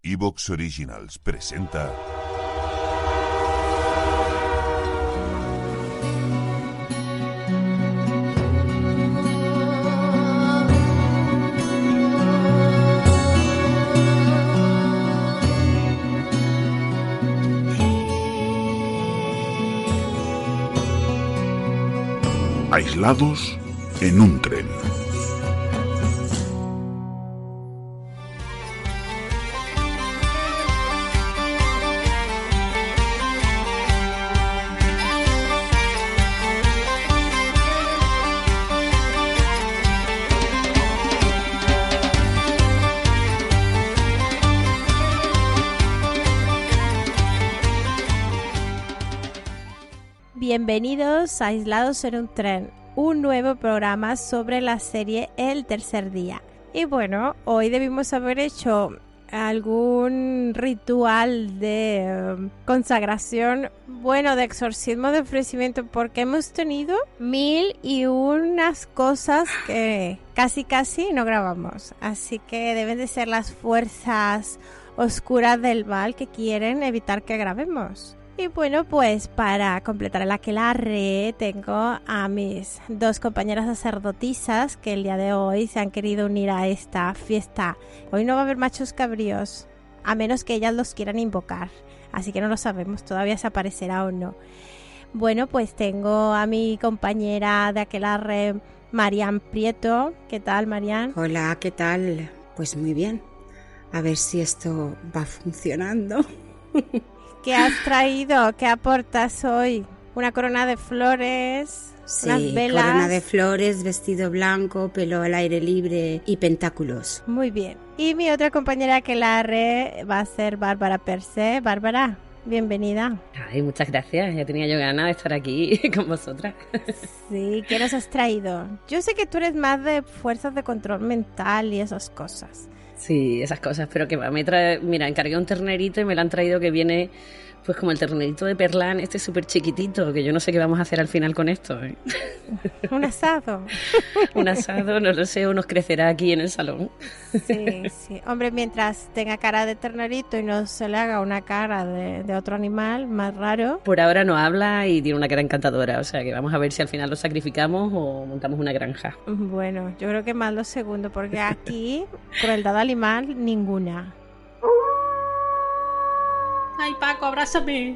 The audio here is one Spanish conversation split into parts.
Evox Originals presenta... Aislados en un tren. Bienvenidos a Aislados en un tren, un nuevo programa sobre la serie El tercer día. Y bueno, hoy debimos haber hecho algún ritual de consagración, bueno, de exorcismo, de ofrecimiento, porque hemos tenido 1001 cosas que casi no grabamos. Así que deben de ser las fuerzas oscuras del mal que quieren evitar que grabemos. Y bueno, pues para completar el aquelarre tengo a mis dos compañeras sacerdotisas que el día de hoy se han querido unir a esta fiesta. Hoy no va a haber machos cabríos, a menos que ellas los quieran invocar. Así que no lo sabemos todavía si aparecerá o no. Bueno, pues tengo a mi compañera de aquelarre, Marian Prieto. ¿Qué tal, Marian? Hola, ¿qué tal? Pues muy bien. A ver si esto va funcionando. ¿Qué has traído? ¿Qué aportas hoy? ¿Una corona de flores? Sí, unas velas. Corona de flores, vestido blanco, pelo al aire libre y pentáculos. Muy bien. Y mi otra compañera que la va a ser Bárbara Perse. Bárbara, bienvenida. Ay, muchas gracias. Ya tenía yo ganas de estar aquí con vosotras. Sí, ¿qué nos has traído? Yo sé que tú eres más de fuerzas de control mental y esas cosas. Sí, esas cosas, pero que va, mira, encargué un ternerito y me lo han traído que viene pues como el ternerito de Perlán, súper chiquitito, que yo no sé qué vamos a hacer al final con esto, ¿eh? Un asado. Un asado, no lo sé, o nos crecerá aquí en el salón. Sí. Hombre, mientras tenga cara de ternerito y no se le haga una cara de otro animal más raro. Por ahora no habla y tiene una cara encantadora, o sea que vamos a ver si al final lo sacrificamos o montamos una granja. Bueno, yo creo que más lo segundo, porque aquí crueldad animal ninguna. Ay, Paco, abrázame.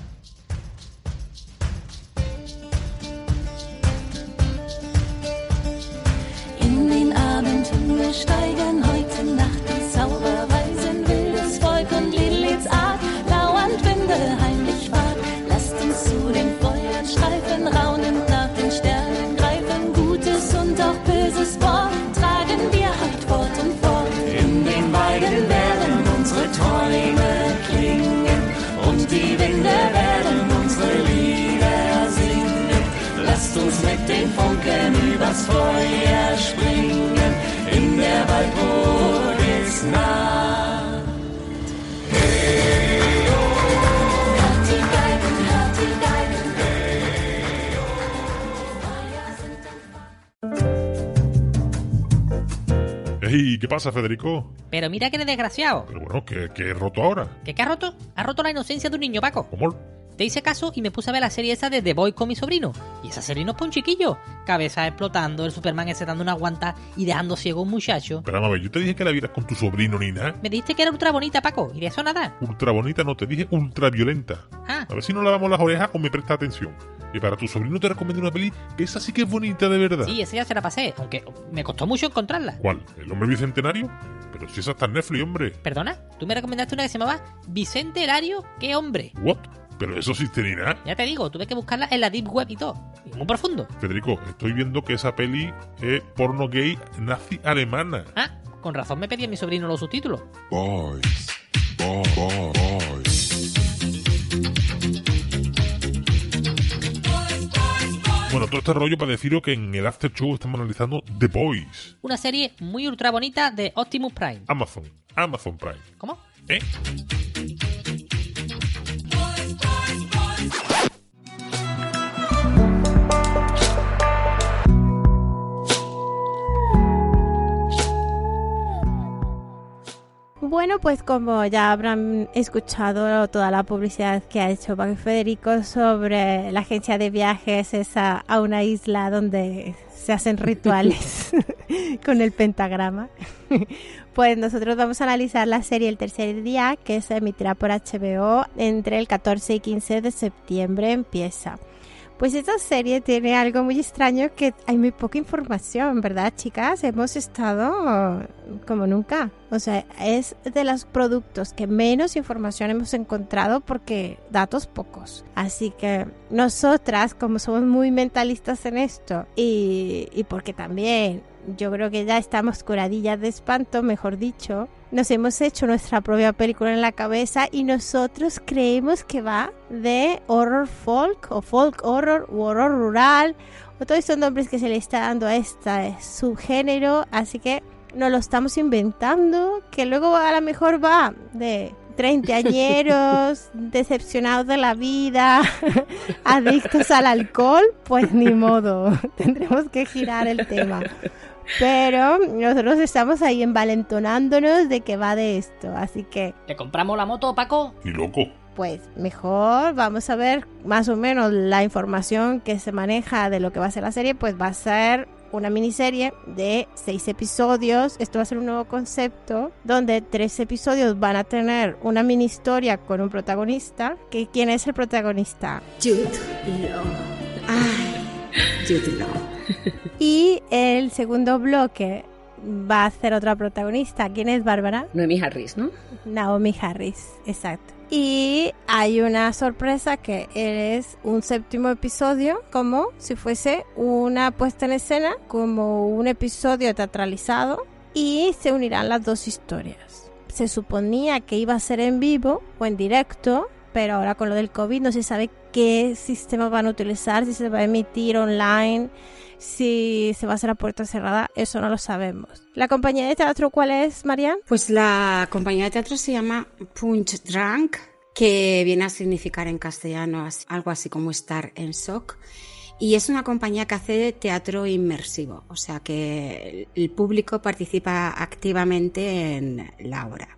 In den Abendhimmel steigen heute Nacht die Zauberweisen, wildes Volk und Lieds Art, lauernd Winde heimlich wart. Lasst uns zu den Feuerstreifen raunend nach den Sternen greifen, Gutes und auch Böses Wort tragen wir heut fort und fort. In den Weiden werden unsere Träume klingen und die Winde werden unsere Lieder singen. Lasst uns mit den Funken übers Feuer springen, in der Waldburg ist nah. Hey, oh. Hört die Geigen, hey, oh. Hey, ¿qué pasa, Federico? Pero mira que eres desgraciado. Pero bueno, ¿qué he roto ahora? ¿Qué ha roto? Ha roto la inocencia de un niño, Paco. ¿Cómo? Te hice caso y me puse a ver la serie esa de The Boys con mi sobrino. Y esa serie no es pa' un chiquillo. Cabeza explotando, el Superman ese dando una guanta y dejando ciego a un muchacho. Pero a ver, yo te dije que la vieras con tu sobrino ni nada. Me dijiste que era ultra bonita, Paco, y de eso nada. Ultra bonita no, te dije ultra violenta. Ah. A ver si no lavamos las orejas o me presta atención. Y para tu sobrino te recomiendo una peli que esa sí que es bonita de verdad. Sí, esa ya se la pasé, aunque me costó mucho encontrarla. ¿Cuál? ¿El hombre bicentenario? Pero si esa está en Netflix, hombre. ¿Perdona? Tú me recomendaste una que se llamaba Vicente Hilario, ¿qué hombre? ¿What? Pero eso existe ni nada. Ya te digo, tuve que buscarla en la Deep Web y todo. Y muy profundo. Federico, estoy viendo que esa peli es porno gay nazi alemana. Ah, con razón me pedía mi sobrino los subtítulos. Boys. Bueno, todo este rollo para deciros que en el After Show estamos analizando The Boys. Una serie muy ultra bonita de Optimus Prime. Amazon Prime. ¿Cómo? ¿Eh? Bueno, pues como ya habrán escuchado toda la publicidad que ha hecho Paco y Federico sobre la agencia de viajes esa a una isla donde se hacen rituales con el pentagrama, pues nosotros vamos a analizar la serie El tercer día, que se emitirá por HBO entre el 14 y 15 de septiembre empieza. Pues esta serie tiene algo muy extraño, que hay muy poca información, ¿verdad, chicas? Hemos estado como nunca. O sea, es de los productos que menos información hemos encontrado porque datos pocos. Así que nosotras, como somos muy mentalistas en esto y porque también yo creo que ya estamos curadillas de espanto, mejor dicho, nos hemos hecho nuestra propia película en la cabeza y nosotros creemos que va de horror folk o folk horror u horror rural o todos estos nombres que se le está dando a este subgénero, así que nos lo estamos inventando, que luego a lo mejor va de treintañeros decepcionados de la vida, adictos al alcohol, pues ni modo, tendremos que girar el tema. Pero nosotros estamos ahí envalentonándonos de que va de esto, así que... ¿Le compramos la moto, Paco? Ni loco. Pues mejor vamos a ver más o menos la información que se maneja de lo que va a ser la serie. Pues va a ser una miniserie de 6 episodios. Esto va a ser un nuevo concepto donde 3 episodios van a tener una mini historia con un protagonista. ¿Quién es el protagonista? Jude Law. Ay, Jude Law. Y el segundo bloque va a ser otra protagonista. ¿Quién es, Bárbara? Naomi Harris, ¿no? Naomi Harris, exacto. Y hay una sorpresa, que es un 7º episodio, como si fuese una puesta en escena, como un episodio teatralizado, y se unirán las dos historias. Se suponía que iba a ser en vivo o en directo, pero ahora con lo del COVID no se sabe qué sistema van a utilizar, si se va a emitir online, si se va a hacer a puerta cerrada, eso no lo sabemos. ¿La compañía de teatro cuál es, Marian? Pues la compañía de teatro se llama Punch Drunk, que viene a significar en castellano algo así como estar en shock. Y es una compañía que hace teatro inmersivo, o sea que el público participa activamente en la obra.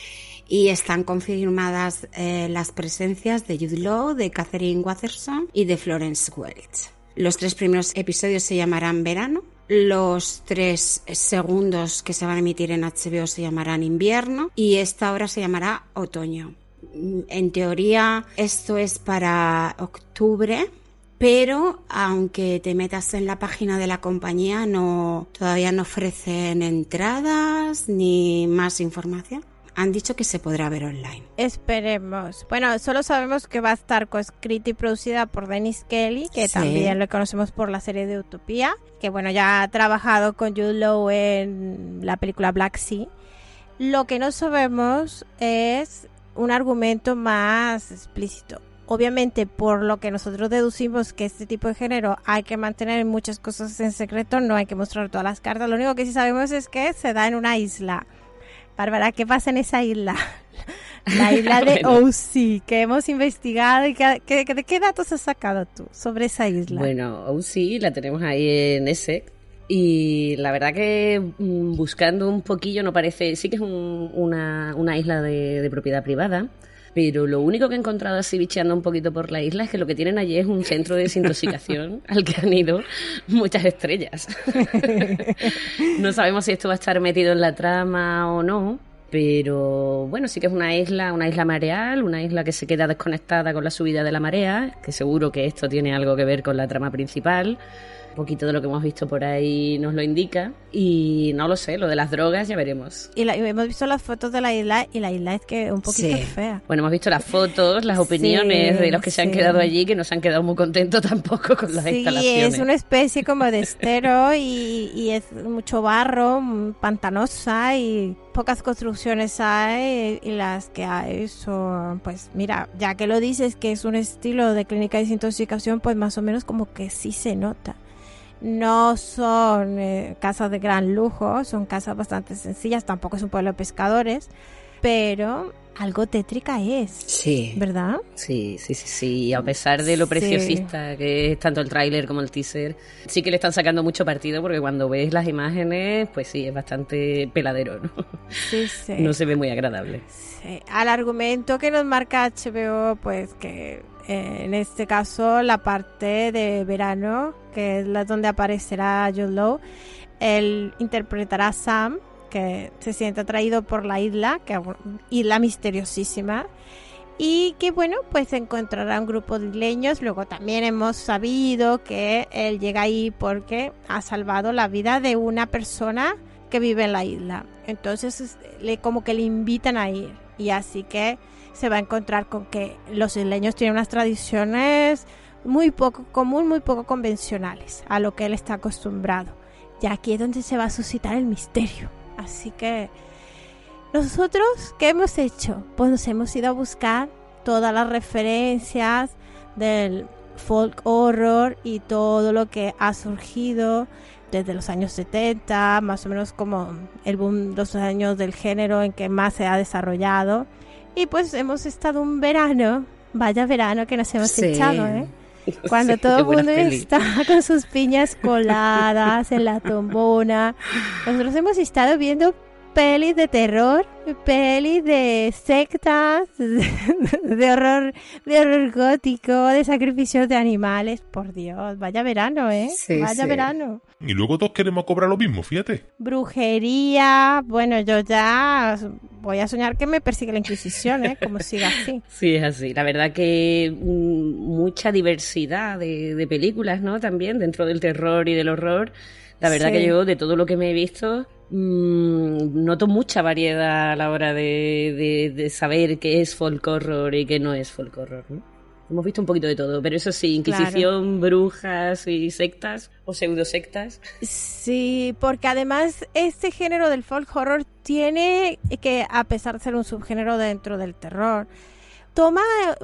Y están confirmadas las presencias de Jude Law, de Katherine Waterston y de Florence Welch. Los 3 primeros episodios se llamarán Verano, los 3 segundos que se van a emitir en HBO se llamarán Invierno y esta obra se llamará Otoño. En teoría esto es para octubre, pero aunque te metas en la página de la compañía todavía no ofrecen entradas ni más información. Han dicho que se podrá ver online. Esperemos. Bueno, solo sabemos que va a estar coescrita y producida por Dennis Kelly, que sí, también lo conocemos por la serie de Utopía, que bueno, ya ha trabajado con Jude Law en la película Black Sea. Lo que no sabemos es un argumento más explícito. Obviamente, por lo que nosotros deducimos que este tipo de género hay que mantener muchas cosas en secreto, no hay que mostrar todas las cartas. Lo único que sí sabemos es que se da en una isla. Bárbara, ¿qué pasa en esa isla? La isla de Bueno. OC, que hemos investigado. Y ¿de qué datos has sacado tú sobre esa isla? Bueno, OC la tenemos ahí en Essex. Y la verdad que buscando un poquillo no parece... Sí que es una isla de propiedad privada, pero lo único que he encontrado así bicheando un poquito por la isla es que lo que tienen allí es un centro de desintoxicación al que han ido muchas estrellas. No sabemos si esto va a estar metido en la trama o no, pero bueno, sí que es una isla mareal, una isla que se queda desconectada con la subida de la marea, que seguro que esto tiene algo que ver con la trama principal. Un poquito de lo que hemos visto por ahí nos lo indica y no lo sé, lo de las drogas ya veremos. Y hemos visto las fotos de la isla y la isla es que un poquito Sí. fea. Bueno, hemos visto las fotos, las opiniones Sí, de los que se han sí. quedado allí, que no se han quedado muy contentos tampoco con las Sí, instalaciones. es una especie como de estero y es mucho barro, pantanosa y pocas construcciones hay y las que hay son, pues mira, ya que lo dices que es un estilo de clínica de desintoxicación, pues más o menos como que sí se nota. No son casas de gran lujo, son casas bastante sencillas, tampoco es un pueblo de pescadores, pero algo tétrica es. Sí. ¿Verdad? Sí. Y a pesar de lo preciosista que es tanto el tráiler como el teaser, sí que le están sacando mucho partido, porque cuando ves las imágenes, pues sí, es bastante peladero, ¿no? Sí. No se ve muy agradable. Sí. Al argumento que nos marca HBO, pues que en este caso la parte de verano, que es donde aparecerá Jude Law, él interpretará a Sam, que se siente atraído por la isla, que es una isla misteriosísima, y que bueno, pues encontrará un grupo de isleños. Luego también hemos sabido que él llega ahí porque ha salvado la vida de una persona que vive en la isla. Entonces como que le invitan a ir, y así que se va a encontrar con que los isleños tienen unas tradiciones muy poco común, muy poco convencionales a lo que él está acostumbrado. Y aquí es donde se va a suscitar el misterio. Así que nosotros, ¿qué hemos hecho? Pues nos hemos ido a buscar todas las referencias del folk horror y todo lo que ha surgido desde los años 70, más o menos como el boom, los años del género en que más se ha desarrollado. Y pues hemos estado un verano, vaya verano que nos hemos echado, ¿eh? Cuando todo el mundo está con sus piñas coladas en la tombona. Nosotros hemos estado viendo pelis de terror, pelis de sectas, de horror gótico, de sacrificios de animales. Por Dios, vaya verano, ¿eh? Sí, vaya verano. Y luego todos queremos cobrar lo mismo, fíjate. Brujería. Bueno, yo ya voy a soñar que me persigue la Inquisición, ¿eh? Como siga así. Sí, es así. La verdad que mucha diversidad de películas, ¿no? También dentro del terror y del horror. La verdad que yo, de todo lo que me he visto, noto mucha variedad a la hora de saber qué es folk horror y qué no es folk horror, ¿no? Hemos visto un poquito de todo, pero eso sí, Inquisición, brujas y sectas o pseudosectas. Sí, porque además este género del folk horror tiene que, a pesar de ser un subgénero dentro del terror, toma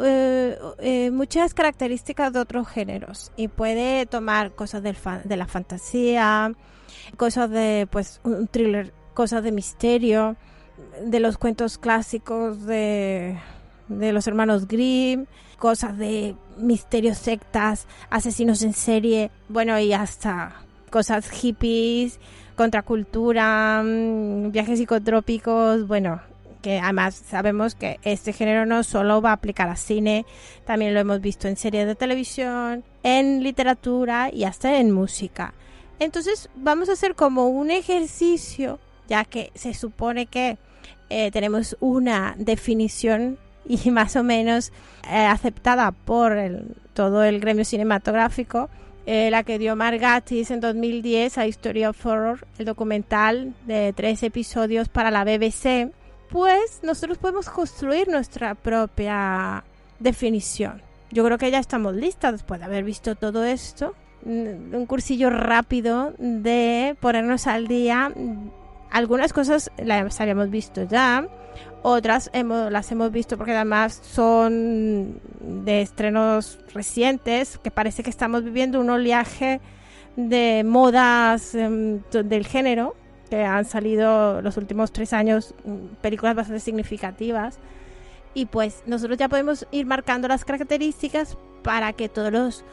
muchas características de otros géneros y puede tomar cosas de la fantasía, cosas de pues un thriller, cosas de misterio, de los cuentos clásicos de los hermanos Grimm, cosas de misterios, sectas, asesinos en serie, bueno, y hasta cosas hippies, contracultura, viajes psicotrópicos, bueno, que además sabemos que este género no solo va a aplicar a cine, también lo hemos visto en series de televisión, en literatura y hasta en música. Entonces vamos a hacer como un ejercicio, ya que se supone que tenemos una definición y más o menos aceptada por todo el gremio cinematográfico, la que dio Mark Gatiss en 2010 a History of Horror, el documental de 3 episodios para la BBC. Pues nosotros podemos construir nuestra propia definición. Yo creo que ya estamos listas después de haber visto todo esto. Un cursillo rápido de ponernos al día. Algunas cosas las habíamos visto ya, otras las hemos visto porque además son de estrenos recientes, que parece que estamos viviendo un oleaje de modas del género, que han salido los últimos 3 años películas bastante significativas, y pues nosotros ya podemos ir marcando las características para que todos los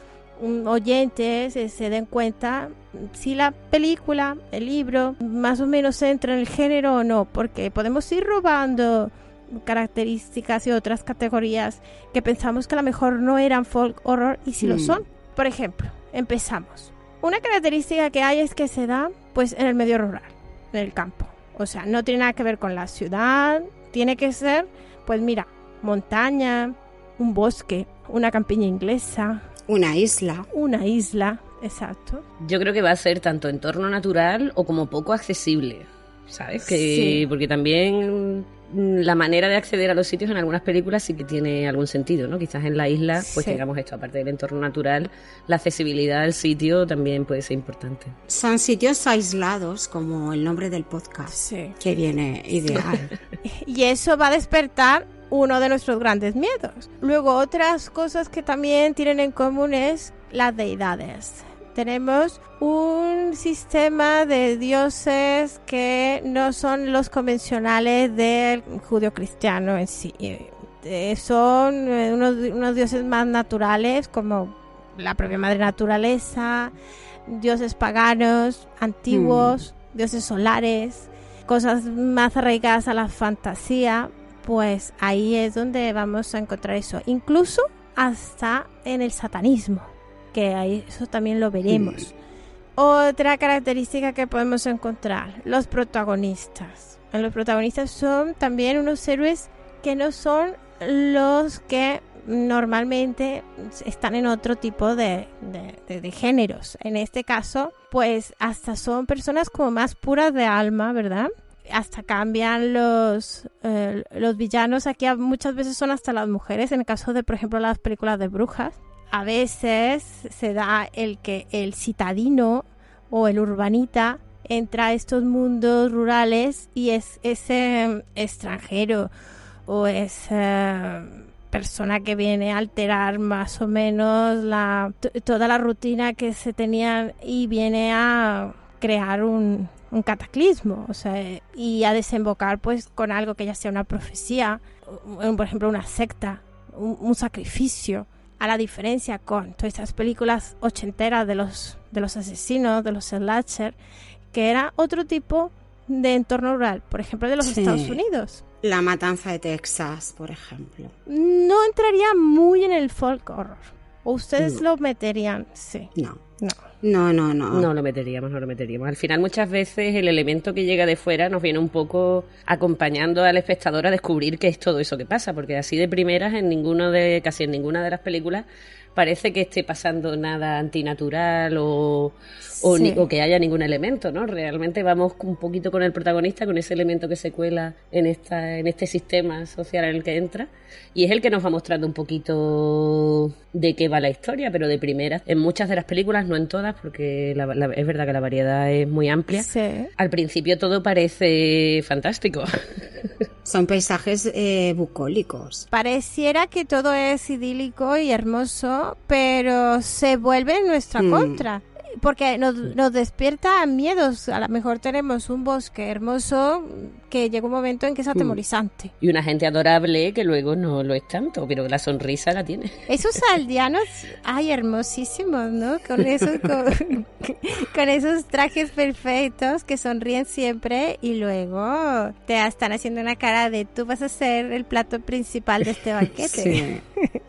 oyentes se den cuenta si la película, el libro, más o menos entra en el género o no, porque podemos ir robando características y otras categorías que pensamos que a lo mejor no eran folk horror y sí lo son. Por ejemplo, empezamos. Una característica que hay es que se da pues en el medio rural, en el campo. O sea, no tiene nada que ver con la ciudad, tiene que ser, pues mira, montaña, un bosque, una campiña inglesa. Una isla. Una isla, exacto. Yo creo que va a ser tanto entorno natural o como poco accesible, ¿sabes? Sí. Porque también la manera de acceder a los sitios en algunas películas sí que tiene algún sentido, ¿no? Quizás en la isla pues tengamos esto, aparte del entorno natural, la accesibilidad al sitio también puede ser importante. Son sitios aislados, como el nombre del podcast, que viene ideal. Y eso va a despertar uno de nuestros grandes miedos. Luego, otras cosas que también tienen en común es las deidades. Tenemos un sistema de dioses que no son los convencionales del judío-cristiano en sí. Son unos dioses más naturales, como la propia madre naturaleza, dioses paganos, antiguos, dioses solares, cosas más arraigadas a la fantasía. Pues ahí es donde vamos a encontrar eso. Incluso hasta en el satanismo, que ahí eso también lo veremos. Otra característica que podemos encontrar, los protagonistas. Los protagonistas son también unos héroes que no son los que normalmente están en otro tipo de géneros. En este caso, pues hasta son personas como más puras de alma, ¿verdad? Hasta cambian los villanos. Aquí muchas veces son hasta las mujeres, en el caso de, por ejemplo, las películas de brujas. A veces se da el que el citadino o el urbanita entra a estos mundos rurales y es ese extranjero o esa persona que viene a alterar más o menos toda la rutina que se tenía y viene a crear un cataclismo, o sea, y a desembocar pues con algo que ya sea una profecía, por ejemplo una secta, un sacrificio. A la diferencia con todas estas películas ochenteras de los asesinos, de los slasher, que era otro tipo de entorno rural, por ejemplo de los Estados Unidos. La Matanza de Texas, por ejemplo. No entraría muy en el folk horror. ¿O ustedes lo meterían? Sí. No. No lo meteríamos. Al final muchas veces el elemento que llega de fuera nos viene un poco acompañando al espectador a descubrir qué es todo eso que pasa, porque así de primeras casi en ninguna de las películas parece que esté pasando nada antinatural o que haya ningún elemento, ¿no? Realmente vamos un poquito con el protagonista, con ese elemento que se cuela en este sistema social en el que entra, y es el que nos va mostrando un poquito de qué va la historia, pero de primera, en muchas de las películas, no en todas, porque es verdad que la variedad es muy amplia. Sí. Al principio todo parece fantástico. Son paisajes bucólicos. Pareciera que todo es idílico y hermoso, pero se vuelve en nuestra contra. Porque nos despierta miedos. A lo mejor tenemos un bosque hermoso que llega un momento en que es atemorizante. Y una gente adorable que luego no lo es tanto, pero la sonrisa la tiene. Esos aldeanos, ay, hermosísimos, ¿no? Con esos trajes perfectos que sonríen siempre y luego te están haciendo una cara de tú vas a ser el plato principal de este banquete.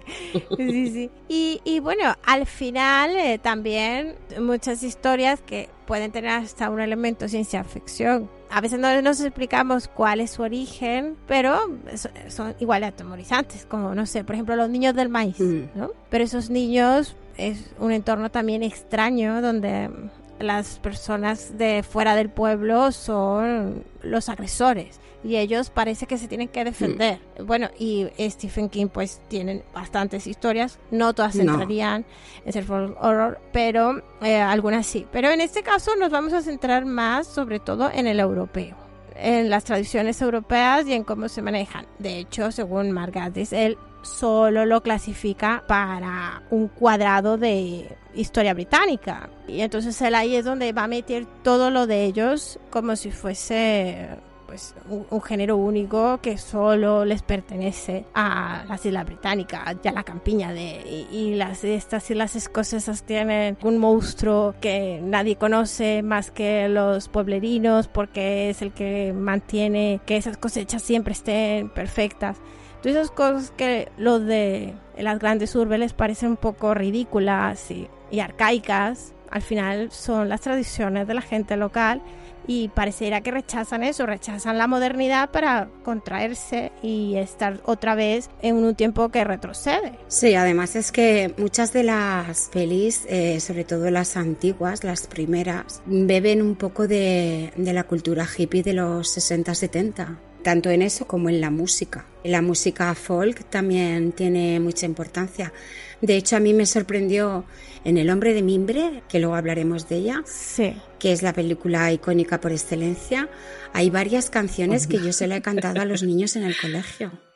Sí. Y bueno, al final también muchas historias que pueden tener hasta un elemento ciencia ficción. A veces no nos explicamos cuál es su origen, pero son igual de atemorizantes, como, no sé, por ejemplo, los niños del maíz, ¿no? Pero esos niños es un entorno también extraño donde las personas de fuera del pueblo son los agresores y ellos parece que se tienen que defender. Bueno, y Stephen King pues tienen bastantes historias, no todas entrarían en ser folk horror, pero algunas sí. Pero en este caso nos vamos a centrar más sobre todo en el europeo, en las tradiciones europeas y en cómo se manejan. De hecho, según Mark Gatiss, él solo lo clasifica para un cuadrado de historia británica, y entonces él ahí es donde va a meter todo lo de ellos como si fuese pues un género único que solo les pertenece a las Islas Británicas, ya la campiña y estas islas escocesas tienen un monstruo que nadie conoce más que los pueblerinos, porque es el que mantiene que esas cosechas siempre estén perfectas. Todas esas cosas que los de las grandes urbes les parecen un poco ridículas y arcaicas, al final son las tradiciones de la gente local, y pareciera que rechazan la modernidad para contraerse y estar otra vez en un tiempo que retrocede. Sí, además es que muchas de las pelis, sobre todo las antiguas, las primeras, beben un poco de la cultura hippie de los 60-70. Tanto en eso como en la música. La música folk también tiene mucha importancia. De hecho, a mí me sorprendió en El hombre de mimbre, que luego hablaremos de ella, sí, que es la película icónica por excelencia. Hay varias canciones que yo se le he cantado a los niños en el colegio.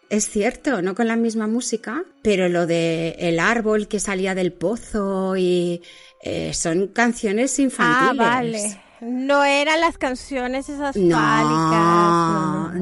Es cierto, no con la misma música, pero lo de el árbol que salía del pozo y son canciones infantiles. Ah, vale. No eran las canciones esas No, fálicas.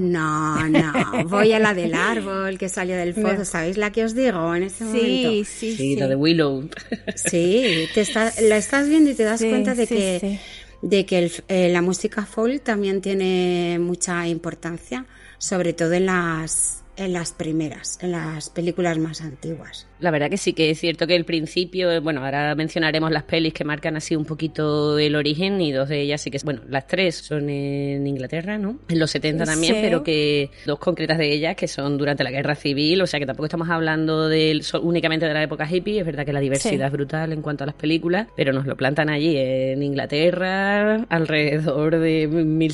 no. Voy a la del árbol que salió del pozo. No. ¿Sabéis la que os digo en ese momento? Sí. Sí, lo de Willow. Sí, la estás viendo y te das Sí, cuenta de sí, que, sí. de que la música folk también tiene mucha importancia, sobre todo en las primeras, en las películas más antiguas. La verdad que sí, que es cierto que el principio, bueno, ahora mencionaremos las pelis que marcan así un poquito el origen, y dos de ellas sí que, bueno, las tres son en Inglaterra, ¿no? En los 70 también, Sí. pero que dos concretas de ellas que son durante la Guerra Civil, o sea que tampoco estamos hablando únicamente de la época hippie. Es verdad que la diversidad Sí. es brutal en cuanto a las películas, pero nos lo plantan allí en Inglaterra, alrededor de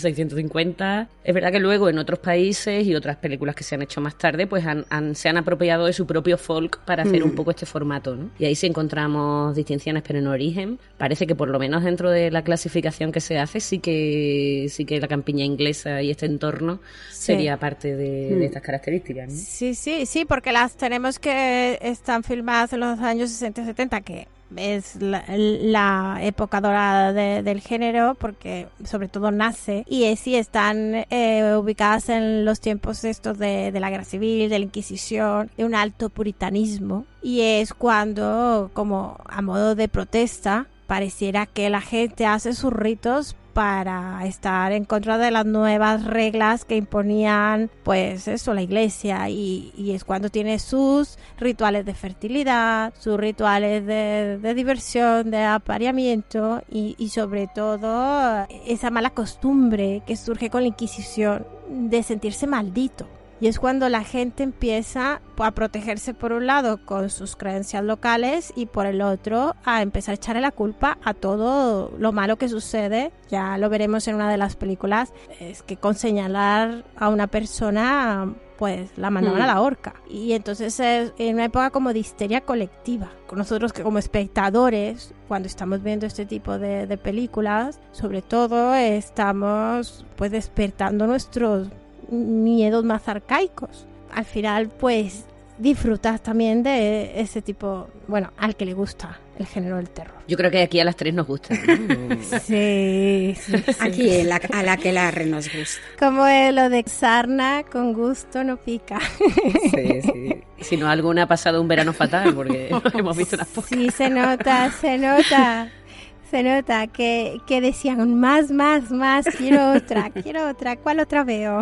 1650. Es verdad que luego en otros países y otras películas que se han hecho más tarde, pues se han apropiado de su propio folk para hacer un poco este formato, ¿no? Y ahí sí encontramos distinciones, pero en origen parece que por lo menos dentro de la clasificación que se hace sí que la campiña inglesa y este entorno sería parte de estas características, ¿no? Sí, porque las tenemos que están filmadas en los años 60 y 70, que es la época dorada del género, porque sobre todo nace, y sí están ubicadas en los tiempos estos de la guerra civil, de la Inquisición, de un alto puritanismo, y es cuando, como a modo de protesta, pareciera que la gente hace sus ritos para estar en contra de las nuevas reglas que imponían, pues eso, la iglesia, y es cuando tiene sus rituales de fertilidad, sus rituales de diversión, de apareamiento, y sobre todo esa mala costumbre que surge con la Inquisición de sentirse maldito. Y es cuando la gente empieza a protegerse por un lado con sus creencias locales y por el otro a empezar a echarle la culpa a todo lo malo que sucede. Ya lo veremos en una de las películas, es que con señalar a una persona pues la mandaban a la horca. Y entonces es en una época como de histeria colectiva. Nosotros que como espectadores, cuando estamos viendo este tipo de películas, sobre todo estamos pues despertando nuestros miedos más arcaicos. Al final pues disfrutas también de ese tipo, bueno, al que le gusta el género del terror. Yo creo que aquí a las tres nos gusta, ¿no? Sí. Aquí a la que la nos gusta. Como lo de sarna con gusto no pica. Sí. Si no, alguna ha pasado un verano fatal, porque hemos visto unas pocas. Sí, se nota. Se nota que decían más, quiero otra, ¿cuál otra veo?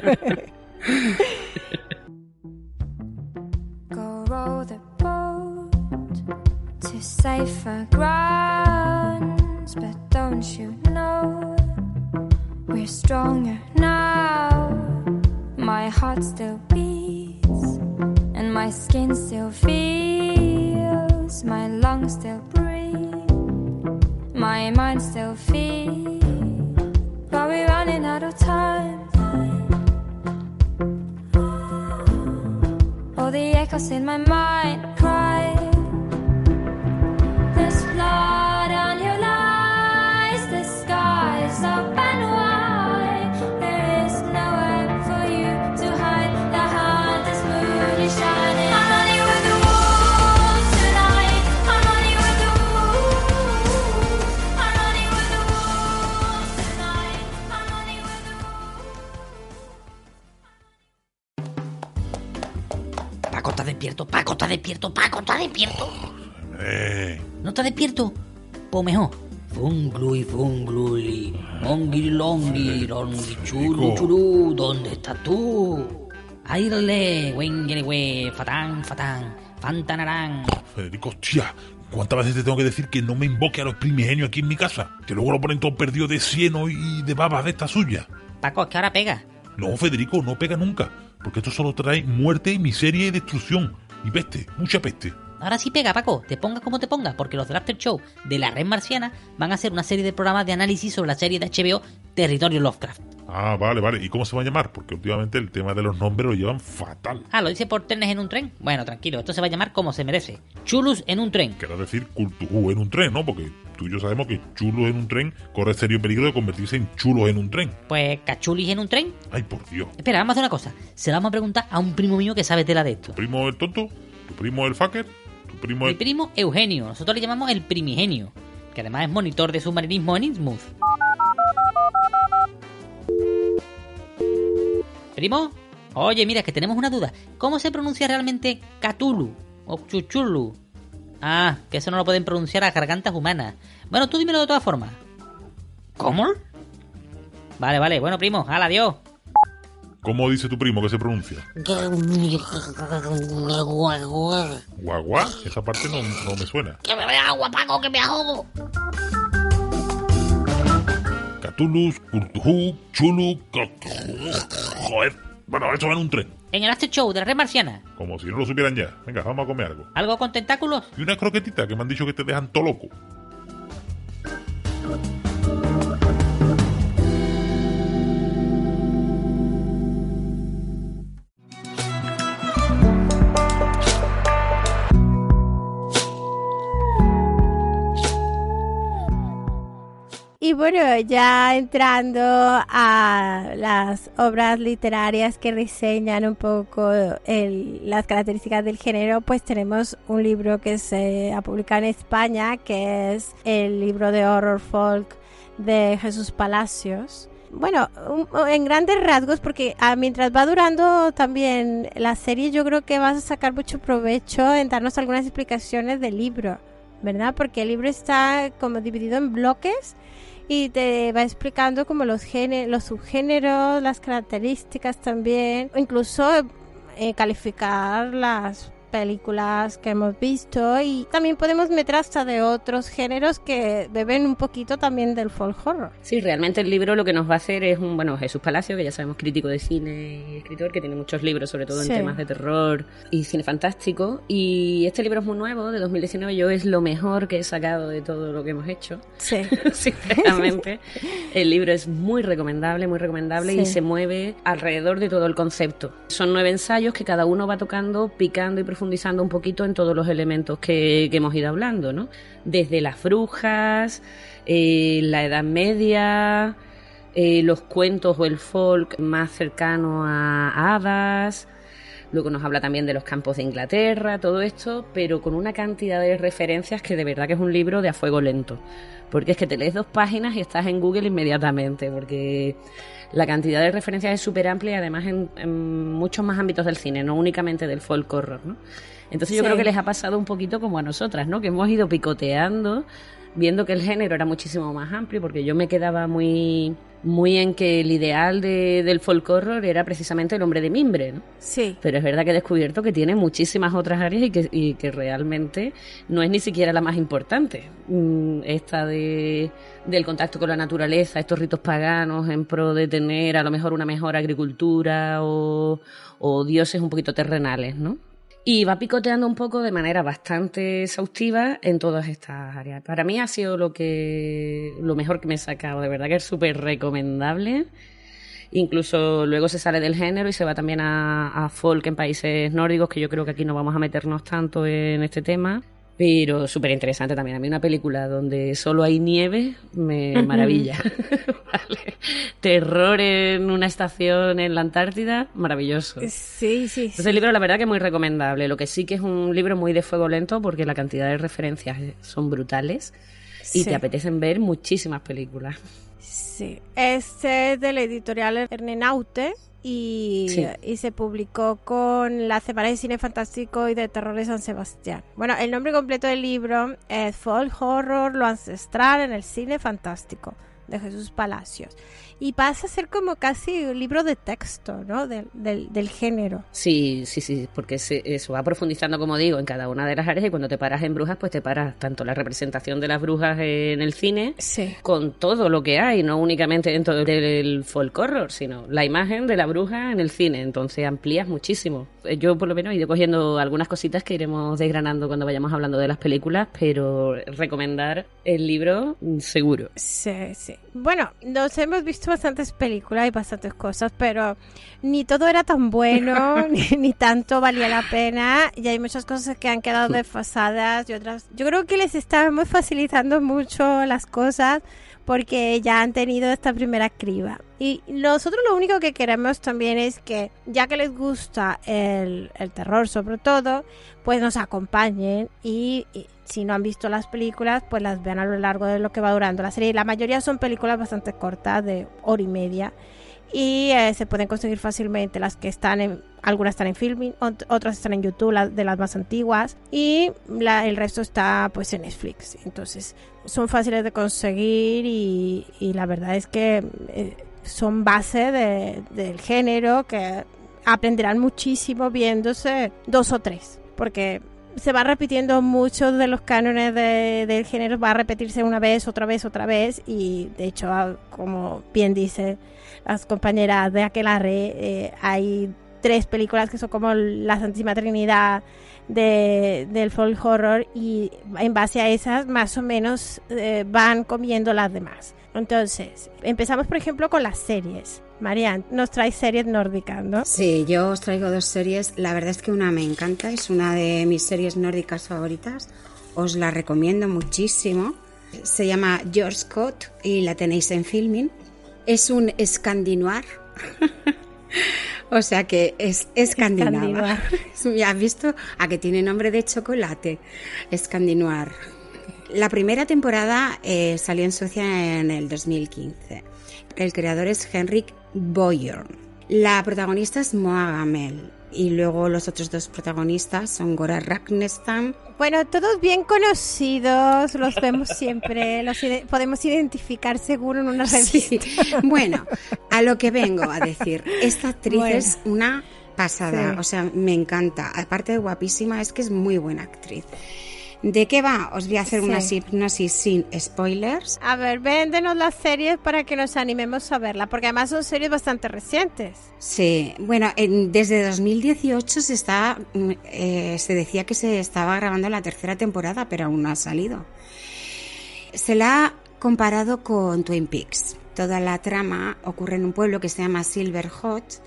Go row the boat to safer grounds, but don't you know we're stronger now? My heart still beats and my skin still feels, my lungs still breathe, my mind still feels, but we're running out of time. All the echoes in my mind cry, there's blood on your lies, the sky's up and wide, there is nowhere for you to hide, the heart is moonly shining. I'm running with the wolves tonight, I'm running with the wolves, I'm running with the wolves tonight, I'm running with the wolves. Paco, ¿estás despierto? Paco, ¿estás despierto? Paco, ¿estás despierto? ¿No estás despierto? Pues mejor. Funglu, mongi, longi, longi, chulu, chulu, ¿dónde estás tú? Airle, wengere, fatán, fantanarán. Federico, hostia, ¿cuántas veces te tengo que decir que no me invoque a los primigenios aquí en mi casa? Que luego lo ponen todo perdido de cieno y de babas de esta suya. Paco, es que ahora pega. No, Federico, no pega nunca, porque esto solo trae muerte, miseria y destrucción. Y peste, mucha peste. Ahora sí pega, Paco, te pongas como te pongas, porque los del After Show de la Red Marciana van a hacer una serie de programas de análisis sobre la serie de HBO Territorio Lovecraft. Ah, vale. ¿Y cómo se va a llamar? Porque últimamente el tema de los nombres lo llevan fatal. Ah, ¿lo dice por trenes en un tren? Bueno, tranquilo, esto se va a llamar como se merece. Chulus en un tren. Quiero decir, Cultú en un tren, ¿no? Porque tú y yo sabemos que chulos en un tren corre serio peligro de convertirse en chulos en un tren. Pues cachulis en un tren. Ay, por Dios. Espera, vamos a hacer una cosa. Se lo vamos a preguntar a un primo mío que sabe tela de esto. ¿Tu primo el tonto? ¿Tu primo el fucker? ¿Tu primo Mi el...? primo Eugenio. Nosotros le llamamos el primigenio, que además es monitor de submarinismo en Innsmouth. ¿Primo? Oye, mira, es que tenemos una duda. ¿Cómo se pronuncia realmente Cthulhu o Chuchulu? Ah, que eso no lo pueden pronunciar a gargantas humanas. Bueno, tú dímelo de todas formas. ¿Cómo? Vale, bueno, primo, hala, adiós. ¿Cómo dice tu primo que se pronuncia? ¿Guagua? Esa parte no me suena. ¡Que me dé agua, Paco, que me ahogo! Cthulhu, Curtujú, Chulu... Joder. Bueno, eso va en un tren. En el After Show de la Red Marciana. Como si no lo supieran ya. Venga, vamos a comer algo. ¿Algo con tentáculos? Y unas croquetitas que me han dicho que te dejan todo loco. Y bueno, ya entrando a las obras literarias que reseñan un poco las características del género, pues tenemos un libro que se ha publicado en España, que es el libro de horror folk de Jesús Palacios. Bueno, en grandes rasgos, porque mientras va durando también la serie, yo creo que vas a sacar mucho provecho en darnos algunas explicaciones del libro, ¿verdad? Porque el libro está como dividido en bloques y te va explicando como los subgéneros, las características también, o incluso calificar las películas que hemos visto, y también podemos meter hasta de otros géneros que beben un poquito también del folk horror. Sí, realmente el libro lo que nos va a hacer es Jesús Palacio, que ya sabemos crítico de cine y escritor, que tiene muchos libros, sobre todo en temas de terror y cine fantástico, y este libro es muy nuevo, de 2019, yo es lo mejor que he sacado de todo lo que hemos hecho. Sí. Sinceramente, el libro es muy recomendable sí. Y se mueve alrededor de todo el concepto. Son 9 ensayos que cada uno va tocando, picando y profundizando un poquito en todos los elementos que hemos ido hablando, ¿no? Desde las brujas, la Edad Media, los cuentos o el folk más cercano a hadas. Luego nos habla también de los campos de Inglaterra, todo esto, pero con una cantidad de referencias que de verdad que es un libro de a fuego lento. Porque es que te lees 2 páginas y estás en Google inmediatamente, porque la cantidad de referencias es súper amplia y además en muchos más ámbitos del cine, no únicamente del folk horror, ¿no? Entonces yo creo que les ha pasado un poquito como a nosotras, ¿no? Que hemos ido picoteando, viendo que el género era muchísimo más amplio, porque yo me quedaba muy en que el ideal del folk horror era precisamente el hombre de mimbre, ¿no? Sí. Pero es verdad que he descubierto que tiene muchísimas otras áreas y que realmente no es ni siquiera la más importante. Esta del contacto con la naturaleza, estos ritos paganos en pro de tener a lo mejor una mejor agricultura o dioses un poquito terrenales, ¿no? Y va picoteando un poco de manera bastante exhaustiva en todas estas áreas. Para mí ha sido lo mejor que me he sacado, de verdad que es súper recomendable. Incluso luego se sale del género y se va también a folk en países nórdicos, que yo creo que aquí no vamos a meternos tanto en este tema. Pero súper interesante también. A mí una película donde solo hay nieve me maravilla. Vale. Terror en una estación en la Antártida, maravilloso. Sí. Entonces el libro la verdad que es muy recomendable. Lo que sí que es un libro muy de fuego lento porque la cantidad de referencias son brutales y te apetecen ver muchísimas películas. Sí. Este es de la editorial Hernenaute. Y se publicó con la Semana de Cine Fantástico y de Terror de San Sebastián. Bueno, el nombre completo del libro es Folk Horror, lo ancestral en el cine fantástico, de Jesús Palacios. Y pasa a ser como casi un libro de texto, ¿no? Del género. Sí, porque eso va profundizando, como digo, en cada una de las áreas, y cuando te paras en brujas, pues te paras tanto la representación de las brujas en el cine, con todo lo que hay, no únicamente dentro del folk horror, sino la imagen de la bruja en el cine, entonces amplías muchísimo. Yo por lo menos he ido cogiendo algunas cositas que iremos desgranando cuando vayamos hablando de las películas, pero recomendar el libro seguro. Sí. Bueno, nos hemos visto bastantes películas y bastantes cosas, pero ni todo era tan bueno, ni tanto valía la pena, y hay muchas cosas que han quedado desfasadas y otras. Yo creo que les estamos facilitando mucho las cosas porque ya han tenido esta primera criba. Y nosotros lo único que queremos también es que, ya que les gusta el terror sobre todo, pues nos acompañen y si no han visto las películas, pues las vean a lo largo de lo que va durando la serie. La mayoría son películas bastante cortas, de hora y media, y se pueden conseguir fácilmente. Las que están algunas están en Filmin, otras están en YouTube, de las más antiguas, y el resto está pues en Netflix. Entonces son fáciles de conseguir y la verdad es que son base del género, que aprenderán muchísimo viéndose 2 o 3, porque se va repitiendo muchos de los cánones del género, va a repetirse una vez, otra vez, y de hecho, como bien dice las compañeras de Aquelarre, hay 3 películas que son como la Santísima Trinidad del folk horror, y en base a esas más o menos van comiendo las demás. Entonces, empezamos por ejemplo con las series. Marian, nos traes series nórdicas, ¿no? Sí, yo os traigo 2 series. La verdad es que una me encanta, es una de mis series nórdicas favoritas. Os la recomiendo muchísimo. Se llama George Scott y la tenéis en Filmin. Es un escandinoir. O sea que es escandinava. ¿Ya has visto? A que tiene nombre de chocolate. Escandinoir. La primera temporada salió en Suecia en el 2015. El creador es Henrik Bojorn. La protagonista es Moa Gamel. Y luego los otros 2 protagonistas son Goran Ragnarsson. Bueno, todos bien conocidos, los vemos siempre, podemos identificar seguro en una revista. Sí. Bueno, a lo que vengo a decir, esta actriz es una pasada, sí. O sea, me encanta. Aparte de guapísima, es que es muy buena actriz. ¿De qué va? Os voy a hacer una hipnosis sin spoilers. A ver, véndenos las series para que nos animemos a verla, porque además son series bastante recientes. Sí, bueno, desde 2018 se decía que se estaba grabando la 3ª temporada, pero aún no ha salido. Se la ha comparado con Twin Peaks. Toda la trama ocurre en un pueblo que se llama Silverhot,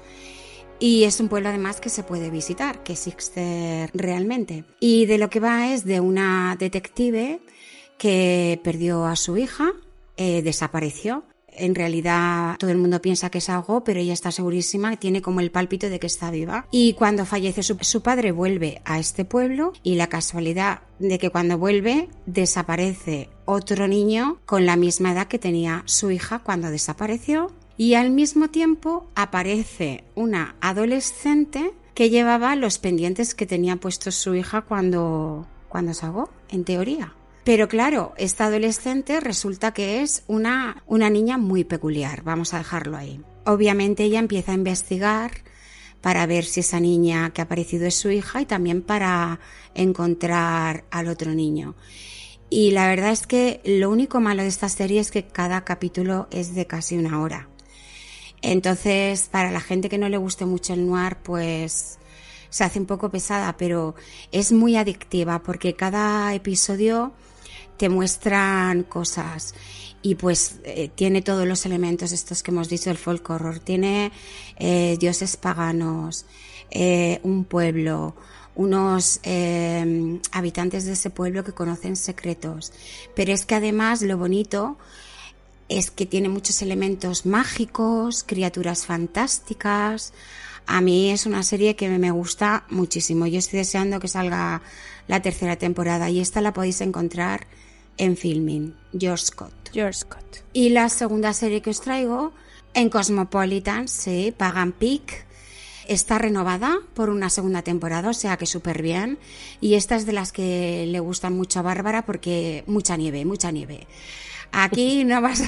y es un pueblo además que se puede visitar, que existe realmente. Y de lo que va es de una detective que perdió a su hija, desapareció. En realidad todo el mundo piensa que se ahogó, pero ella está segurísima, tiene como el pálpito de que está viva. Y cuando fallece su padre vuelve a este pueblo, y la casualidad de que cuando vuelve desaparece otro niño con la misma edad que tenía su hija cuando desapareció. Y al mismo tiempo aparece una adolescente que llevaba los pendientes que tenía puestos su hija cuando se ahogó, en teoría. Pero claro, esta adolescente resulta que es una niña muy peculiar, vamos a dejarlo ahí. Obviamente ella empieza a investigar para ver si esa niña que ha aparecido es su hija, y también para encontrar al otro niño. Y la verdad es que lo único malo de esta serie es que cada capítulo es de casi 1 hora. Entonces, para la gente que no le guste mucho el noir, pues se hace un poco pesada, pero es muy adictiva porque cada episodio te muestran cosas, y pues tiene todos los elementos estos que hemos dicho del folk horror. Tiene dioses paganos, un pueblo, unos habitantes de ese pueblo que conocen secretos, pero es que además lo bonito es que tiene muchos elementos mágicos, criaturas fantásticas. A mí es una serie que me gusta muchísimo. Yo estoy deseando que salga la 3ª temporada, y esta la podéis encontrar en Filmin, George Scott. Y la segunda serie que os traigo, en Cosmopolitan, sí, Pagan Peak, está renovada por una 2ª temporada, o sea que súper bien. Y esta es de las que le gustan mucho a Bárbara, porque mucha nieve. Aquí no vas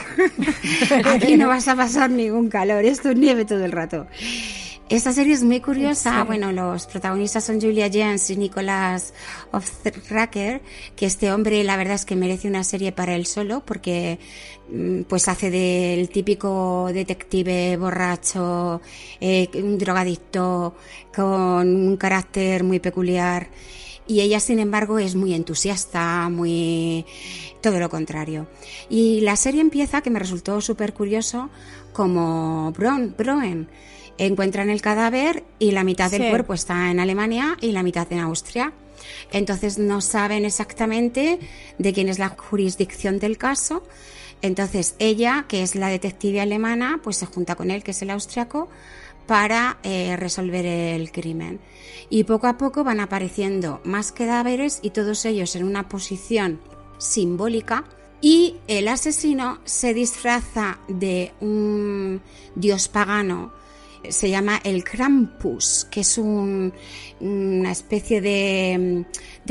a pasar ningún calor, esto es nieve todo el rato. Esta serie es muy curiosa. Sí. Bueno, los protagonistas son Julia Jens y Nicholas Osterracker, que este hombre la verdad es que merece una serie para él solo, porque pues hace del típico detective borracho, un drogadicto con un carácter muy peculiar. Y ella, sin embargo, es muy entusiasta, muy todo lo contrario. Y la serie empieza, que me resultó súper curioso, como Broen. Encuentran el cadáver y la mitad del cuerpo está en Alemania y la mitad en Austria. Entonces no saben exactamente de quién es la jurisdicción del caso. Entonces ella, que es la detective alemana, pues se junta con él, que es el austriaco, para resolver el crimen. Y poco a poco van apareciendo más cadáveres y todos ellos en una posición simbólica, y el asesino se disfraza de un dios pagano, se llama el Krampus, que es una especie de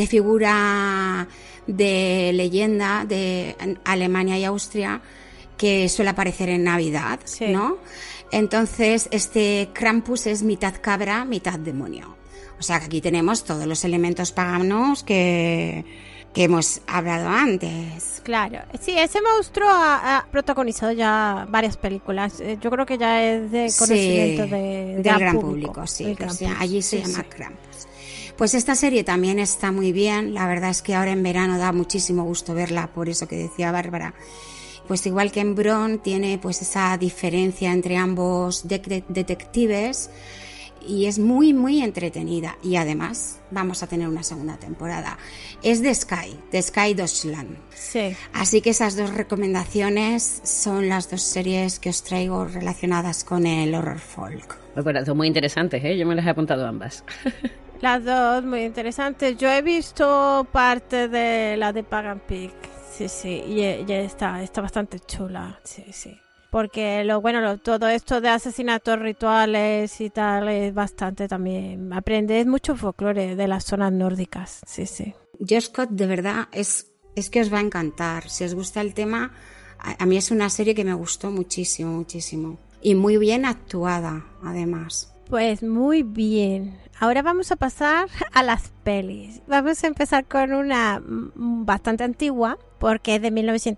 figura de leyenda de Alemania y Austria que suele aparecer en Navidad, ¿no? Entonces este Krampus es mitad cabra, mitad demonio. O sea que aquí tenemos todos los elementos paganos que hemos hablado antes. Claro, sí, ese monstruo ha protagonizado ya varias películas. Yo creo que ya es de conocimiento del gran público. Sí, allí se llama Krampus. Pues esta serie también está muy bien. La verdad es que ahora en verano da muchísimo gusto verla, por eso que decía Bárbara. Pues igual que en Bron tiene pues esa diferencia entre ambos detectives, y es muy muy entretenida, y además vamos a tener una segunda temporada. Es de Sky Deutschland. Sí. Así que esas dos recomendaciones son las dos series que os traigo relacionadas con el horror folk. Bueno, son muy interesantes, ¿eh? Yo me las he apuntado ambas. Las dos muy interesantes. Yo he visto parte de la de Pagan Pig. Sí, y ya está bastante chula. Sí. Porque todo esto de asesinatos rituales y tal es bastante también. Aprendes mucho folclore de las zonas nórdicas. Sí. Josh Scott, de verdad, es que os va a encantar. Si os gusta el tema, a mí es una serie que me gustó muchísimo. Y muy bien actuada, además. Pues muy bien. Ahora vamos a pasar a las pelis. Vamos a empezar con una bastante antigua, porque es de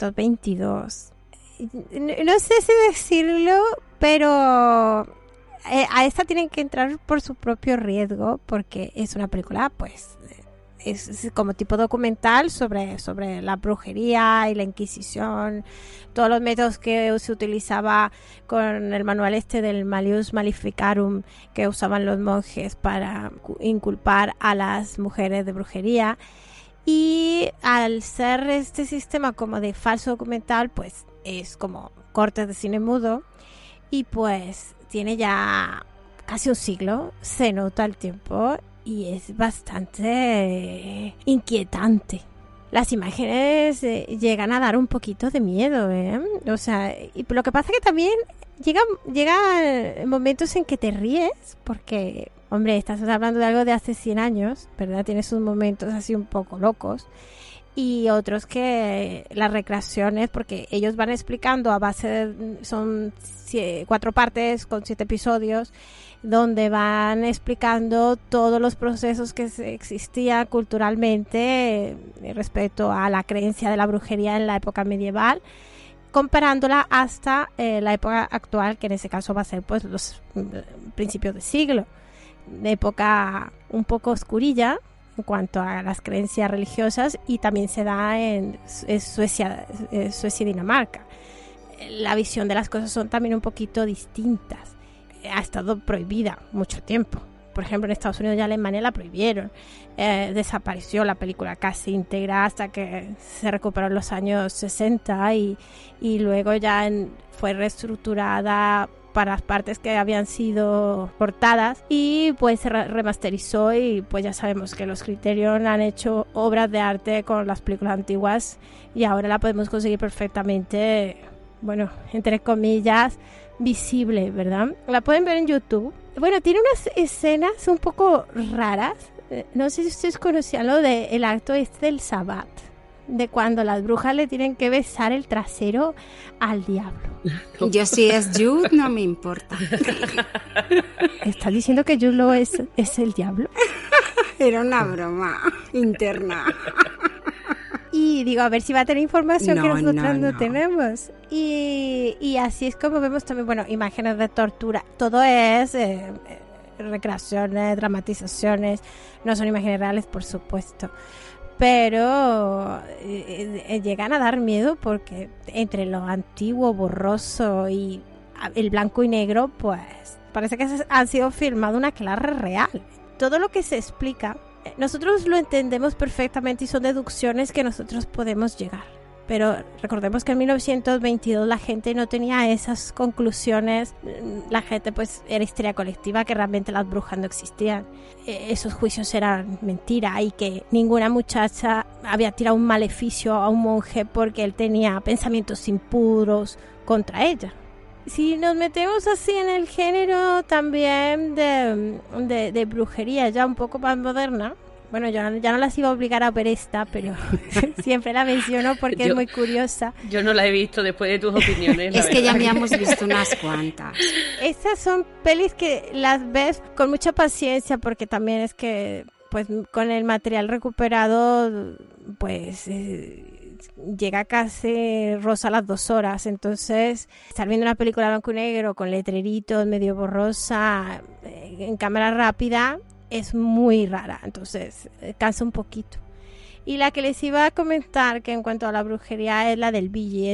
1922. No sé si decirlo, pero a esta tienen que entrar por su propio riesgo, porque es una película, pues, es como tipo documental sobre la brujería y la Inquisición, todos los métodos que se utilizaba con el manual del Malleus Maleficarum que usaban los monjes para inculpar a las mujeres de brujería. Y al ser este sistema como de falso documental, pues es como cortes de cine mudo, y pues tiene ya casi un siglo, se nota el tiempo y es bastante inquietante. Las imágenes llegan a dar un poquito de miedo, O sea, y lo que pasa es que también llega momentos en que te ríes, porque, hombre, estás hablando de algo de hace 100 años, ¿verdad? Tienes sus momentos así un poco locos. Y otros que las recreaciones, porque ellos van explicando a base son 4 partes con 7 episodios, donde van explicando todos los procesos que existían culturalmente respecto a la creencia de la brujería en la época medieval, comparándola hasta la época actual, que en ese caso va a ser pues los principios de siglo, de época un poco oscurilla en cuanto a las creencias religiosas, y también se da en Suecia y Dinamarca. La visión de las cosas son también un poquito distintas. Ha estado prohibida mucho tiempo. Por ejemplo, en Estados Unidos y Alemania la prohibieron. Desapareció la película casi íntegra hasta que se recuperó en los años 60 y luego ya fue reestructurada para las partes que habían sido cortadas, y pues se remasterizó, y pues ya sabemos que los Criterion han hecho obras de arte con las películas antiguas, y ahora la podemos conseguir perfectamente, bueno, entre comillas, visible, ¿verdad? La pueden ver en YouTube. Bueno, tiene unas escenas un poco raras. No sé si ustedes conocían lo del acto del Sabbat, de cuando las brujas le tienen que besar el trasero al diablo. Yo, si es Jude, no me importa. ¿Estás diciendo que Jude Law es el diablo? Era una broma interna. Y digo, a ver si va a tener información que nosotros no tenemos. Y así es como vemos también, bueno, imágenes de tortura. Todo es recreaciones, dramatizaciones, no son imágenes reales, por supuesto. Pero llegan a dar miedo porque entre lo antiguo, borroso y el blanco y negro, pues parece que han sido filmado una clara real. Todo lo que se explica, nosotros lo entendemos perfectamente y son deducciones que nosotros podemos llegar. Pero recordemos que en 1922 la gente no tenía esas conclusiones, la gente pues era histeria colectiva, que realmente las brujas no existían, esos juicios eran mentira y que ninguna muchacha había tirado un maleficio a un monje porque él tenía pensamientos impuros contra ella. Si nos metemos así en el género también de brujería ya un poco más moderna, bueno, ya no las iba a obligar a ver esta, pero siempre la menciono porque es muy curiosa. Yo no la he visto después de tus opiniones. Es que ya habíamos visto unas cuantas. Estas son pelis que las ves con mucha paciencia porque también es que pues con el material recuperado pues llega casi rosa a las 2 horas. Entonces estar viendo una película blanco y negro con letreritos, medio borrosa, en cámara rápida, es muy rara, entonces cansa un poquito. Y la que les iba a comentar, que en cuanto a la brujería, es la del Billy.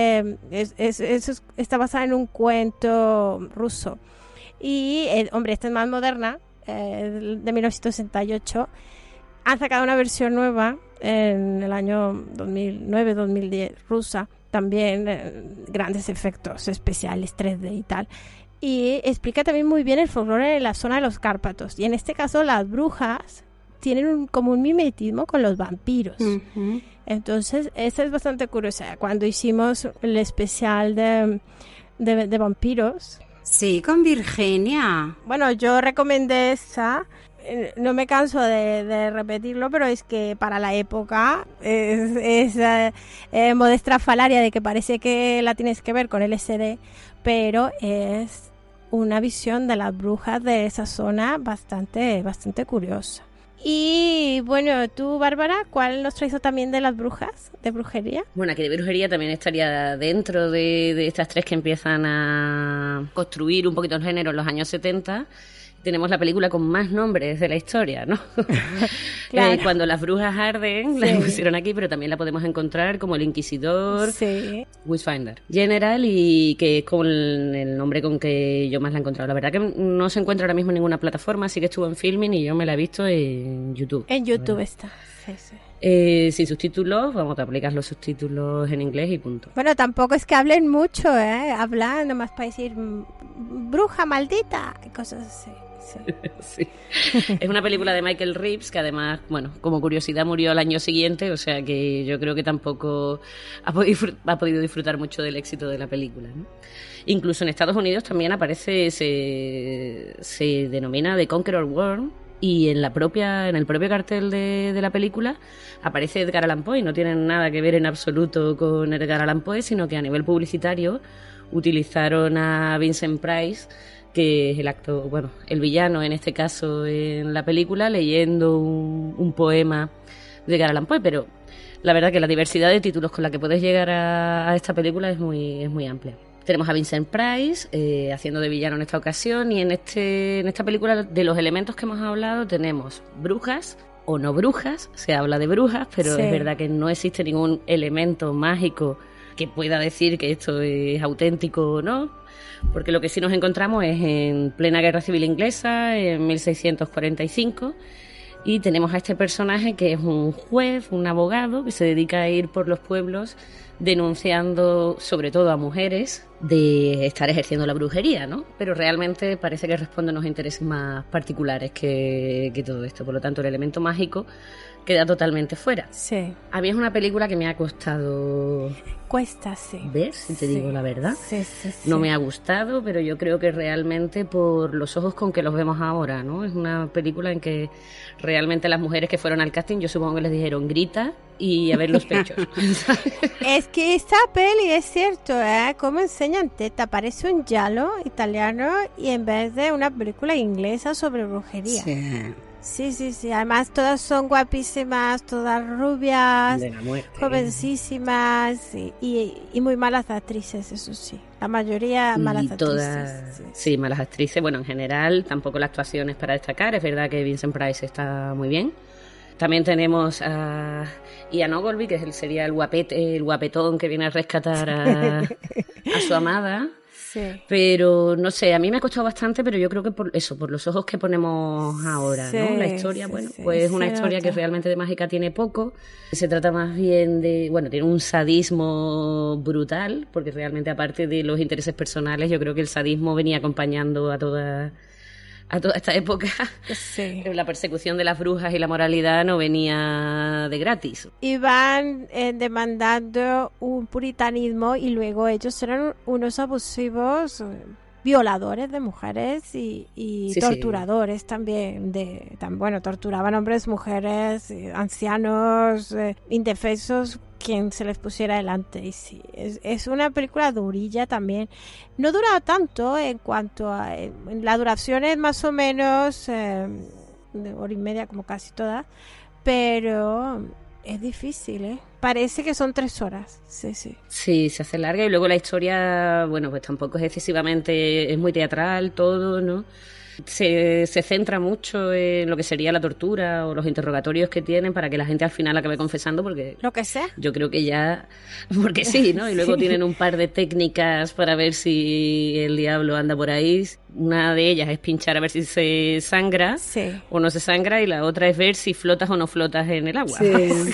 Está basada en un cuento ruso. Y, hombre, esta es más moderna, de 1968. Han sacado una versión nueva en el año 2009-2010, rusa. También grandes efectos especiales, 3D y tal. Y explica también muy bien el folclore en la zona de los Cárpatos. Y en este caso las brujas tienen como un mimetismo con los vampiros. Uh-huh. Entonces, esa es bastante curiosa. Cuando hicimos el especial de vampiros... Sí, con Virginia. Bueno, yo recomendé esa. No me canso de repetirlo, pero es que para la época es moda estrafalaria de que parece que la tienes que ver con LSD, pero es una visión de las brujas de esa zona bastante curiosa. Y bueno, tú, Bárbara, ¿cuál nos traes también de las brujas, de brujería? Bueno, aquí de brujería también estaría dentro de estas tres que empiezan a construir un poquito el género en los años 70. Tenemos la película con más nombres de la historia, ¿no? Claro. Cuando las brujas arden, la pusieron aquí, pero también la podemos encontrar como El Inquisidor, Witchfinder General, y que es con el nombre con que yo más la he encontrado. La verdad que no se encuentra ahora mismo en ninguna plataforma, sí que estuvo en Filmin y yo me la he visto en YouTube. En YouTube está, sí. Sin subtítulos, vamos a aplicar los subtítulos en inglés y punto. Bueno, tampoco es que hablen mucho, hablan nomás para decir bruja maldita y cosas así. Sí. Es una película de Michael Reeves que además, bueno, como curiosidad murió al año siguiente, o sea que yo creo que tampoco ha podido disfrutar mucho del éxito de la película, ¿no? Incluso en Estados Unidos también aparece, se denomina The Conqueror Worm, y en el propio cartel de la película aparece Edgar Allan Poe. No tienen nada que ver en absoluto con Edgar Allan Poe, sino que a nivel publicitario utilizaron a Vincent Price, que es el villano en este caso en la película, leyendo un poema de Edgar Allan Poe, pero la verdad que la diversidad de títulos con la que puedes llegar a esta película es muy amplia. Tenemos a Vincent Price haciendo de villano en esta ocasión, y en esta película, de los elementos que hemos hablado, tenemos brujas o no brujas. Se habla de brujas, pero es verdad que no existe ningún elemento mágico que pueda decir que esto es auténtico o no, porque lo que sí nos encontramos es en plena Guerra Civil Inglesa, en 1645, y tenemos a este personaje que es un juez, un abogado, que se dedica a ir por los pueblos denunciando sobre todo a mujeres de estar ejerciendo la brujería, ¿no? Pero realmente parece que responde a unos intereses más particulares que todo esto. Por lo tanto, el elemento mágico queda totalmente fuera. Sí. A mí es una película que me ha costado... Cuesta, sí. ¿Ves? Si te digo la verdad. Sí. No me ha gustado, pero yo creo que realmente por los ojos con que los vemos ahora, ¿no? Es una película en que realmente las mujeres que fueron al casting, yo supongo que les dijeron grita y a ver los pechos. Es que esta peli es cierto, cómo enseñan teta, parece un giallo italiano y en vez de una película inglesa sobre brujería. Sí. Sí, sí, sí. Además, todas son guapísimas, todas rubias, De la muerte. jovencísimas y muy malas actrices, eso sí. La mayoría malas Y actrices. todas, sí, malas actrices. Bueno, en general, tampoco la actuación es para destacar. Es verdad que Vincent Price está muy bien. También tenemos a Ian Ogilvy, que sería el guapetón que viene a rescatar a su amada. Sí. Pero no sé, a mí me ha costado bastante, pero yo creo que por los ojos que ponemos ahora, Sí, ¿no? La historia, sí, bueno, sí, pues es una se historia nota. que realmente de mágica tiene poco. Se trata más bien de, bueno, tiene un sadismo brutal, porque realmente aparte de los intereses personales, yo creo que el sadismo venía acompañando a toda esta época. Sí. La persecución de las brujas y la moralidad no venía de gratis. Iban demandando un puritanismo y luego ellos eran unos abusivos, violadores de mujeres y Sí, torturadores también. Bueno, torturaban hombres, mujeres, ancianos, indefensos, quien se les pusiera delante. Y sí, es una película durilla también. No dura tanto en cuanto a... la duración es más o menos de hora y media, como casi todas, pero es difícil, ¿eh? Parece que son 3 horas, sí, sí. Sí, se hace larga y luego la historia, bueno, pues tampoco es excesivamente, es muy teatral todo, ¿no? Se centra mucho en lo que sería la tortura o los interrogatorios que tienen para que la gente al final acabe confesando, porque Lo que sea. yo creo que ya, porque sí, ¿no? Y luego tienen un par de técnicas para ver si el diablo anda por ahí. Una de ellas es pinchar a ver si se sangra Sí. o no se sangra, y la otra es ver si flotas o no flotas en el agua.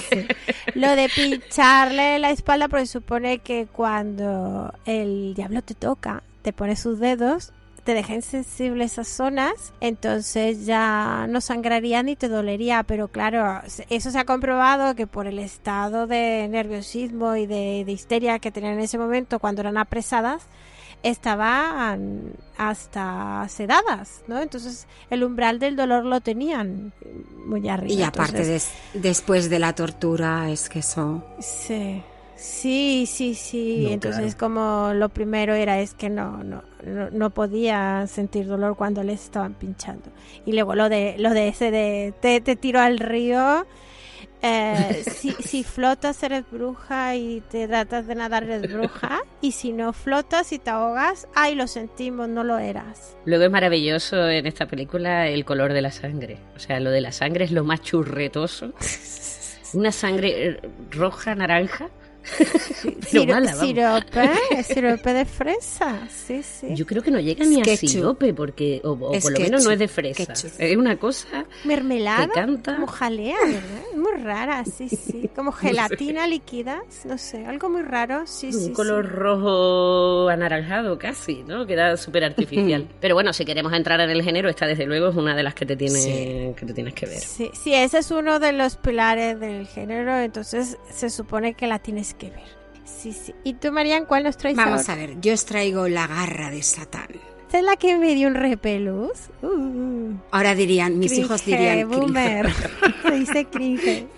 Lo de pincharle la espalda, porque supone que cuando el diablo te toca, te pone sus dedos, te deja insensible esas zonas, entonces ya no sangraría ni te dolería, pero claro, eso se ha comprobado que por el estado de nerviosismo y de histeria que tenían en ese momento cuando eran apresadas, estaban hasta sedadas, ¿no? Entonces el umbral del dolor lo tenían muy arriba. Y aparte entonces, después de la tortura es que eso... Sí. No, Entonces, claro. como lo primero es que no podía sentir dolor cuando les estaban pinchando. Y luego lo de ese de te tiro al río. Si flotas eres bruja y te tratas de nadar eres bruja, y si no flotas y te ahogas, ay, lo sentimos, no lo eras. Luego es maravilloso en esta película el color de la sangre. O sea, lo de la sangre es lo más churretoso. Una sangre roja, naranja. Pero mala, vamos. Sirope de fresa, sí. Yo creo que no llega ni a Ketchup. sirope, porque o por lo Ketchup, menos no es de fresa. ketchup. Es una cosa Mermelada, que canta. como jalea, ¿verdad? Muy rara, sí. Como gelatina líquida, no sé, algo muy raro, sí. Un color rojo anaranjado casi, ¿no? Queda súper artificial. Pero bueno, si queremos entrar en el género, esta desde luego es una de las que te tienes que ver. Sí, ese es uno de los pilares del género, entonces se supone que la tienes que ver. Sí. ¿Y tú, Marian, cuál nos traes Vamos ahora? a ver, yo os traigo La garra de Satán. Esta es la que me dio un repelús. Ahora dirían, mis hijos dirían cringe. boomer. Se dice cringe.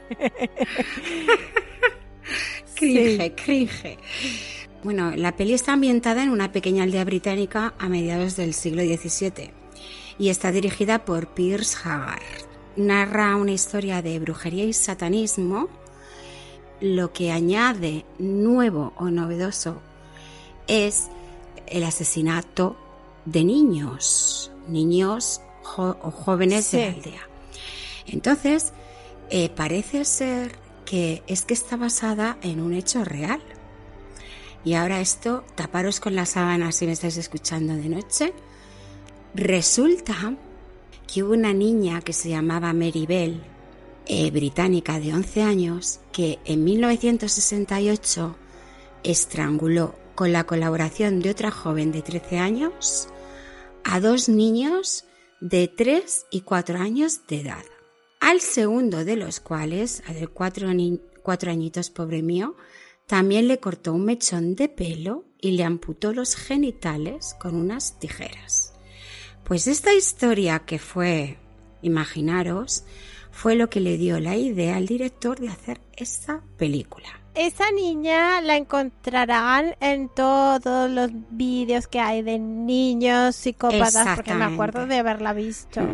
Cringe. Bueno, la peli está ambientada en una pequeña aldea británica a mediados del siglo XVII y está dirigida por Piers Haggard. Narra una historia de brujería y satanismo. Lo que añade nuevo o novedoso es el asesinato de niños o jóvenes de la aldea. Entonces, parece ser que está basada en un hecho real. Y ahora esto, taparos con la sábana si me estáis escuchando de noche. Resulta que hubo una niña que se llamaba Mary Bell, británica de 11 años, que en 1968 estranguló con la colaboración de otra joven de 13 años a 2 niños de 3 y 4 años de edad. Al segundo de los cuales, a de 4 añitos, pobre mío, también le cortó un mechón de pelo y le amputó los genitales con unas tijeras. Pues esta historia que fue, imaginaros, fue lo que le dio la idea al director de hacer esta película. Esa niña la encontrarán en todos los vídeos que hay de niños psicópatas, porque me acuerdo de haberla visto.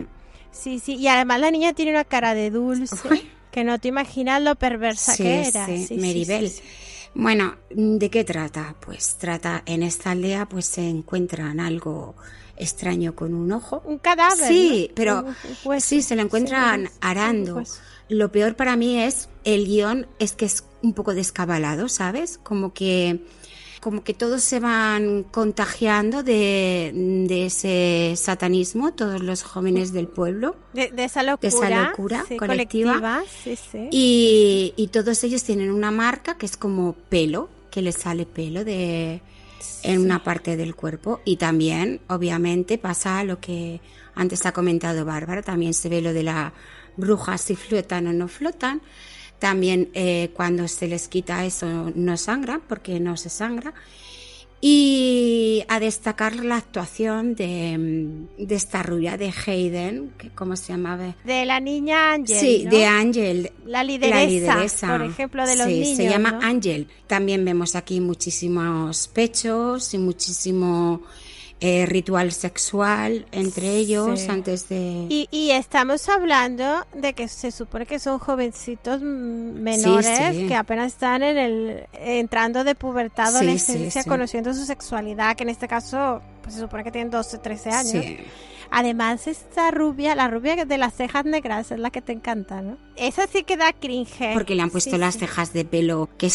Sí, sí, y además la niña tiene una cara de dulce, que no te imaginas lo perversa que era. Sí, Maribel. Sí. Bueno, ¿de qué trata? Pues trata, en esta aldea pues se encuentran algo extraño con un ojo. Un cadáver. Sí, ¿no? pero Un hueso. sí, se lo encuentran Sí, arando. un hueso. Lo peor para mí es el guión, es que es un poco descabalado, ¿sabes? Como que todos se van contagiando de ese satanismo, todos los jóvenes del pueblo. De esa locura, sí, colectiva. Sí. Y todos ellos tienen una marca que es como pelo, que les sale pelo en una parte del cuerpo. Y también, obviamente, pasa lo que antes ha comentado Bárbara, también se ve lo de la bruja, si flotan o no flotan. También cuando se les quita eso no sangran, porque no se sangra. Y a destacar la actuación de esta rubia, de Hayden, que ¿cómo se llamaba? De la niña Ángel. Sí, ¿no? de Ángel. La lideresa, por ejemplo, de los niños. Sí, se llama ¿no? Ángel. También vemos aquí muchísimos pechos y muchísimo ritual sexual entre ellos Sí. antes de... Y estamos hablando de que se supone que son jovencitos menores Sí. que apenas están entrando de pubertad, Sí, adolescencia, sí. conociendo su sexualidad, que en este caso pues se supone que tienen 12, 13 años. Sí. Además, esta rubia, la rubia de las cejas negras es la que te encanta, ¿no? Esa sí que da cringe. Porque le han puesto Sí, las sí. cejas de pelo que,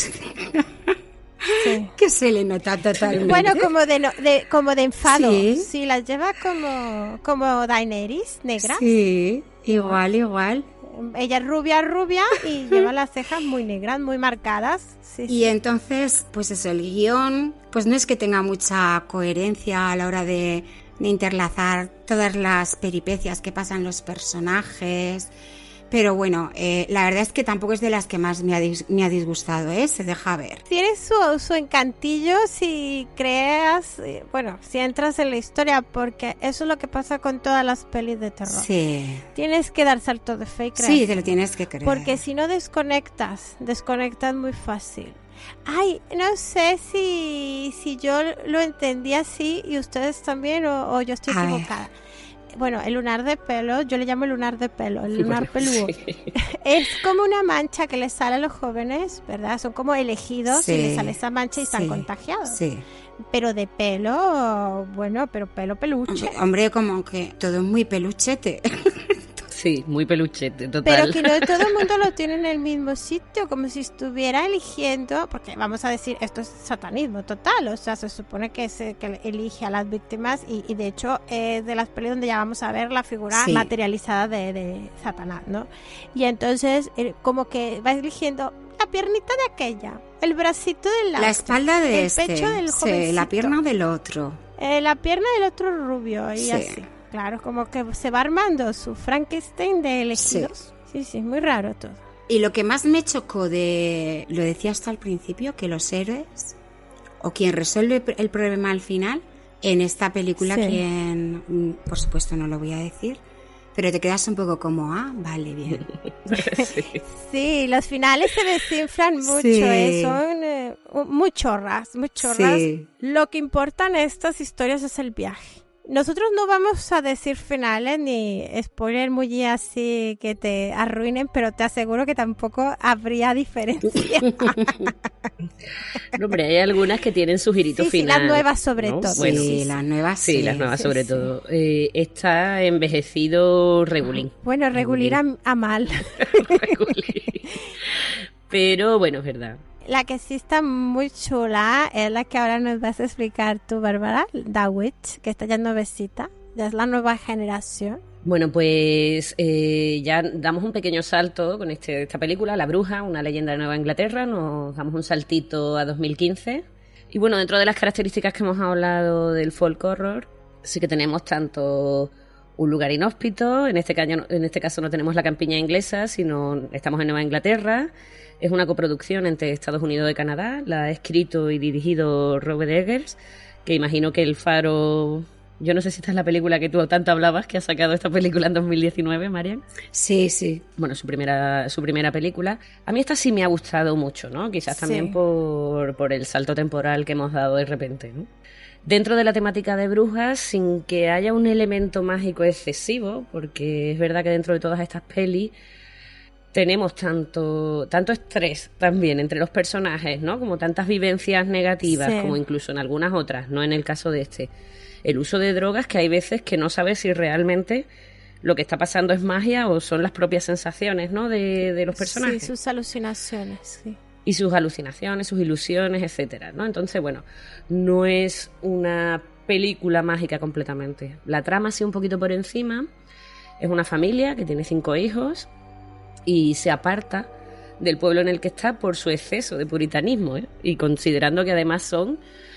Sí. que se le nota totalmente. Bueno, como de enfado. Sí. Sí, las lleva como Daenerys, negras. Sí, igual. Ella es rubia y lleva las cejas muy negras, muy marcadas. Sí, Y sí. entonces, pues eso, el guión, pues no es que tenga mucha coherencia a la hora de interlazar todas las peripecias que pasan los personajes. Pero bueno, la verdad es que tampoco es de las que más me ha disgustado, se deja ver. Tiene su encantillo si creas, bueno, si entras en la historia, porque eso es lo que pasa con todas las pelis de terror. Sí, Tienes que dar salto de fe y creer. sí, te lo tienes que creer. Porque si no desconectas muy fácil. Ay, no sé si yo lo entendí así y ustedes también o yo estoy A ver. equivocada. Bueno, el lunar de pelo, yo le llamo el lunar de pelo, el lunar Bueno, peludo. sí. Es como una mancha que les sale a los jóvenes, ¿verdad? Son como elegidos Sí, y les sale esa mancha y están sí, contagiados. Sí. Pero de pelo, bueno, pero pelo peluche. Hombre, como que todo es muy peluchete. Sí, muy peluchete, total. Pero que no todo el mundo lo tiene en el mismo sitio, como si estuviera eligiendo, porque vamos a decir, esto es satanismo total, o sea, se supone que elige a las víctimas y de hecho es de las pelis donde ya vamos a ver la figura Sí. materializada de Satanás, ¿no? Y entonces como que va eligiendo la piernita de aquella, el bracito del lado, La espalda de el este, pecho del sí, jovencito, la pierna del otro. la pierna del otro rubio y Sí. así. Claro, como que se va armando su Frankenstein de elegidos. Sí, muy raro todo. Y lo que más me chocó lo decía hasta al principio, que los héroes, o quien resuelve el problema al final, en esta película, Sí. por supuesto no lo voy a decir, pero te quedas un poco como, vale, bien. Sí, los finales se desinflan mucho, Sí. son muy chorras. Sí. Lo que importa en estas historias es el viaje. Nosotros no vamos a decir finales ni spoiler muy así que te arruinen, pero te aseguro que tampoco habría diferencia. No, hombre, hay algunas que tienen su girito Sí, sí, final. las nuevas sobre ¿no? todo. Bueno, Sí, las nuevas sí. sí, las nuevas Sí, sobre sí. todo. Está envejecido regulín. Bueno, regulir a mal. Regulín. Pero bueno, es verdad. La que sí está muy chula es la que ahora nos vas a explicar tú, Bárbara, The Witch, que está ya nuevecita, ya es la nueva generación. Bueno, pues ya damos un pequeño salto con esta película, La Bruja, una leyenda de Nueva Inglaterra. Nos damos un saltito a 2015. Y bueno, dentro de las características que hemos hablado del folk horror, sí que tenemos tanto un lugar inhóspito, en este caso no tenemos la campiña inglesa, sino estamos en Nueva Inglaterra. Es una coproducción entre Estados Unidos y Canadá. La ha escrito y dirigido Robert Eggers, que imagino que El Faro... Yo no sé si esta es la película que tú tanto hablabas, que ha sacado esta película en 2019, Marian. Sí, sí. Bueno, su primera película. A mí esta sí me ha gustado mucho, ¿no? Quizás también Sí. por el salto temporal que hemos dado de repente, ¿no? dentro de la temática de brujas, sin que haya un elemento mágico excesivo, porque es verdad que dentro de todas estas pelis tenemos tanto estrés también entre los personajes, ¿no? Como tantas vivencias negativas, Sí. como incluso en algunas otras, no en el caso de este. El uso de drogas, que hay veces que no sabes si realmente lo que está pasando es magia o son las propias sensaciones, ¿no? de los personajes. Sí, sus alucinaciones, sí. Y sus alucinaciones, sus ilusiones, etcétera, ¿no? Entonces, bueno, no es una película mágica completamente. La trama sí un poquito por encima. Es una familia que tiene 5 hijos y se aparta del pueblo en el que está por su exceso de puritanismo, ¿eh? Y considerando que además son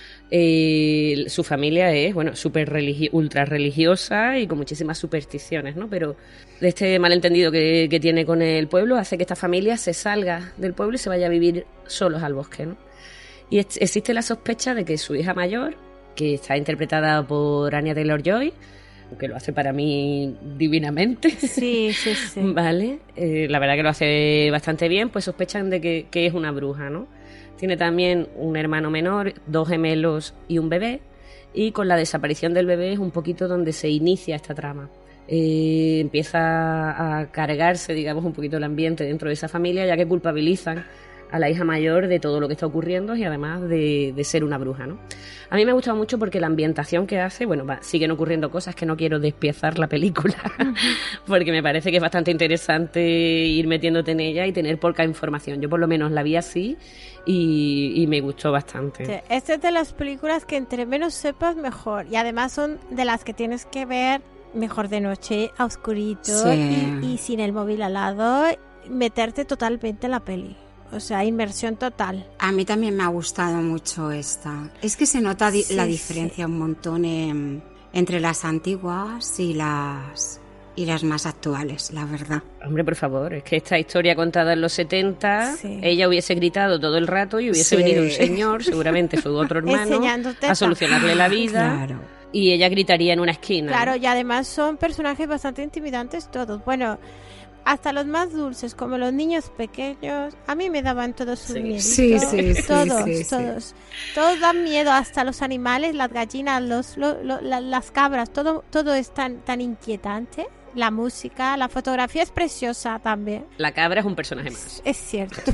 su familia es, bueno, ultra religiosa y con muchísimas supersticiones, ¿no? Pero este malentendido que tiene con el pueblo hace que esta familia se salga del pueblo y se vaya a vivir solos al bosque, ¿no? Y existe la sospecha de que su hija mayor, que está interpretada por Anya Taylor-Joy, que lo hace para mí divinamente. Sí. Vale, la verdad que lo hace bastante bien, pues sospechan de que es una bruja, ¿no? Tiene también un hermano menor, 2 gemelos y un bebé, y con la desaparición del bebé es un poquito donde se inicia esta trama. Empieza a cargarse, digamos, un poquito el ambiente dentro de esa familia, ya que culpabilizan a la hija mayor de todo lo que está ocurriendo y además de ser una bruja, ¿no? A mí me ha gustado mucho porque la ambientación que hace, bueno, siguen ocurriendo cosas que no quiero despiezar la película, porque me parece que es bastante interesante ir metiéndote en ella y tener poca información. Yo por lo menos la vi así y me gustó bastante. Sí, esta es de las películas que entre menos sepas mejor, y además son de las que tienes que ver mejor de noche, a oscurito, Sí. y sin el móvil al lado, meterte totalmente en la peli. O sea, inmersión total. A mí también me ha gustado mucho esta. Es que se nota la diferencia un montón entre las antiguas y las más actuales, la verdad. Hombre, por favor, es que esta historia contada en los 70, Sí. ella hubiese gritado todo el rato y hubiese Sí. venido un señor, seguramente su otro hermano, Enseñándote a solucionarle la vida. Claro. Y ella gritaría en una esquina. Claro, y además son personajes bastante intimidantes todos. Bueno, hasta los más dulces, como los niños pequeños, a mí me daban todos sus Sí. miedo. Sí. Todos. Todos dan miedo, hasta los animales, las gallinas, las cabras, todo es tan inquietante. La música, la fotografía es preciosa también. La cabra es un personaje más. Es cierto.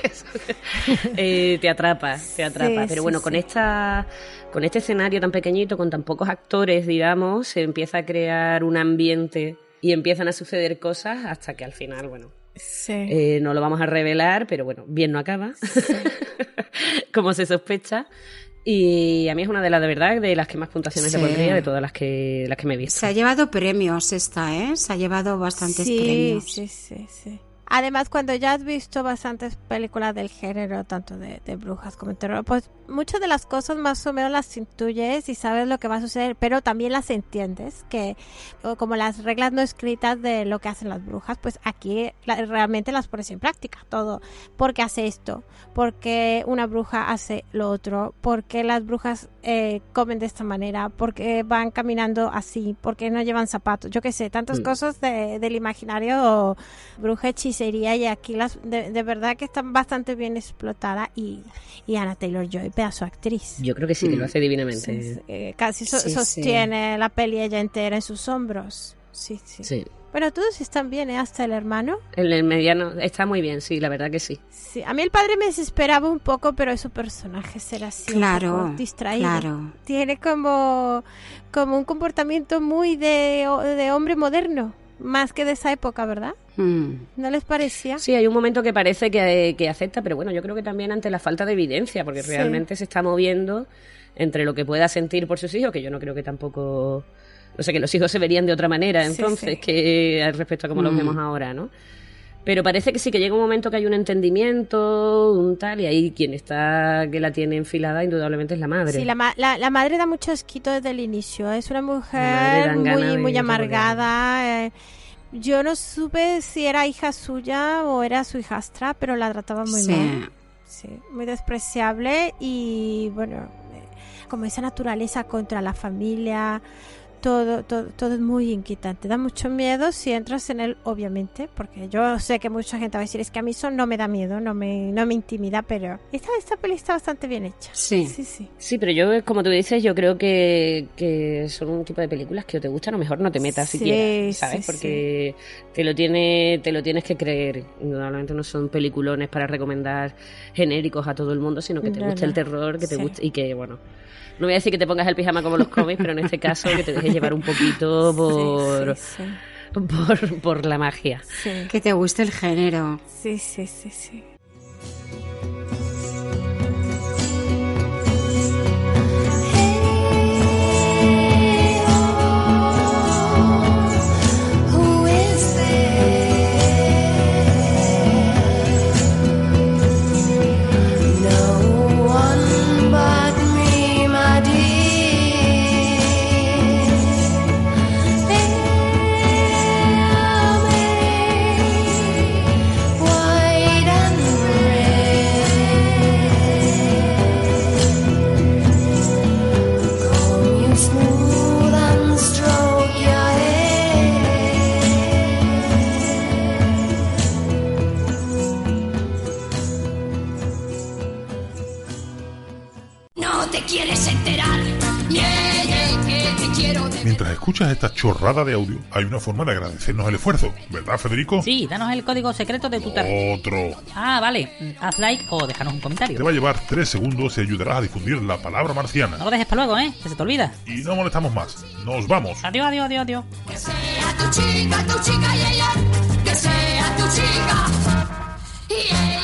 Te atrapa. Sí, Pero bueno, sí, con sí. con este escenario tan pequeñito, con tan pocos actores, digamos, se empieza a crear un ambiente y empiezan a suceder cosas hasta que al final, bueno, Sí. no lo vamos a revelar, pero bueno, bien no acaba, como se sospecha. Y a mí es una de verdad, de las que más puntuaciones Sí. le pondría de todas las que me he visto. Se ha llevado premios esta, ¿eh? Se ha llevado bastantes premios. Sí. Además, cuando ya has visto bastantes películas del género, tanto de brujas como de terror, pues muchas de las cosas más o menos las intuyes y sabes lo que va a suceder, pero también las entiendes, que como las reglas no escritas de lo que hacen las brujas, pues aquí realmente las pones en práctica, todo. ¿Por qué hace esto? ¿Por qué una bruja hace lo otro? ¿Por qué las brujas comen de esta manera? ¿Por qué van caminando así? ¿Por qué no llevan zapatos? Yo qué sé, tantas cosas del imaginario bruja, hechicería, y aquí de verdad que están bastante bien explotadas, y Anya Taylor-Joy, pedazo de actriz. Yo creo que sí, que lo hace divinamente. Casi Sí, sostiene la peli ella entera en sus hombros. Sí. Sí. Bueno, todos están bien, ¿eh? Hasta el hermano. El mediano está muy bien, sí, la verdad que sí. Sí, a mí el padre me desesperaba un poco, pero su personaje será así un poco distraído. Claro. Tiene como un comportamiento muy de hombre moderno, más que de esa época, ¿verdad? ¿No les parecía? Sí, hay un momento que parece que acepta, pero bueno, yo creo que también ante la falta de evidencia, porque Sí. realmente se está moviendo entre lo que pueda sentir por sus hijos, que yo no creo que tampoco... No sé, que los hijos se verían de otra manera, Sí, entonces, sí. que respecto a cómo los vemos ahora, ¿no? Pero parece que sí, que llega un momento que hay un entendimiento, un tal, y ahí quien está, que la tiene enfilada, indudablemente es la madre. Sí, la madre da mucho asquito desde el inicio. Es una madre mujer dan ganas muy de amargada. Yo no supe si era hija suya o era su hijastra, pero la trataba muy mal. Sí, muy despreciable. Y bueno, como esa naturaleza contra la familia, todo es muy inquietante. Da mucho miedo si entras en él, obviamente, porque yo sé que mucha gente va a decir, es que a mí eso no me da miedo, no me intimida, pero esta peli está bastante bien hecha. Sí. Sí, pero yo, como tú dices, yo creo que son un tipo de películas que o te gustan o mejor no te metas siquiera, ¿sabes? Porque te lo tienes que creer. Indudablemente no son peliculones para recomendar genéricos a todo el mundo, sino que te guste el terror, que te guste, y que, bueno, no voy a decir que te pongas el pijama como los cómics, pero en este caso que te dejes llevar un poquito por la magia. Sí. Que te guste el género. Sí. Who is there? No one but me, my dear. Tell me, white and red. Comb you smooth and stroke your hair. No te quieres enterar. Que te quiero de Mientras escuchas esta chorrada de audio, hay una forma de agradecernos el esfuerzo, ¿verdad, Federico? Sí, danos el código secreto de tu Otro. Ah, vale. Haz like o déjanos un Te comentario. va a llevar 3 segundos y ayudarás a difundir la palabra marciana. No lo dejes para luego, que se te olvida. Y no molestamos más. ¡Nos vamos! Adiós. que sea tu chica, yeah, yeah. Que sea tu chica. Yeah, yeah.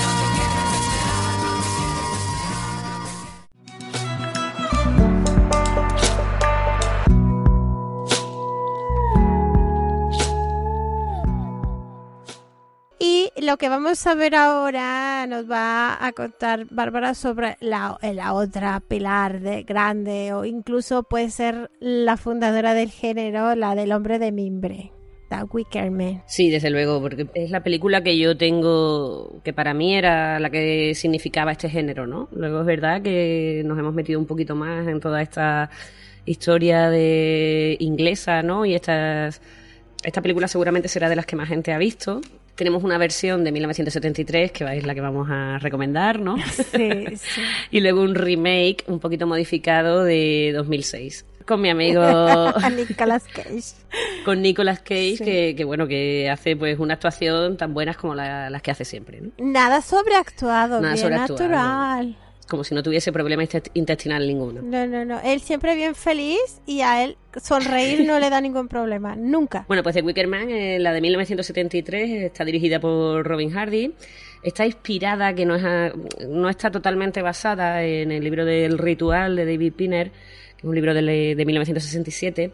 Y lo que vamos a ver ahora nos va a contar Bárbara sobre la otra pilar grande, o incluso puede ser la fundadora del género, la del hombre de mimbre, The Wicker Man. Sí, desde luego, porque es la película que yo tengo, que para mí era la que significaba este género, ¿no? Luego es verdad que nos hemos metido un poquito más en toda esta historia de inglesa, ¿no? Y esta película seguramente será de las que más gente ha visto. Tenemos una versión de 1973, que es la que vamos a recomendar, ¿no? Sí. Y luego un remake un poquito modificado de 2006. Con mi amigo Nicolas Cage. Con Nicolas Cage, Sí. que hace pues una actuación tan buenas como las que hace siempre, ¿no? Nada sobreactuado, Nada bien sobreactuado, natural. Como si no tuviese problema intestinal ninguno. No. Él siempre bien feliz y a él sonreír no le da ningún problema. Nunca. Bueno, pues The Wicker Man, la de 1973, está dirigida por Robin Hardy. Está inspirada, que no está totalmente basada en el libro del Ritual de David Pinner, que es un libro de 1967.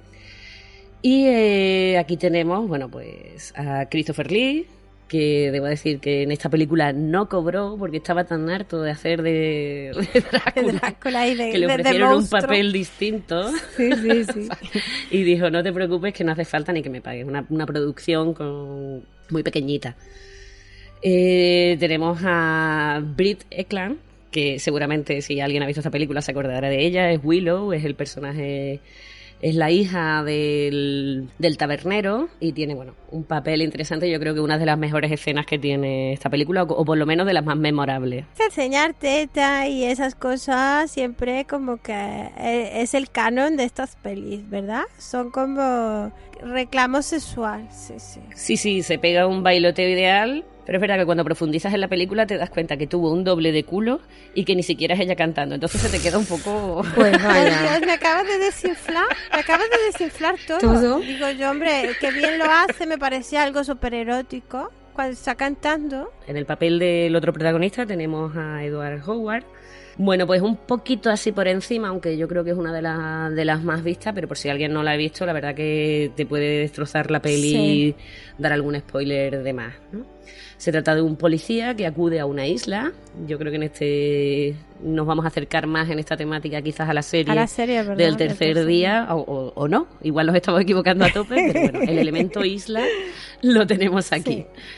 Y aquí tenemos, bueno, pues a Christopher Lee, que debo decir que en esta película no cobró porque estaba tan harto de hacer de Drácula, y que le ofrecieron un papel distinto. Sí. Y dijo, no te preocupes que no hace falta ni que me pagues, una producción muy pequeñita. Tenemos a Britt Ekland, que seguramente si alguien ha visto esta película se acordará de ella. Es Willow, es el personaje... Es la hija del tabernero y tiene, bueno, un papel interesante. Yo creo que una de las mejores escenas que tiene esta película, o por lo menos de las más memorables. Enseñar teta y esas cosas siempre como que es el canon de estas pelis, ¿verdad? Son como reclamo sexual, sí. Sí, se pega un bailoteo ideal. Pero es verdad que cuando profundizas en la película te das cuenta que tuvo un doble de culo y que ni siquiera es ella cantando. Entonces se te queda un poco... Pues Por vaya. Dios, me acabas de desinflar todo. Digo yo, hombre, qué bien lo hace, me parecía algo súper erótico cuando está cantando. En el papel del otro protagonista tenemos a Edward Howard. Bueno, pues un poquito así por encima, aunque yo creo que es una de las más vistas, pero por si alguien no la ha visto, la verdad que te puede destrozar la peli y dar algún spoiler de más, ¿no? Se trata de un policía que acude a una isla. Yo creo que nos vamos a acercar más en esta temática quizás a la serie ¿verdad? del tercer día, o no, igual nos estamos equivocando a tope, pero bueno, el elemento isla lo tenemos aquí.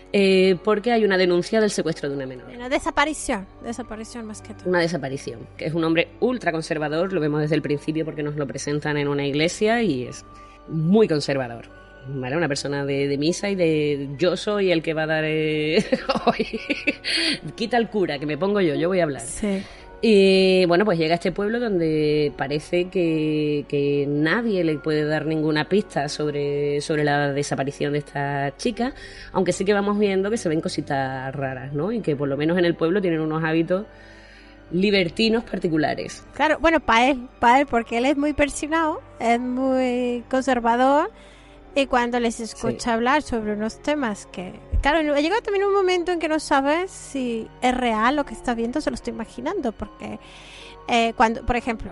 porque hay una denuncia del secuestro de una menor. Una desaparición más que todo. Una desaparición, que es un hombre ultra conservador, lo vemos desde el principio porque nos lo presentan en una iglesia y es muy conservador. ¿Vale? Una persona de misa y de yo soy el que va a dar hoy. Quita el cura, que me pongo yo voy a hablar. Sí. Y bueno, pues llega a este pueblo donde parece que nadie le puede dar ninguna pista sobre la desaparición de esta chica, aunque sí que vamos viendo que se ven cositas raras, ¿no? Y que por lo menos en el pueblo tienen unos hábitos libertinos particulares. Claro, bueno, para él, porque él es muy persinado, es muy conservador. Y cuando les escucha hablar sobre unos temas que... Claro, llega también un momento en que no sabes si es real lo que está viendo, se lo estoy imaginando, porque cuando, por ejemplo,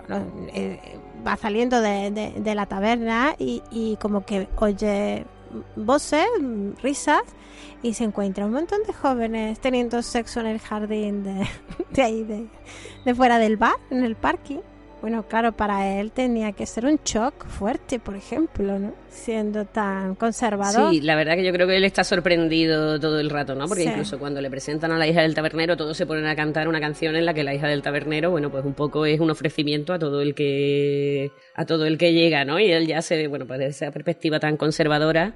va saliendo de la taberna y como que oye voces, risas, y se encuentra un montón de jóvenes teniendo sexo en el jardín de ahí, de fuera del bar, en el parking. Bueno, claro, para él tenía que ser un shock fuerte, por ejemplo, ¿no? Siendo tan conservador. Sí, la verdad que yo creo que él está sorprendido todo el rato, ¿no? Porque incluso cuando le presentan a la hija del tabernero, todos se ponen a cantar una canción en la que la hija del tabernero, bueno, pues un poco es un ofrecimiento a todo el que llega, ¿no? Y él ya pues desde esa perspectiva tan conservadora,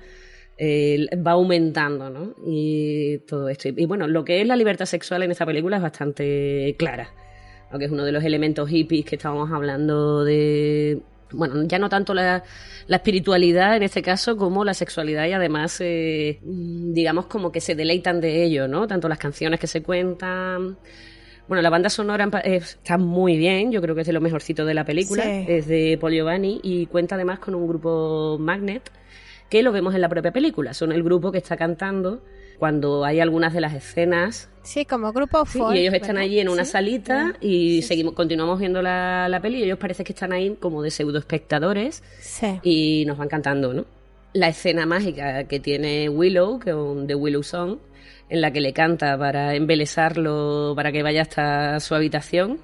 va aumentando, ¿no? Y todo esto. Y bueno, lo que es la libertad sexual en esta película es bastante clara. Que es uno de los elementos hippies que estábamos hablando de... Bueno, ya no tanto la espiritualidad en este caso como la sexualidad y además, digamos, como que se deleitan de ello, ¿no? Tanto las canciones que se cuentan... Bueno, la banda sonora está muy bien, yo creo que es de lo mejorcito de la película, sí. Es de Paul Giovanni y cuenta además con un grupo Magnet que lo vemos en la propia película, son el grupo que está cantando cuando hay algunas de las escenas. Sí, como grupo folk. Y ellos están allí en una salita y sí. continuamos viendo la peli y ellos parece que están ahí como de pseudo espectadores sí. Y nos van cantando, ¿no? La escena mágica que tiene Willow, que es un The Willow Song, en la que le canta para embelesarlo, para que vaya hasta su habitación.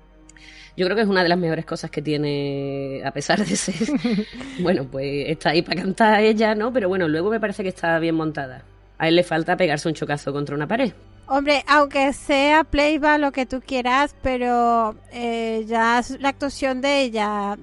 Yo creo que es una de las mejores cosas que tiene, a pesar de ser... Bueno, pues está ahí para cantar ella, ¿no? Pero bueno, luego me parece que está bien montada. A él le falta pegarse un chocazo contra una pared. Hombre, aunque sea playback, lo que tú quieras, pero ya la actuación de ella,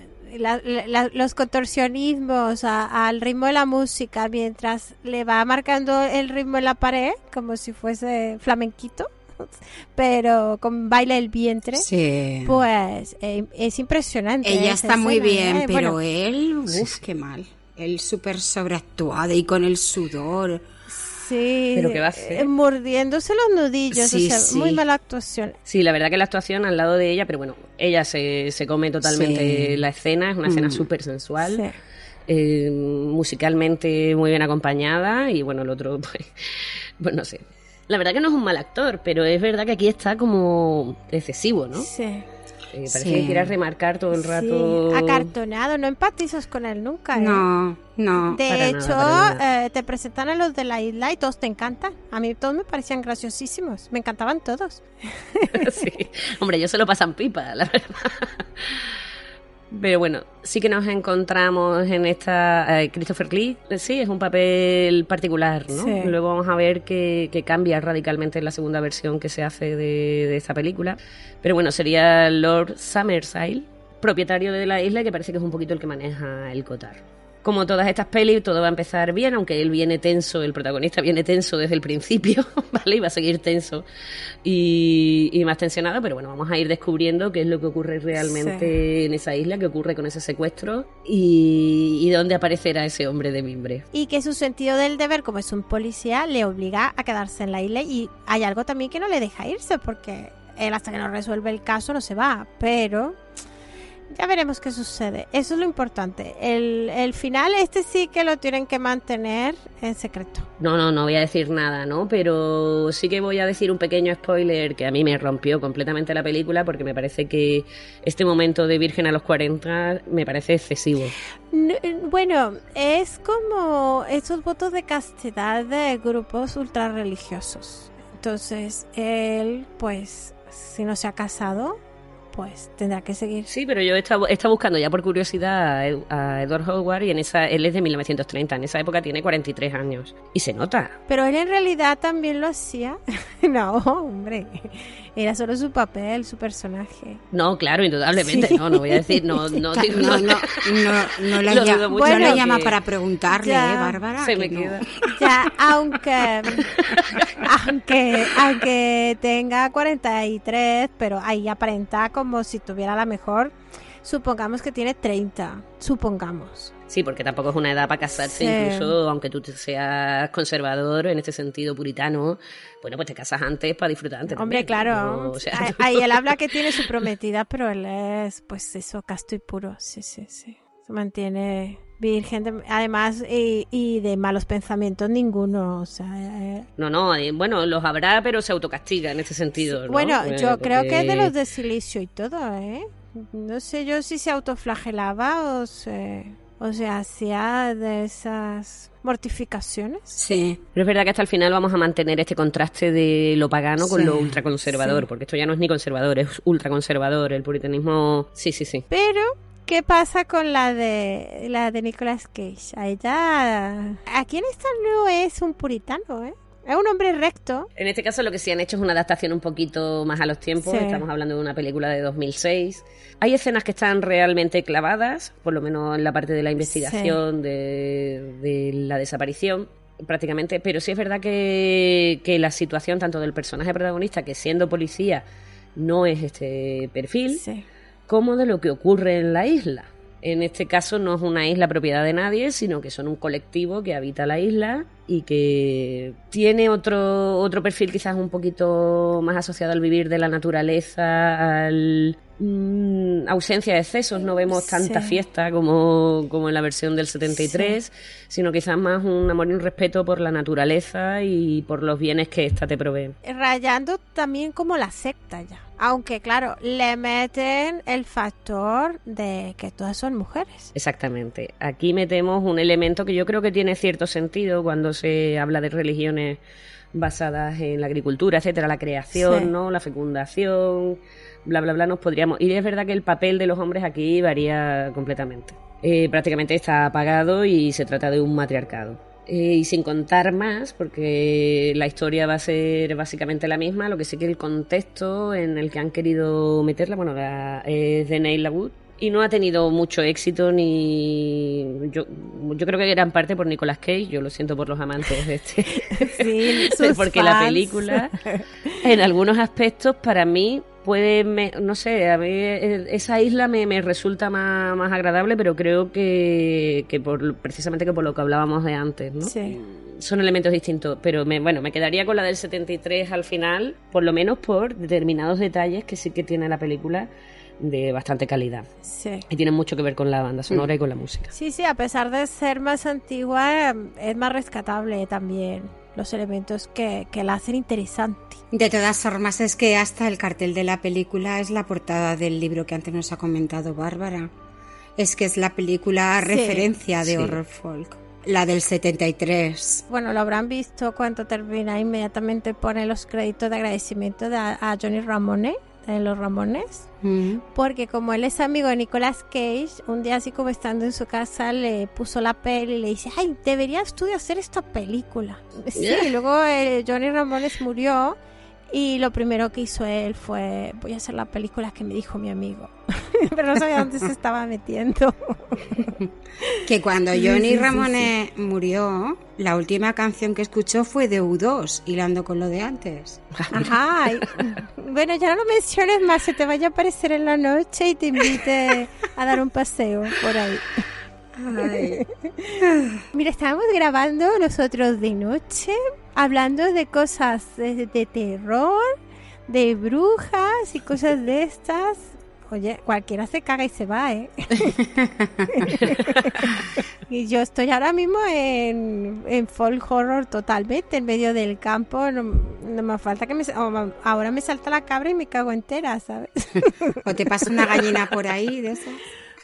los contorsionismos al ritmo de la música, mientras le va marcando el ritmo en la pared, como si fuese flamenquito, pero con baile el vientre, sí. Pues es impresionante. Ella está muy bien, pero bueno, él, qué mal. Él súper sobreactuado y con el sudor. Sí, ¿Pero qué va a hacer? Mordiéndose los nudillos, sí, o sea, sí. muy mala actuación. Sí, la verdad que la actuación al lado de ella, pero bueno, ella se come totalmente sí. la escena, es una escena súper sensual, Sí. musicalmente muy bien acompañada y bueno, el otro, pues no sé. La verdad que no es un mal actor, pero es verdad que aquí está como excesivo, ¿no? Sí. Parece que quiere remarcar todo el rato. Sí, acartonado, no empatizas con él nunca. No. De para hecho, nada. te presentan a los de la isla y todos te encantan. A mí todos me parecían graciosísimos. Me encantaban todos. Sí. Hombre, ellos se lo pasan pipa, la verdad. Pero bueno, sí que nos encontramos en esta... Christopher Lee, sí, es un papel particular, ¿no? Sí. Luego vamos a ver que cambia radicalmente en la segunda versión que se hace de esta película. Pero bueno, sería Lord Summerside, propietario de la isla, que parece que es un poquito el que maneja el cotar. Como todas estas pelis, todo va a empezar bien, aunque él viene tenso, el protagonista viene tenso desde el principio, ¿vale? Y va a seguir tenso y más tensionado, pero bueno, vamos a ir descubriendo qué es lo que ocurre realmente en esa isla, qué ocurre con ese secuestro y dónde aparecerá ese hombre de mimbre. Y que su sentido del deber, como es un policía, le obliga a quedarse en la isla y hay algo también que no le deja irse, porque él hasta que no resuelve el caso no se va, pero... Ya veremos qué sucede. Eso es lo importante. El final sí que lo tienen que mantener en secreto. No voy a decir nada, ¿no? Pero sí que voy a decir un pequeño spoiler que a mí me rompió completamente la película porque me parece que este momento de Virgen a los 40 me parece excesivo. Bueno, es como esos votos de castidad de grupos ultra religiosos. Entonces, él, pues, si no se ha casado... pues tendrá que seguir. Sí, pero yo he estado buscando ya por curiosidad a Edward Howard y él es de 1930, en esa época tiene 43 años. Y se nota. Pero él en realidad también lo hacía. No, hombre, era solo su papel, su personaje. No, claro, indudablemente, sí. No voy a decir, no lo llama para preguntarle, ya, Bárbara. Se me queda. Ya, aunque tenga 43, pero ahí aparenta como si tuviera la mejor. Supongamos que tiene 30, supongamos. Sí, porque tampoco es una edad para casarse, sí. Incluso aunque tú seas conservador, en este sentido puritano, bueno, pues te casas antes para disfrutar antes. Hombre, también, claro. ¿no? O sea, ahí él habla que tiene su prometida, pero él es, pues eso, casto y puro. Sí. Se mantiene virgen, además, y de malos pensamientos ninguno, o sea... No, bueno, los habrá, pero se autocastiga en este sentido, ¿no? Bueno, yo creo que es de los de silicio y todo, ¿eh? No sé yo si se autoflagelaba o se hacía de esas mortificaciones. Sí. Pero es verdad que hasta el final vamos a mantener este contraste de lo pagano con lo ultraconservador, porque esto ya no es ni conservador, es ultraconservador, el puritanismo... Sí. Pero... ¿qué pasa con la de Nicolas Cage? A ella... Aquí en esta no es un puritano, ¿eh? Es un hombre recto. En este caso lo que sí han hecho es una adaptación un poquito más a los tiempos. Sí. Estamos hablando de una película de 2006. Hay escenas que están realmente clavadas, por lo menos en la parte de la investigación, sí. de la desaparición, prácticamente. Pero sí es verdad que la situación tanto del personaje protagonista, que siendo policía no es este perfil... Sí. Como de lo que ocurre en la isla. En este caso no es una isla propiedad de nadie, sino que son un colectivo que habita la isla y que tiene otro perfil quizás un poquito más asociado al vivir de la naturaleza, al ausencia de excesos. No vemos tanta fiesta como en la versión del 73, sino quizás más un amor y un respeto por la naturaleza y por los bienes que ésta te provee. Rayando también como la secta ya. Aunque, claro, le meten el factor de que todas son mujeres. Exactamente. Aquí metemos un elemento que yo creo que tiene cierto sentido cuando se habla de religiones basadas en la agricultura, etcétera, la creación, ¿no? La fecundación, bla, bla, bla, nos podríamos... Y es verdad que el papel de los hombres aquí varía completamente. Prácticamente está apagado y se trata de un matriarcado. Y sin contar más, porque la historia va a ser básicamente la misma, lo que sí que el contexto en el que han querido meterla, bueno, es de Neil LaWood, y no ha tenido mucho éxito ni... Yo creo que gran parte por Nicolas Cage, yo lo siento por los amantes de este... Sí, porque fans. La película, en algunos aspectos, para mí... no sé, a mí esa isla me resulta más agradable, pero creo que precisamente por lo que hablábamos de antes, ¿no? Sí. Son elementos distintos, pero me quedaría con la del 73 al final, por lo menos por determinados detalles que sí que tiene la película de bastante calidad. Sí. Y tienen mucho que ver con la banda sonora y con la música. Sí, a pesar de ser más antigua, es más rescatable también los elementos que la hacen interesante. De todas formas, es que hasta el cartel de la película es la portada del libro que antes nos ha comentado Bárbara. Es que es la película referencia de horror folk. La del 73. Bueno, lo habrán visto cuando termina, inmediatamente pone los créditos de agradecimiento a Johnny Ramone, de los Ramones, porque como él es amigo de Nicolas Cage, un día así como estando en su casa le puso la peli y le dice, ay, deberías tú de hacer esta película. Sí, y luego Johnny Ramones murió y lo primero que hizo él fue, voy a hacer la película que me dijo mi amigo. Pero no sabía dónde se estaba metiendo. Que cuando Johnny Ramone murió, la última canción que escuchó fue de U2, hilando con lo de antes. Ajá. Bueno, ya no lo menciones más, se te vaya a aparecer en la noche y te invite a dar un paseo por ahí. Ay. Mira, estábamos grabando nosotros de noche, hablando de cosas de terror, de brujas y cosas de estas. Oye, cualquiera se caga y se va, ¿eh? Y yo estoy ahora mismo en folk horror totalmente, en medio del campo. No me falta que ahora me salta la cabra y me cago entera, ¿sabes? O te pasa una gallina por ahí de eso.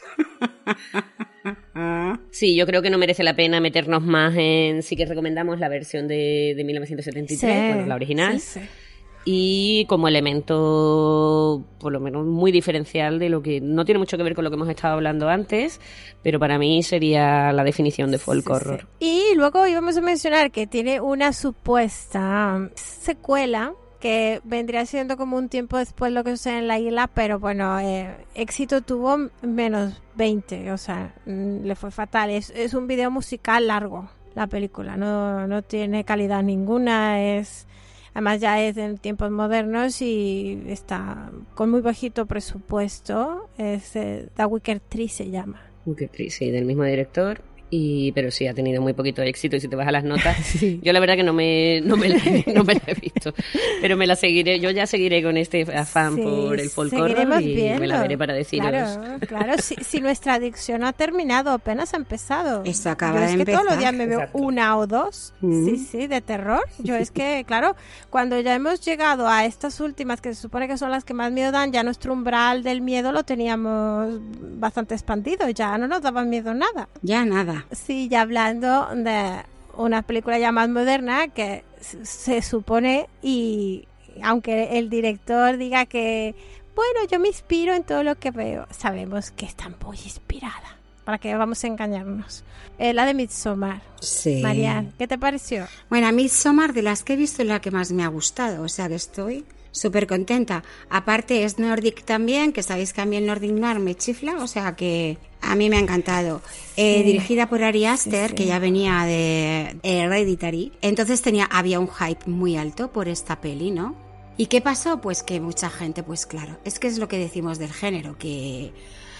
Sí, yo creo que no merece la pena meternos más en... Sí que recomendamos la versión de 1973, bueno, la original. Sí. y como elemento por lo menos muy diferencial de lo que no tiene mucho que ver con lo que hemos estado hablando antes, pero para mí sería la definición de folk horror. Y luego íbamos a mencionar que tiene una supuesta secuela que vendría siendo como un tiempo después lo que sucede en la isla, pero bueno, éxito tuvo menos 20, o sea, le fue fatal. Es un video musical largo, la película, no tiene calidad ninguna, además ya es en tiempos modernos y está con muy bajito presupuesto, es The Wicker Tree se llama. Wicker Tree, sí, del mismo director. Pero sí, ha tenido muy poquito éxito y si te vas a las notas, Sí. yo la verdad que no me la he visto, pero me la seguiré, yo ya seguiré con este afán Sí, por el folk seguiremos horror y viendo. me la veré para deciros. Claro, si nuestra adicción ha terminado, apenas ha empezado. Esto acaba Yo de es que todos los días empezar. me veo Exacto. una o dos, sí, de terror. Yo es que, claro, cuando ya hemos llegado a estas últimas, que se supone que son las que más miedo dan, ya nuestro umbral del miedo lo teníamos bastante expandido, ya no nos daba miedo nada. Ya nada. Sí, ya hablando de una película ya más moderna que se supone, y aunque el director diga que, bueno, yo me inspiro en todo lo que veo, sabemos que está muy inspirada. ¿Para qué vamos a engañarnos? La de Midsommar. Sí. Marian, ¿qué te pareció? Bueno, a Midsommar, de las que he visto, es la que más me ha gustado, o sea que estoy súper contenta. Aparte es Nordic también, que sabéis que a mí el Nordic Noir me chifla, o sea que a mí me ha encantado. Dirigida por Ari Aster, que ya venía de Hereditary, entonces había un hype muy alto por esta peli, ¿no? ¿Y qué pasó? Pues que mucha gente, pues claro, es que es lo que decimos del género, que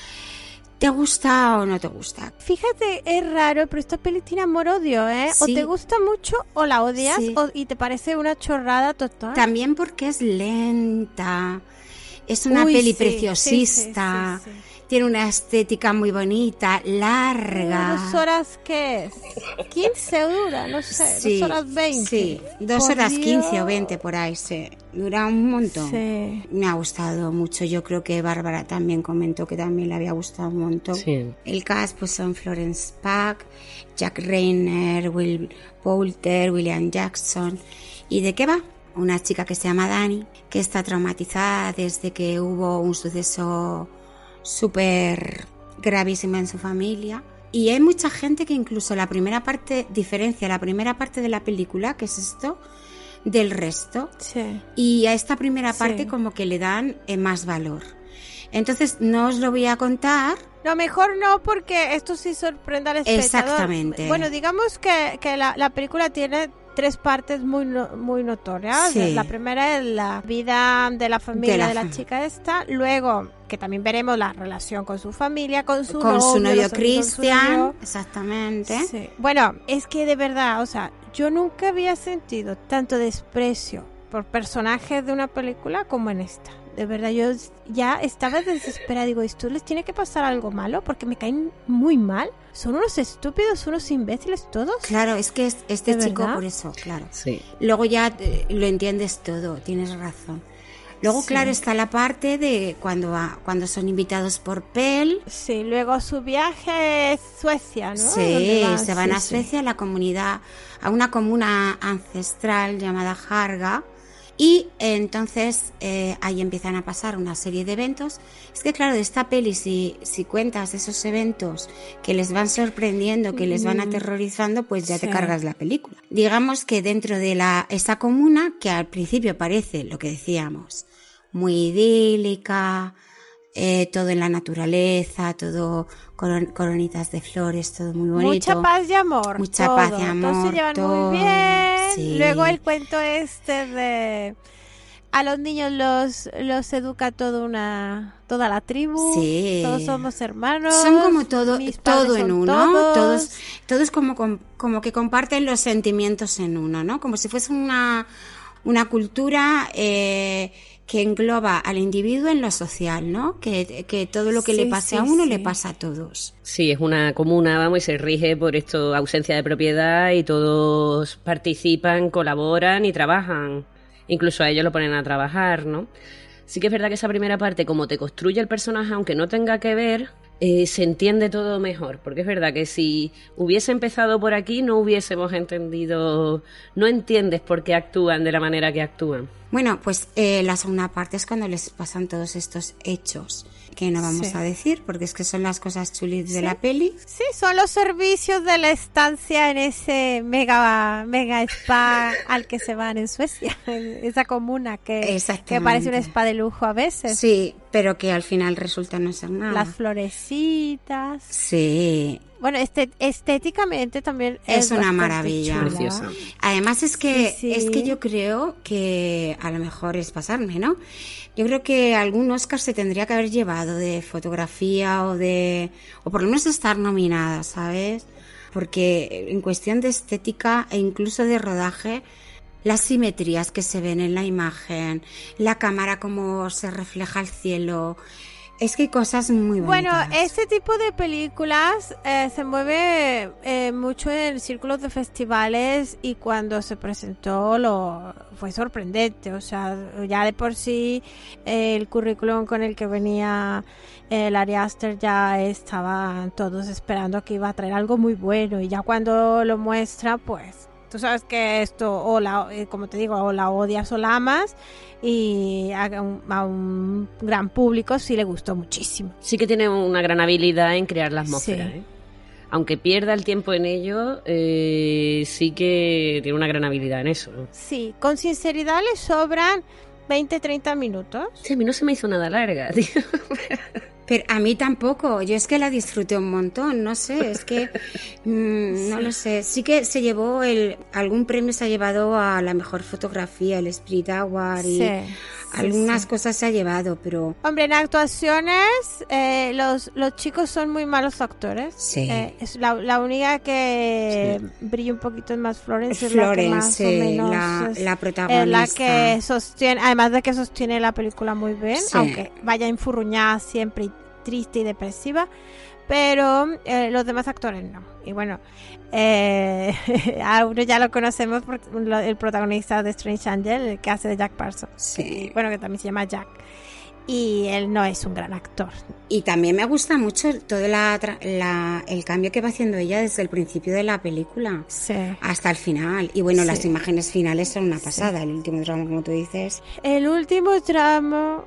¿te gusta o no te gusta? Fíjate, es raro, pero esta peli tiene amor-odio, ¿eh? O Sí. te gusta mucho o la odias, Sí. y te parece una chorrada total. También porque es lenta, es una Uy, peli sí, preciosista, sí, sí, sí. tiene una estética muy bonita, larga. ¿2 horas qué es? 15 dura, no sé, Sí, 2 horas 20. Sí, 2 Por horas 15 Dios. o 20 por ahí, sí. Dura un montón. Sí. Me ha gustado mucho, yo creo que Bárbara también comentó que también le había gustado un montón. Sí. El cast pues son Florence Pugh, Jack Reynor, Will Poulter, William Jackson. ¿Y de qué va? Una chica que se llama Dani, que está traumatizada desde que hubo un suceso súper gravísimo en su familia. Y hay mucha gente que incluso diferencia la primera parte de la película, que es esto, del resto. Sí. Y a esta primera Sí. parte como que le dan más valor. Entonces no os lo voy a contar. No, mejor no, porque esto sí sorprende al espectador. Exactamente. Bueno, digamos que la película tiene 3 partes muy notorias. Sí. La primera es la vida de la familia de la fam- chica esta. Luego, que también veremos la relación con su familia, con su con su novio los amigos Christian, suyos. exactamente. Sí. Bueno, es que de verdad, o sea, yo nunca había sentido tanto desprecio por personajes de una película como en esta. De verdad, yo ya estaba desesperada. Digo, ¿esto les tiene que pasar algo malo? Porque me caen muy mal. Son unos estúpidos, unos imbéciles todos. Claro, es que este ¿De chico verdad? por eso, claro. Sí. Luego ya lo entiendes todo, tienes razón. Luego, Sí. claro, está la parte de cuando son invitados por Pell. Sí, luego su viaje es Suecia, ¿no? Sí, ¿Dónde se van Sí, a sí. Suecia, a una comuna ancestral llamada Harga. Y entonces ahí empiezan a pasar una serie de eventos. Es que claro, de esta peli, si cuentas esos eventos que les van sorprendiendo, que les van aterrorizando, pues ya te Sí. cargas la película. Digamos que dentro de esa comuna, que al principio parece, lo que decíamos, muy idílica, todo en la naturaleza, todo coronitas de flores, todo muy bonito. Mucha paz y amor. Mucha todo. paz y amor, Todos se llevan todo, muy bien. sí. Luego el cuento de a los niños los educa toda la tribu. Sí. Todos somos hermanos. Son como todo mis padres en son uno, todos. todos como que comparten los sentimientos en uno, ¿no? Como si fuese una cultura que engloba al individuo en lo social, ¿no? Que todo lo que le Sí, pase sí, a uno sí. le pasa a todos. Sí, es una comuna, vamos, y se rige por esto, ausencia de propiedad, y todos participan, colaboran y trabajan. Incluso a ellos lo ponen a trabajar, ¿no? Sí que es verdad que esa primera parte, como te construye el personaje, aunque no tenga que ver, se entiende todo mejor, porque es verdad que si hubiese empezado por aquí no hubiésemos entendido, no entiendes por qué actúan de la manera que actúan. Bueno, pues la segunda parte es cuando les pasan todos estos hechos, que no vamos a decir, porque es que son las cosas chulis de la peli. Sí, son los servicios de la estancia en ese mega spa al que se van en Suecia, esa comuna que parece un spa de lujo a veces. Sí, pero que al final resulta no ser nada. Las florecitas. Sí. Bueno, estéticamente también es una maravilla. Preciosa. Además es que Sí. es que yo creo que a lo mejor es pasarme, ¿no? Yo creo que algún Oscar se tendría que haber llevado de fotografía o por lo menos estar nominada, ¿sabes? Porque en cuestión de estética e incluso de rodaje, las simetrías que se ven en la imagen, la cámara como se refleja el cielo, es que hay cosas muy bonitas. Bueno, este tipo de películas se mueve mucho en círculos de festivales y cuando se presentó fue sorprendente. O sea, ya de por sí el currículum con el que venía Ari Aster ya estaban todos esperando que iba a traer algo muy bueno y ya cuando lo muestra, pues tú sabes que esto, como te digo, o la odias o la amas, y a un gran público sí le gustó muchísimo. Sí que tiene una gran habilidad en crear la atmósfera, Sí. Aunque pierda el tiempo en ello, sí que tiene una gran habilidad en eso. Sí, con sinceridad le sobran 20-30 minutos. Sí, a mí no se me hizo nada larga, tío. Pero a mí tampoco, yo es que la disfruté un montón, no sé, es que no lo sé, sí que se llevó algún premio se ha llevado a la mejor fotografía, el Spirit Award y algunas cosas se ha llevado, pero... Hombre, en actuaciones los chicos son muy malos actores. Sí. Es la única que brilla un poquito más Florence, es la que Florence, más o menos la protagonista. es la que sostiene, además de que sostiene la película muy bien, Sí. aunque vaya enfurruñada siempre y triste y depresiva, pero los demás actores no. Y bueno, a uno ya lo conocemos por el protagonista de Strange Angel, el que hace de Jack Parsons. Sí. Bueno, que también se llama Jack. Y él no es un gran actor. Y también me gusta mucho todo el cambio que va haciendo ella desde el principio de la película Sí. hasta el final. Y bueno, Sí. las imágenes finales son una pasada, el último tramo, como tú dices. El último tramo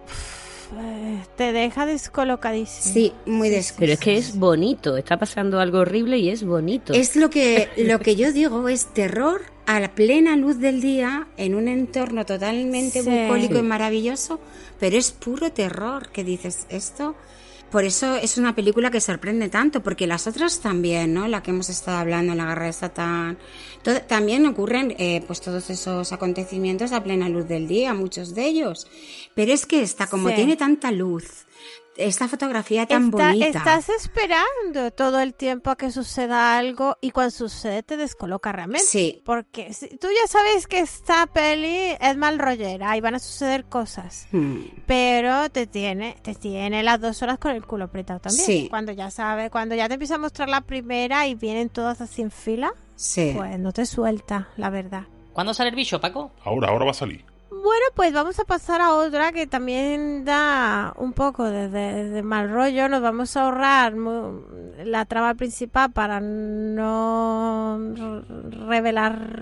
te deja descolocadísimo. Sí, muy descuidado. Pero es que es bonito, está pasando algo horrible y es bonito. Es lo que yo digo, es terror a la plena luz del día, en un entorno totalmente Sí. bucólico Sí. y maravilloso, pero es puro terror, que dices esto. Por eso es una película que sorprende tanto, porque las otras también, ¿no? La que hemos estado hablando, La Garra de Satán, también ocurren pues todos esos acontecimientos a plena luz del día, muchos de ellos. Pero es que esta, como Sí. tiene tanta luz, esta fotografía tan bonita. Estás esperando todo el tiempo a que suceda algo y cuando sucede te descoloca realmente. Sí. Porque tú ya sabes que esta peli es mal rollera y van a suceder cosas. Pero te tiene las 2 horas con el culo apretado también. Sí. Cuando ya te empieza a mostrar la primera y vienen todas así en fila, Sí. pues no te suelta, la verdad. ¿Cuándo sale el bicho, Paco? Ahora va a salir. Bueno, pues vamos a pasar a otra que también da un poco de mal rollo. Nos vamos a ahorrar la trama principal para no revelar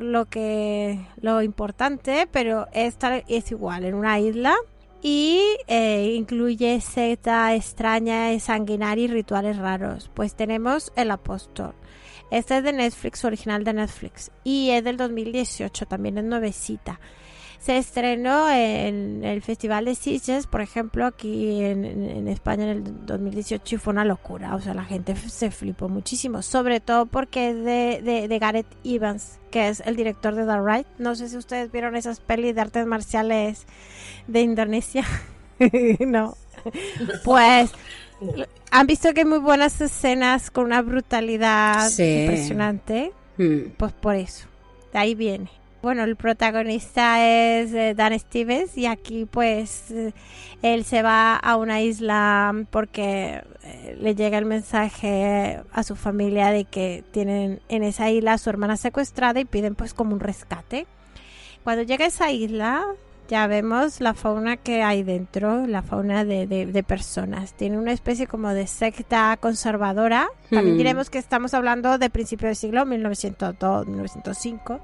lo importante, pero esta es igual, en una isla y incluye secta extraña, sanguinaria y rituales raros. Pues tenemos El Apóstol. Este es de Netflix, original de Netflix, y es del 2018, también es nuevecita. Se estrenó en el Festival de Sitges, por ejemplo, aquí en España en el 2018 y fue una locura. O sea, la gente se flipó muchísimo, sobre todo porque es de Gareth Evans, que es el director de The Ride. No sé si ustedes vieron esas pelis de artes marciales de Indonesia. No. Pues han visto que hay muy buenas escenas con una brutalidad Sí. impresionante. Pues por eso, de ahí viene. Bueno, el protagonista es Dan Stevens y aquí pues él se va a una isla porque le llega el mensaje a su familia de que tienen en esa isla a su hermana secuestrada y piden pues como un rescate. Cuando llega a esa isla ya vemos la fauna que hay dentro, la fauna de personas. Tiene una especie como de secta conservadora. También diremos que estamos hablando de principios del siglo 1902, 1905.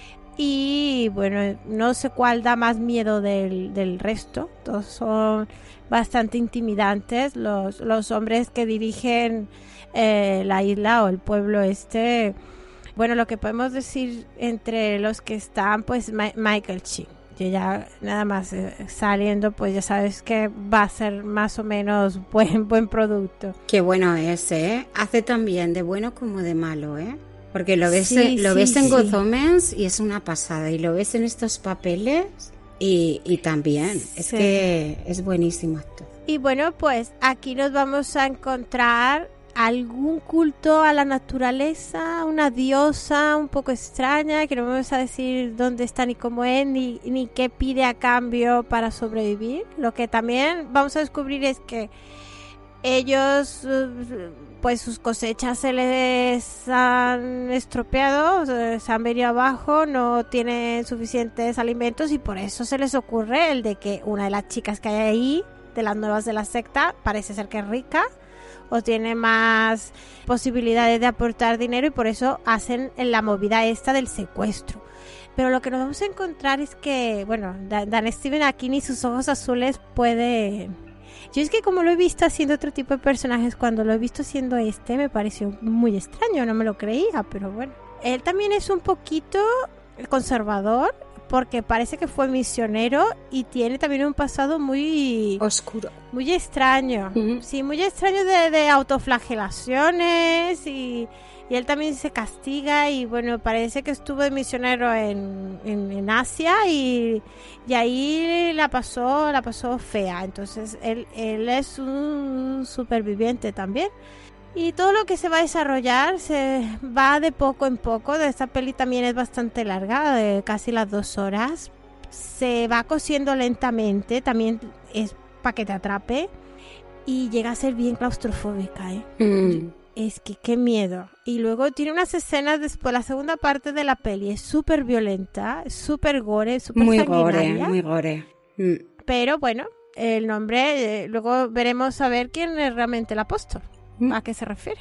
Y bueno, no sé cuál da más miedo del resto. Todos son bastante intimidantes. Los hombres que dirigen la isla o el pueblo este. Bueno, lo que podemos decir entre los que están, pues Michael Sheen, que ya nada más saliendo, pues ya sabes que va a ser más o menos buen producto. Qué bueno es, ¿eh? Hace también de bueno como de malo, ¿eh? Porque lo ves en Good Omens y es una pasada, y lo ves en estos papeles y también, es que es buenísimo actor. Y bueno, pues aquí nos vamos a encontrar algún culto a la naturaleza, una diosa un poco extraña, que no vamos a decir dónde está ni cómo es, ni qué pide a cambio para sobrevivir. Lo que también vamos a descubrir es que ellos, pues sus cosechas se les han estropeado, se han venido abajo, no tienen suficientes alimentos, y por eso se les ocurre el de que una de las chicas que hay ahí, de las nuevas de la secta, parece ser que es rica o tiene más posibilidades de aportar dinero, y por eso hacen la movida esta del secuestro. Pero lo que nos vamos a encontrar es que, bueno, Dan Steven aquí ni sus ojos azules puede... Yo es que como lo he visto haciendo otro tipo de personajes, cuando lo he visto haciendo me pareció muy extraño, no me lo creía, pero bueno. Él también es un poquito conservador, porque parece que fue misionero y tiene también un pasado muy... oscuro. Muy extraño. Sí, muy extraño de autoflagelaciones, y él también se castiga, y bueno, parece que estuvo de misionero en Asia y ahí la pasó fea. Entonces él es un superviviente también. Y todo lo que se va a desarrollar se va de poco en poco. Esta peli también es bastante larga, de casi las 2 horas. Se va cosiendo lentamente, también es para que te atrape. Y llega a ser bien claustrofóbica, ¿eh? Es que qué miedo. Y luego tiene unas escenas después, la segunda parte de la peli es súper violenta, súper gore, súper sanguinaria. Muy gore. Pero bueno, el nombre, luego veremos a ver quién es realmente el apóstol. ¿A qué se refiere?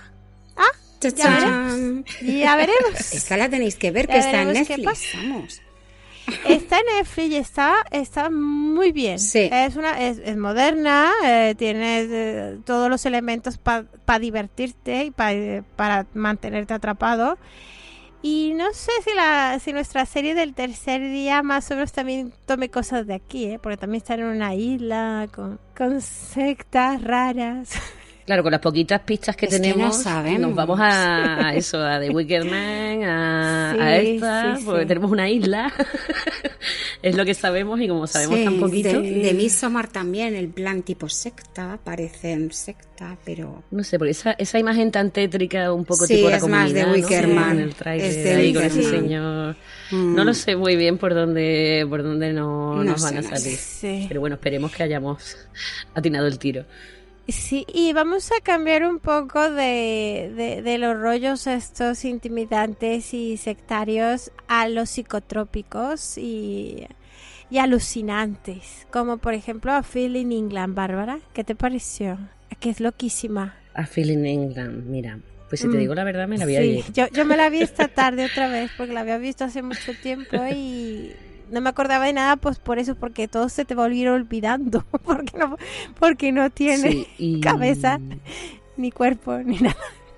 Ya veremos. Esta la tenéis que ver, que está en Netflix. Vamos. Está en Netflix y está muy bien. Sí. Es moderna, tiene todos los elementos para divertirte y para mantenerte atrapado. Y no sé si nuestra serie del tercer día más o menos también tome cosas de aquí, porque también está en una isla con sectas raras. Claro, con las poquitas pistas que tenemos, no sabemos. Nos vamos a The Wicker Man, a esta, porque tenemos una isla, es lo que sabemos, y como sabemos tan poquito... De Midsommar también, el plan tipo secta, parecen secta, pero... No sé, porque esa imagen tan tétrica, un poco tipo la comunidad, más de Wicker Man. En el trailer, ahí con ese señor... No lo sé muy bien por dónde nos van a salir. Sí. Pero bueno, esperemos que hayamos atinado el tiro. Sí, y vamos a cambiar un poco de los rollos estos intimidantes y sectarios a los psicotrópicos y alucinantes, como por ejemplo A Feeling England. Bárbara, ¿qué te pareció? Que es loquísima. A Feeling England, mira, pues si te digo la verdad me la vi ayer. Yo me la vi esta tarde otra vez, porque la había visto hace mucho tiempo y... no me acordaba de nada, pues por eso, porque todo se te va a ir olvidando, porque no tiene cabeza, ni cuerpo, ni nada.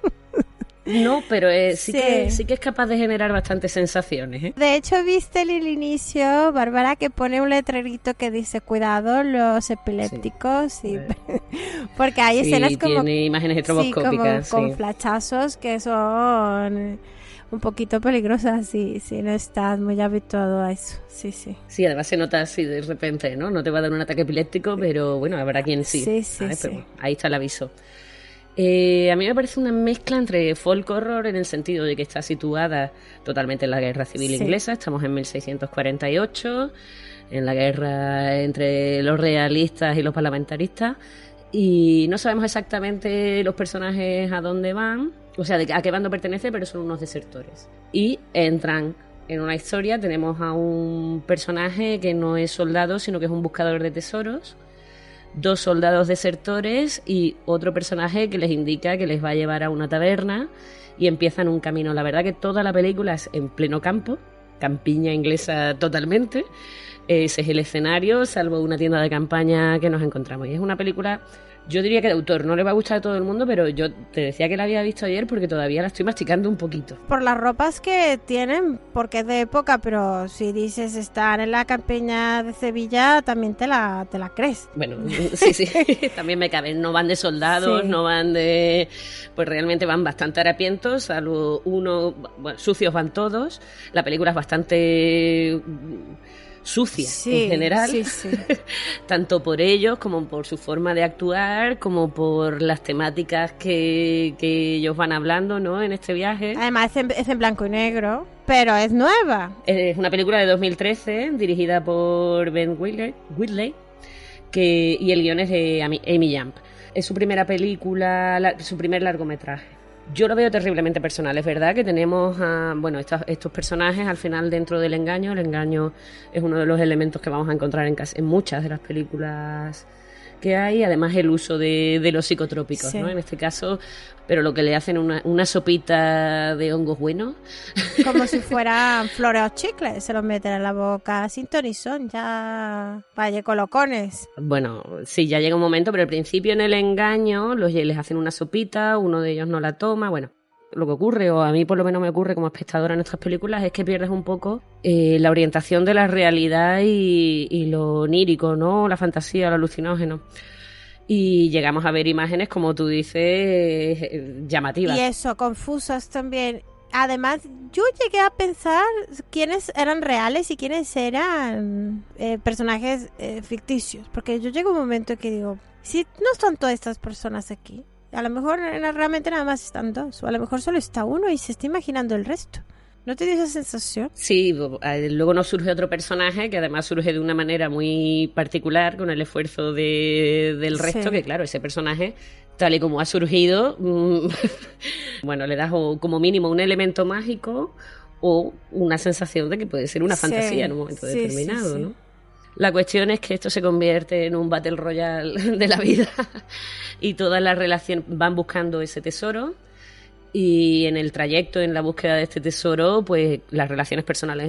No, pero sí que es capaz de generar bastantes sensaciones, ¿eh? De hecho, ¿viste el inicio, Bárbara, que pone un letrerito que dice cuidado los epilépticos? Sí. Porque hay escenas como... tiene imágenes estroboscópicas. Como con flachazos que son... un poquito peligrosas si no estás muy habituado a eso. Sí, además se nota así de repente, ¿no? No te va a dar un ataque epiléptico, pero bueno, habrá quien sí. Pero ahí está el aviso. A mí me parece una mezcla entre folk horror, en el sentido de que está situada totalmente en la Guerra Civil Inglesa. Estamos en 1648, en la guerra entre los realistas y los parlamentaristas, y no sabemos exactamente los personajes a dónde van, o sea, a qué bando pertenece, pero son unos desertores. Y entran En una historia tenemos a un personaje que no es soldado, sino que es un buscador de tesoros, 2 soldados desertores y otro personaje que les indica que les va a llevar a una taberna y empiezan un camino. La verdad que toda la película es en pleno campo, campiña inglesa totalmente. Ese es el escenario, salvo una tienda de campaña que nos encontramos. Y es una película, yo diría que de autor, no le va a gustar a todo el mundo, pero yo te decía que la había visto ayer porque todavía la estoy masticando un poquito. Por las ropas que tienen, porque es de época, pero si dices estar en la campiña de Sevilla, también te la crees. Bueno, sí, también me caben. No van de soldados, Sí. no van de... Pues realmente van bastante harapientos, salvo uno... Bueno, sucios van todos. La película es bastante sucia en general, sí. tanto por ellos como por su forma de actuar, como por las temáticas que ellos van hablando, ¿no?, en este viaje. Además es en blanco y negro, pero es nueva. Es una película de 2013 dirigida por Ben Wheatley y el guion es de Amy Jump. Es su primera película, su primer largometraje. Yo lo veo terriblemente personal. Es verdad que tenemos a, estos personajes al final dentro del engaño. El engaño es uno de los elementos que vamos a encontrar en muchas de las películas que hay. Además el uso de los psicotrópicos, Sí. ¿no? En este caso, pero lo que le hacen una sopita de hongos buenos. Como si fueran flores o chicles. Se los meten en la boca sin ton y son. Ya vaya colocones. Bueno, sí, ya llega un momento, pero al principio en el engaño les hacen una sopita, uno de ellos no la toma, bueno. Lo que ocurre, o a mí por lo menos me ocurre como espectadora en estas películas, es que pierdes un poco la orientación de la realidad y lo onírico, ¿no? La fantasía, lo alucinógeno. Y llegamos a ver imágenes, como tú dices, llamativas. Y eso, confusas también. Además, yo llegué a pensar quiénes eran reales y quiénes eran personajes ficticios. Porque yo llego a un momento que digo, si no están todas estas personas aquí, a lo mejor realmente nada más están 2, o a lo mejor solo está uno y se está imaginando el resto. ¿No te dio esa sensación? Sí, luego nos surge otro personaje que además surge de una manera muy particular con el esfuerzo del resto, Sí. que claro, ese personaje, tal y como ha surgido, bueno, le das como mínimo un elemento mágico o una sensación de que puede ser una Sí, fantasía en un momento sí, determinado, sí, sí. ¿no? La cuestión es que esto se convierte en un Battle Royale de la vida y todas las relaciones van buscando ese tesoro. Y en el trayecto, en la búsqueda de este tesoro, pues las relaciones personales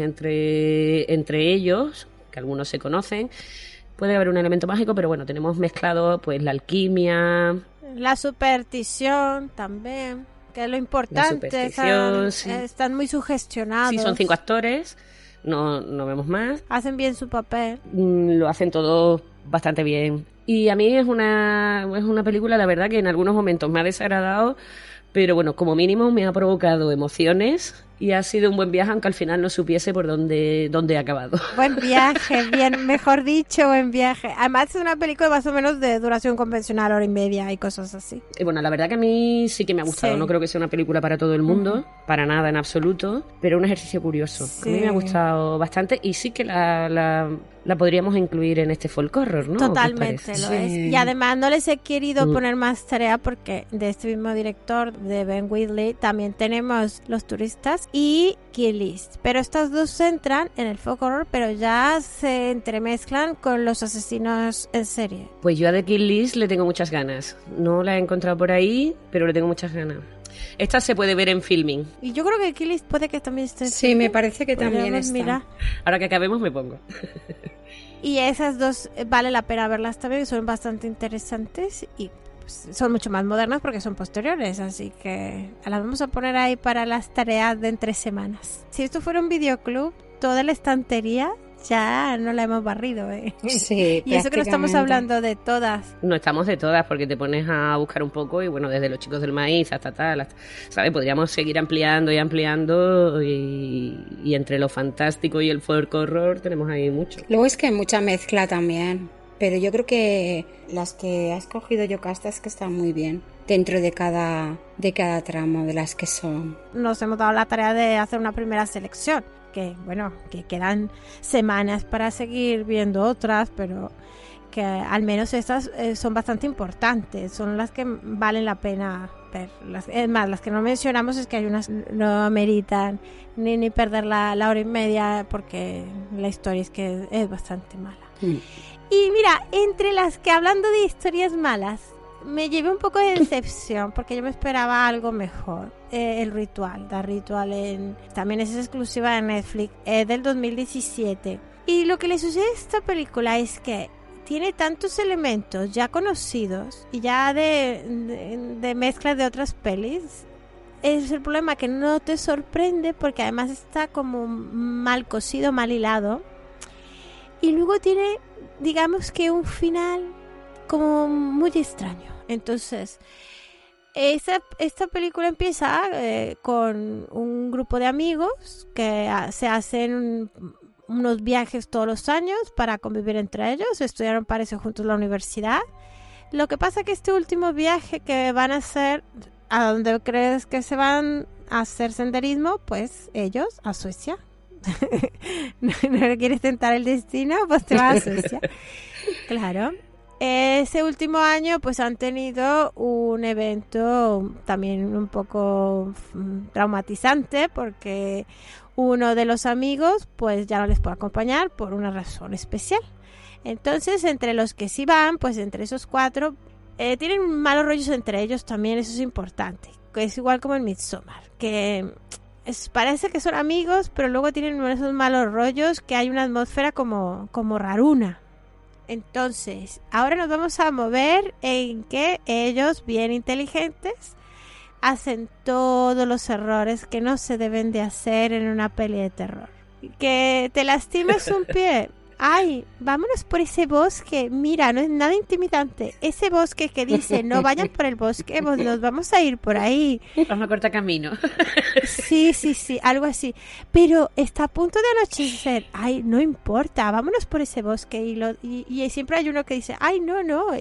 entre ellos, que algunos se conocen, puede haber un elemento mágico, pero bueno, tenemos mezclado pues la alquimia, La superstición también, que es lo importante. superstición, sí. Están muy sugestionados. Sí, son 5 actores, no vemos más. Hacen bien su papel. Lo hacen todos bastante bien. Y a mí es una película, la verdad, que en algunos momentos me ha desagradado, pero bueno, como mínimo me ha provocado emociones y ha sido un buen viaje, aunque al final no supiese por dónde ha acabado. Buen viaje, bien, mejor dicho, buen viaje. Además es una película más o menos de duración convencional, 1:30 y cosas así. Y bueno, la verdad que a mí sí que me ha gustado. Sí. No creo que sea una película para todo el mundo, para nada en absoluto, pero un ejercicio curioso. Sí. A mí me ha gustado bastante y sí que la podríamos incluir en este folk horror, ¿no? ¿Qué os Totalmente parece? lo Sí. es. Y además no les he querido poner más tarea porque de este mismo director, de Ben Wheatley, también tenemos Los Turistas y Kill List. Pero estas dos se entran en el folk horror, pero ya se entremezclan con los asesinos en serie. Pues yo a The Kill List le tengo muchas ganas. No la he encontrado por ahí, pero le tengo muchas ganas. Esta se puede ver en Filming. Y yo creo que Kill List puede que también esté en Sí, cine. me parece que también Podríamos está. mirar. Ahora que acabemos me pongo. Y esas dos vale la pena verlas también, son bastante interesantes y pues, son mucho más modernas porque son posteriores, así que las vamos a poner ahí para las tareas de entre semanas. Si esto fuera un videoclub, toda la estantería ya no la hemos barrido, ¿eh? Sí, Y eso que no estamos prácticamente. hablando de todas. No estamos de todas, porque te pones a buscar un poco y bueno, desde Los Chicos del Maíz hasta tal, ¿sabes? Podríamos seguir ampliando y ampliando y entre lo fantástico y el folk horror tenemos ahí mucho. Luego es que hay mucha mezcla también, pero yo creo que las que ha escogido Yocasta es que están muy bien dentro de cada tramo de las que son. Nos hemos dado la tarea de hacer una primera selección, que bueno, que quedan semanas para seguir viendo otras, pero que al menos estas son bastante importantes, son las que valen la pena ver. Es más, las que no mencionamos es que hay unas no ameritan ni perder la hora y media porque la historia es que es bastante mala. Y mira, entre las que hablando de historias malas, me llevé un poco de decepción porque yo me esperaba algo mejor. El Ritual, también es exclusiva de Netflix, del 2017. Y lo que le sucede a esta película es que tiene tantos elementos ya conocidos y ya de mezclas de otras pelis. Es el problema que no te sorprende porque además está como mal cosido, mal hilado. Y luego tiene, digamos que un final como muy extraño. Entonces, esta película empieza con un grupo de amigos que se hacen unos viajes todos los años para convivir entre ellos. Estudiaron para eso juntos en la universidad. Lo que pasa que este último viaje que van a hacer, ¿a dónde crees que se van a hacer senderismo? Pues ellos, a Suecia. ¿No quieres tentar el destino? Pues te vas a Suecia. Claro. Ese último año pues han tenido un evento también un poco traumatizante porque uno de los amigos pues ya no les puede acompañar por una razón especial. Entonces entre los que sí van, pues entre esos 4 tienen malos rollos entre ellos también, eso es importante. Es igual como en Midsommar, que parece que son amigos pero luego tienen esos malos rollos, que hay una atmósfera como raruna. Entonces, ahora nos vamos a mover en que ellos, bien inteligentes, hacen todos los errores que no se deben de hacer en una peli de terror. Que te lastimes un pie. Ay, vámonos por ese bosque. Mira, no es nada intimidante. Ese bosque que dice, no vayan por el bosque, nos vamos a ir por ahí. Vamos a cortar camino. Sí, algo así. Pero está a punto de anochecer. Ay, no importa, vámonos por ese bosque. Y siempre hay uno que dice, ay, no,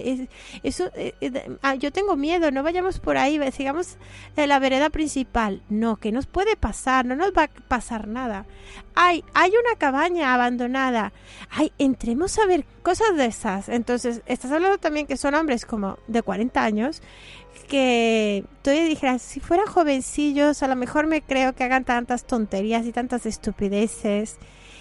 yo tengo miedo, no vayamos por ahí, sigamos la vereda principal. No, que nos puede pasar, no nos va a pasar nada. Ay, hay una cabaña abandonada. Ay, entremos a ver cosas de esas. Entonces, estás hablando también que son hombres como de 40 años que todavía dijeras, si fueran jovencillos, a lo mejor me creo que hagan tantas tonterías y tantas estupideces.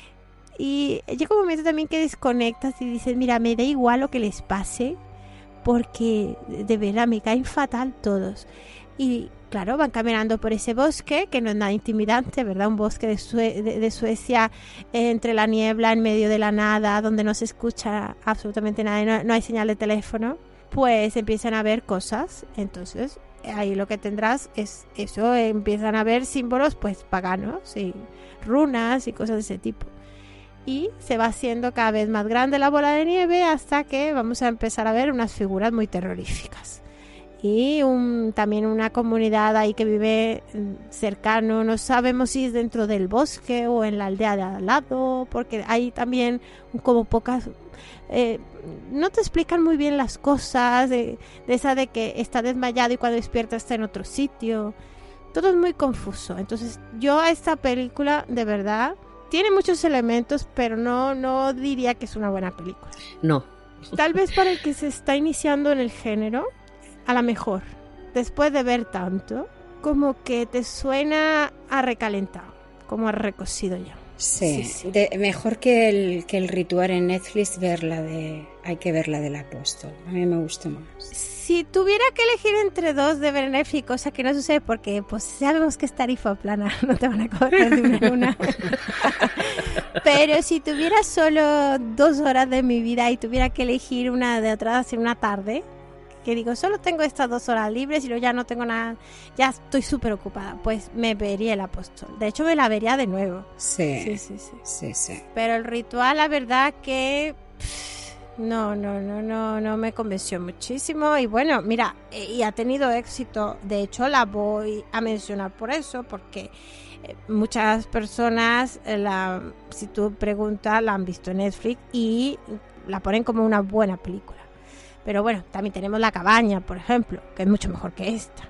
Y llega un momento también que desconectas y dices, mira, me da igual lo que les pase porque de verdad me caen fatal todos. Y claro, van caminando por ese bosque, que no es nada intimidante, ¿verdad? Un bosque de Suecia, entre la niebla, en medio de la nada, donde no se escucha absolutamente nada y no hay señal de teléfono. Pues empiezan a ver cosas. Entonces, ahí lo que tendrás es eso, empiezan a ver símbolos pues paganos y runas y cosas de ese tipo. Y se va haciendo cada vez más grande la bola de nieve hasta que vamos a empezar a ver unas figuras muy terroríficas. Y también una comunidad ahí que vive cercano, no sabemos si es dentro del bosque o en la aldea de al lado, porque hay también como pocas, no te explican muy bien las cosas, de esa de que está desmayado y cuando despierta está en otro sitio, todo es muy confuso. Entonces yo a esta película de verdad tiene muchos elementos, pero no diría que es una buena película. No. Tal vez para el que se está iniciando en el género, a lo mejor, después de ver tanto, como que te suena a recalentado, como a recocido ya. Sí. Mejor que el Ritual en Netflix, hay que ver la del Apóstol. A mí me gustó más. Si tuviera que elegir entre 2 de ver Netflix, cosa que no sucede porque pues sabemos que es tarifa plana, no te van a cobrar de una en una. Pero si tuviera solo 2 horas de mi vida y tuviera que elegir una de otras en una tarde, que digo, solo tengo estas 2 horas libres y luego ya no tengo nada, ya estoy súper ocupada, pues me vería el Apóstol. De hecho, me la vería de nuevo. Sí. Pero el Ritual, la verdad que no me convenció muchísimo. Y bueno, mira, y ha tenido éxito. De hecho, la voy a mencionar por eso, porque muchas personas, si tú preguntas, la han visto en Netflix y la ponen como una buena película. Pero bueno, también tenemos La Cabaña, por ejemplo, que es mucho mejor que esta.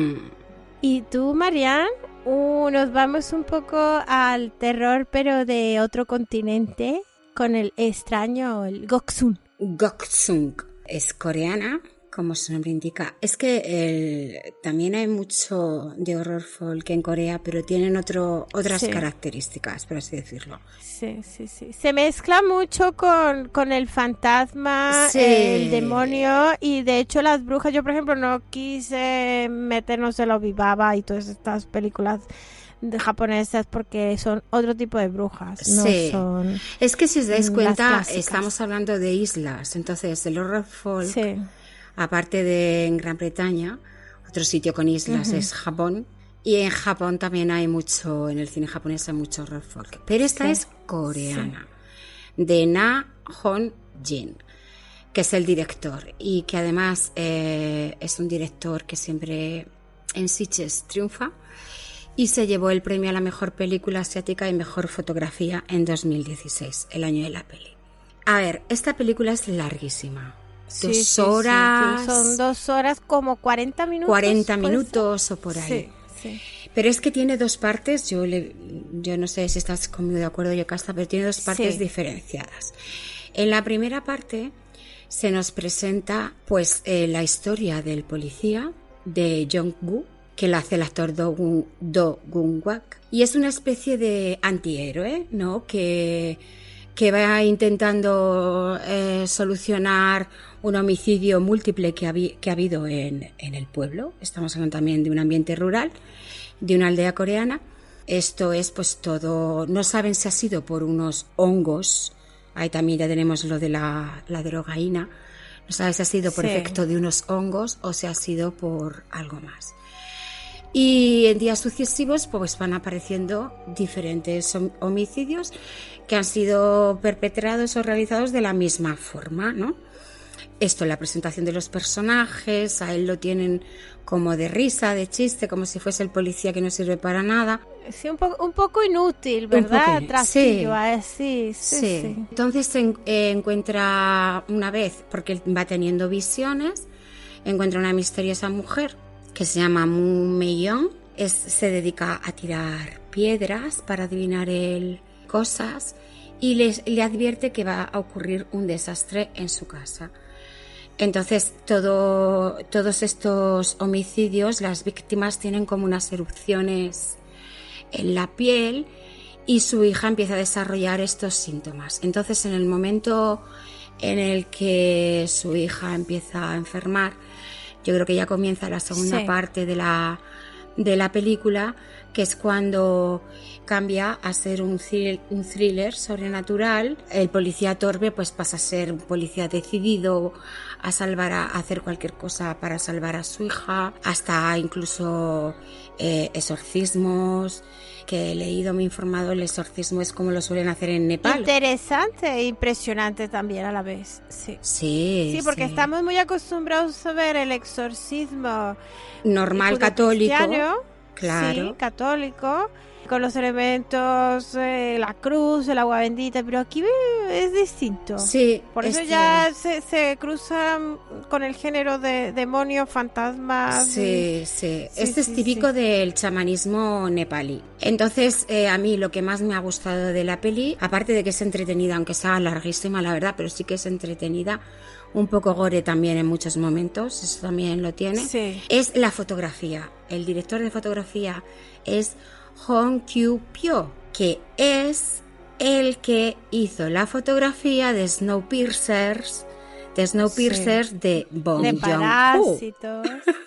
Y tú, Marianne, nos vamos un poco al terror, pero de otro continente, con el extraño, el Goksun. Goksun es coreana, Como su nombre indica. Es que también hay mucho de horror folk en Corea, pero tienen otras Sí. características, por así decirlo. Sí. Se mezcla mucho con el fantasma, Sí. el demonio y de hecho las brujas. Yo, por ejemplo, no quise meternos en lo Vivaba y todas estas películas de japonesas porque son otro tipo de brujas, no Sí. son... Es que si os dais las cuenta, clásicas. estamos hablando de islas. Entonces, el horror folk, Sí, aparte de en Gran Bretaña, otro sitio con islas es Japón. Y en Japón también hay mucho, en el cine japonés hay mucho horror folk. Pero esta Sí. es coreana, de Na Hong-jin, que es el director. Y que además es un director que siempre en Sitges triunfa. Y se llevó el premio a la mejor película asiática y mejor fotografía en 2016, el año de la peli. A ver, esta película es larguísima. sí, 2 sí, horas, sí. Son 2 horas como 40 minutos. 40 ¿puede minutos o por ahí. ser? Sí. Pero es que tiene 2 partes, yo no sé si estás conmigo de acuerdo, Yocasta, pero tiene 2 partes Sí. diferenciadas. En la primera parte se nos presenta pues la historia del policía de Jong-gu, que la hace el actor Do Gun-wak, y es una especie de antihéroe, ¿no? Que va intentando solucionar un homicidio múltiple que ha habido en el pueblo. Estamos hablando también de un ambiente rural, de una aldea coreana. Esto es pues todo, no saben si ha sido por unos hongos, ahí también ya tenemos lo de la drogaína, no saben si ha sido por Sí. efecto de unos hongos o si ha sido por algo más. Y en días sucesivos pues van apareciendo diferentes homicidios que han sido perpetrados o realizados de la misma forma, ¿no? Esto, la presentación de los personajes, a él lo tienen como de risa, de chiste, como si fuese el policía que no sirve para nada. Sí, un poco inútil, ¿verdad? poco, Trastillo, sí. sí. Entonces se encuentra una vez, porque él va teniendo visiones, encuentra una misteriosa mujer que se llama Moon Mei-young. Se dedica a tirar piedras para adivinar cosas y le advierte que va a ocurrir un desastre en su casa. Entonces todos estos homicidios, las víctimas tienen como unas erupciones en la piel y su hija empieza a desarrollar estos síntomas. Entonces en el momento en el que su hija empieza a enfermar, yo creo que ya comienza la segunda Sí. parte de la película, que es cuando cambia a ser un thriller sobrenatural. El policía torpe pues pasa a ser un policía decidido a hacer cualquier cosa para salvar a su hija, hasta incluso exorcismos, que he leído, me he informado, el exorcismo es como lo suelen hacer en Nepal. Interesante e impresionante también a la vez, sí. Sí, Sí, porque sí. estamos muy acostumbrados a ver el exorcismo Normal, católico. judeocristiano, Claro. sí, católico, con los elementos, la cruz, el agua bendita, pero aquí es distinto. Sí, Por eso ya se cruza con el género de demonios, fantasmas. Sí. Sí, Este es sí, típico sí. del chamanismo nepalí. Entonces, a mí lo que más me ha gustado de la peli, aparte de que es entretenida, aunque sea larguísima, la verdad, pero sí que es entretenida, un poco gore también en muchos momentos, eso también lo tiene, Sí. es la fotografía. El director de fotografía es Hong Kyu-pyo, que es el que hizo la fotografía de Snowpiercer de Bong De Joon-ho. parásitos.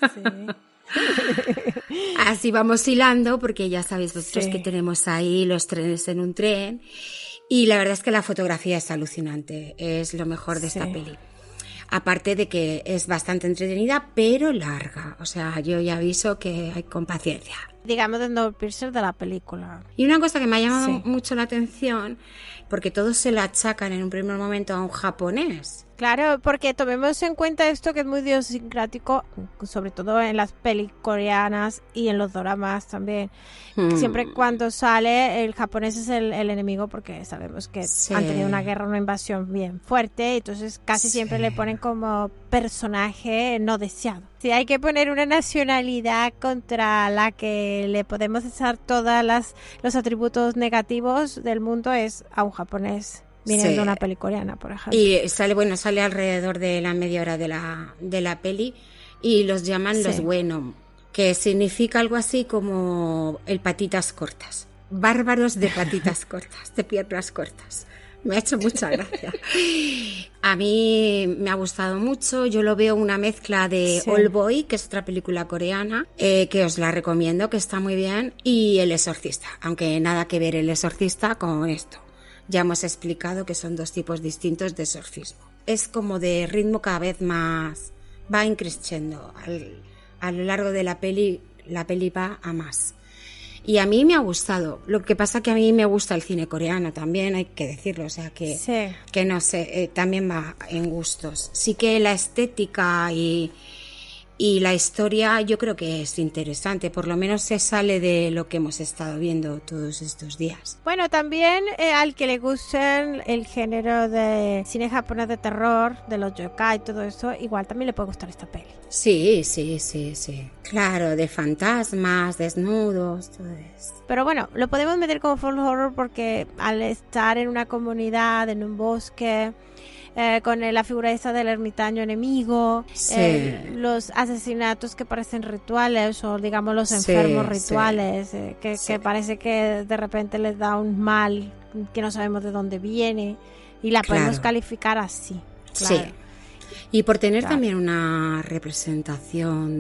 Sí. Así vamos hilando, porque ya sabéis vosotros Sí. que tenemos ahí los trenes en un tren. Y la verdad es que la fotografía es alucinante, es lo mejor de esta Sí. peli. Aparte de que es bastante entretenida, pero larga. O sea, yo ya aviso que hay con paciencia. Digamos de Snowpiercer de la película. Y una cosa que me ha llamado Sí. mucho la atención, porque todos se la achacan en un primer momento a un japonés. Claro, porque tomemos en cuenta esto que es muy idiosincrático, sobre todo en las pelis coreanas y en los doramas también. Siempre cuando sale el japonés es el enemigo, porque sabemos que Sí. han tenido una guerra, una invasión bien fuerte, entonces casi siempre Sí. le ponen como personaje no deseado. Si hay que poner una nacionalidad contra la que le podemos echar todos los atributos negativos del mundo, es a un japonés. viniendo una peli coreana, por ejemplo. Y sale alrededor de la media hora de la peli y los llaman los Venom, que significa algo así como el patitas cortas. Bárbaros de patitas cortas, de piernas cortas. Me ha hecho mucha gracia. A mí me ha gustado mucho. Yo lo veo una mezcla de Old Boy, que es otra película coreana, que os la recomiendo, que está muy bien, y El Exorcista, aunque nada que ver El Exorcista con esto. Ya hemos explicado que son dos tipos distintos de exorcismo. Es como de ritmo cada vez más, va increciendo. A lo largo de la peli va a más. Y a mí me ha gustado. Lo que pasa que a mí me gusta el cine coreano también, hay que decirlo. O sea que no sé, también va en gustos. Sí que la estética y la historia yo creo que es interesante. Por lo menos se sale de lo que hemos estado viendo todos estos días. Bueno, también al que le gusten el género de cine japonés de terror, de los yokai y todo eso, igual también le puede gustar esta peli. Sí. Claro, de fantasmas, desnudos, todo eso. Pero bueno, lo podemos meter como folk horror porque al estar en una comunidad, en un bosque, con la figura esa del ermitaño enemigo, los asesinatos que parecen rituales o digamos los enfermos rituales, que parece que de repente les da un mal que no sabemos de dónde viene y la podemos calificar así. Claro. Sí. Y por tener también una representación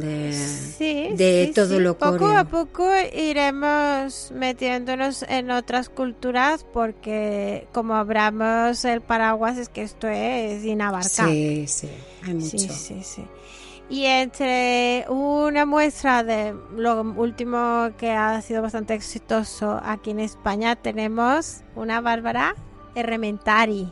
de todo lo coreano. Poco a poco iremos metiéndonos en otras culturas porque como abramos el paraguas es que esto es inabarcable. Sí, hay mucho. Sí. Y entre una muestra de lo último que ha sido bastante exitoso aquí en España tenemos una Bárbara Errementari.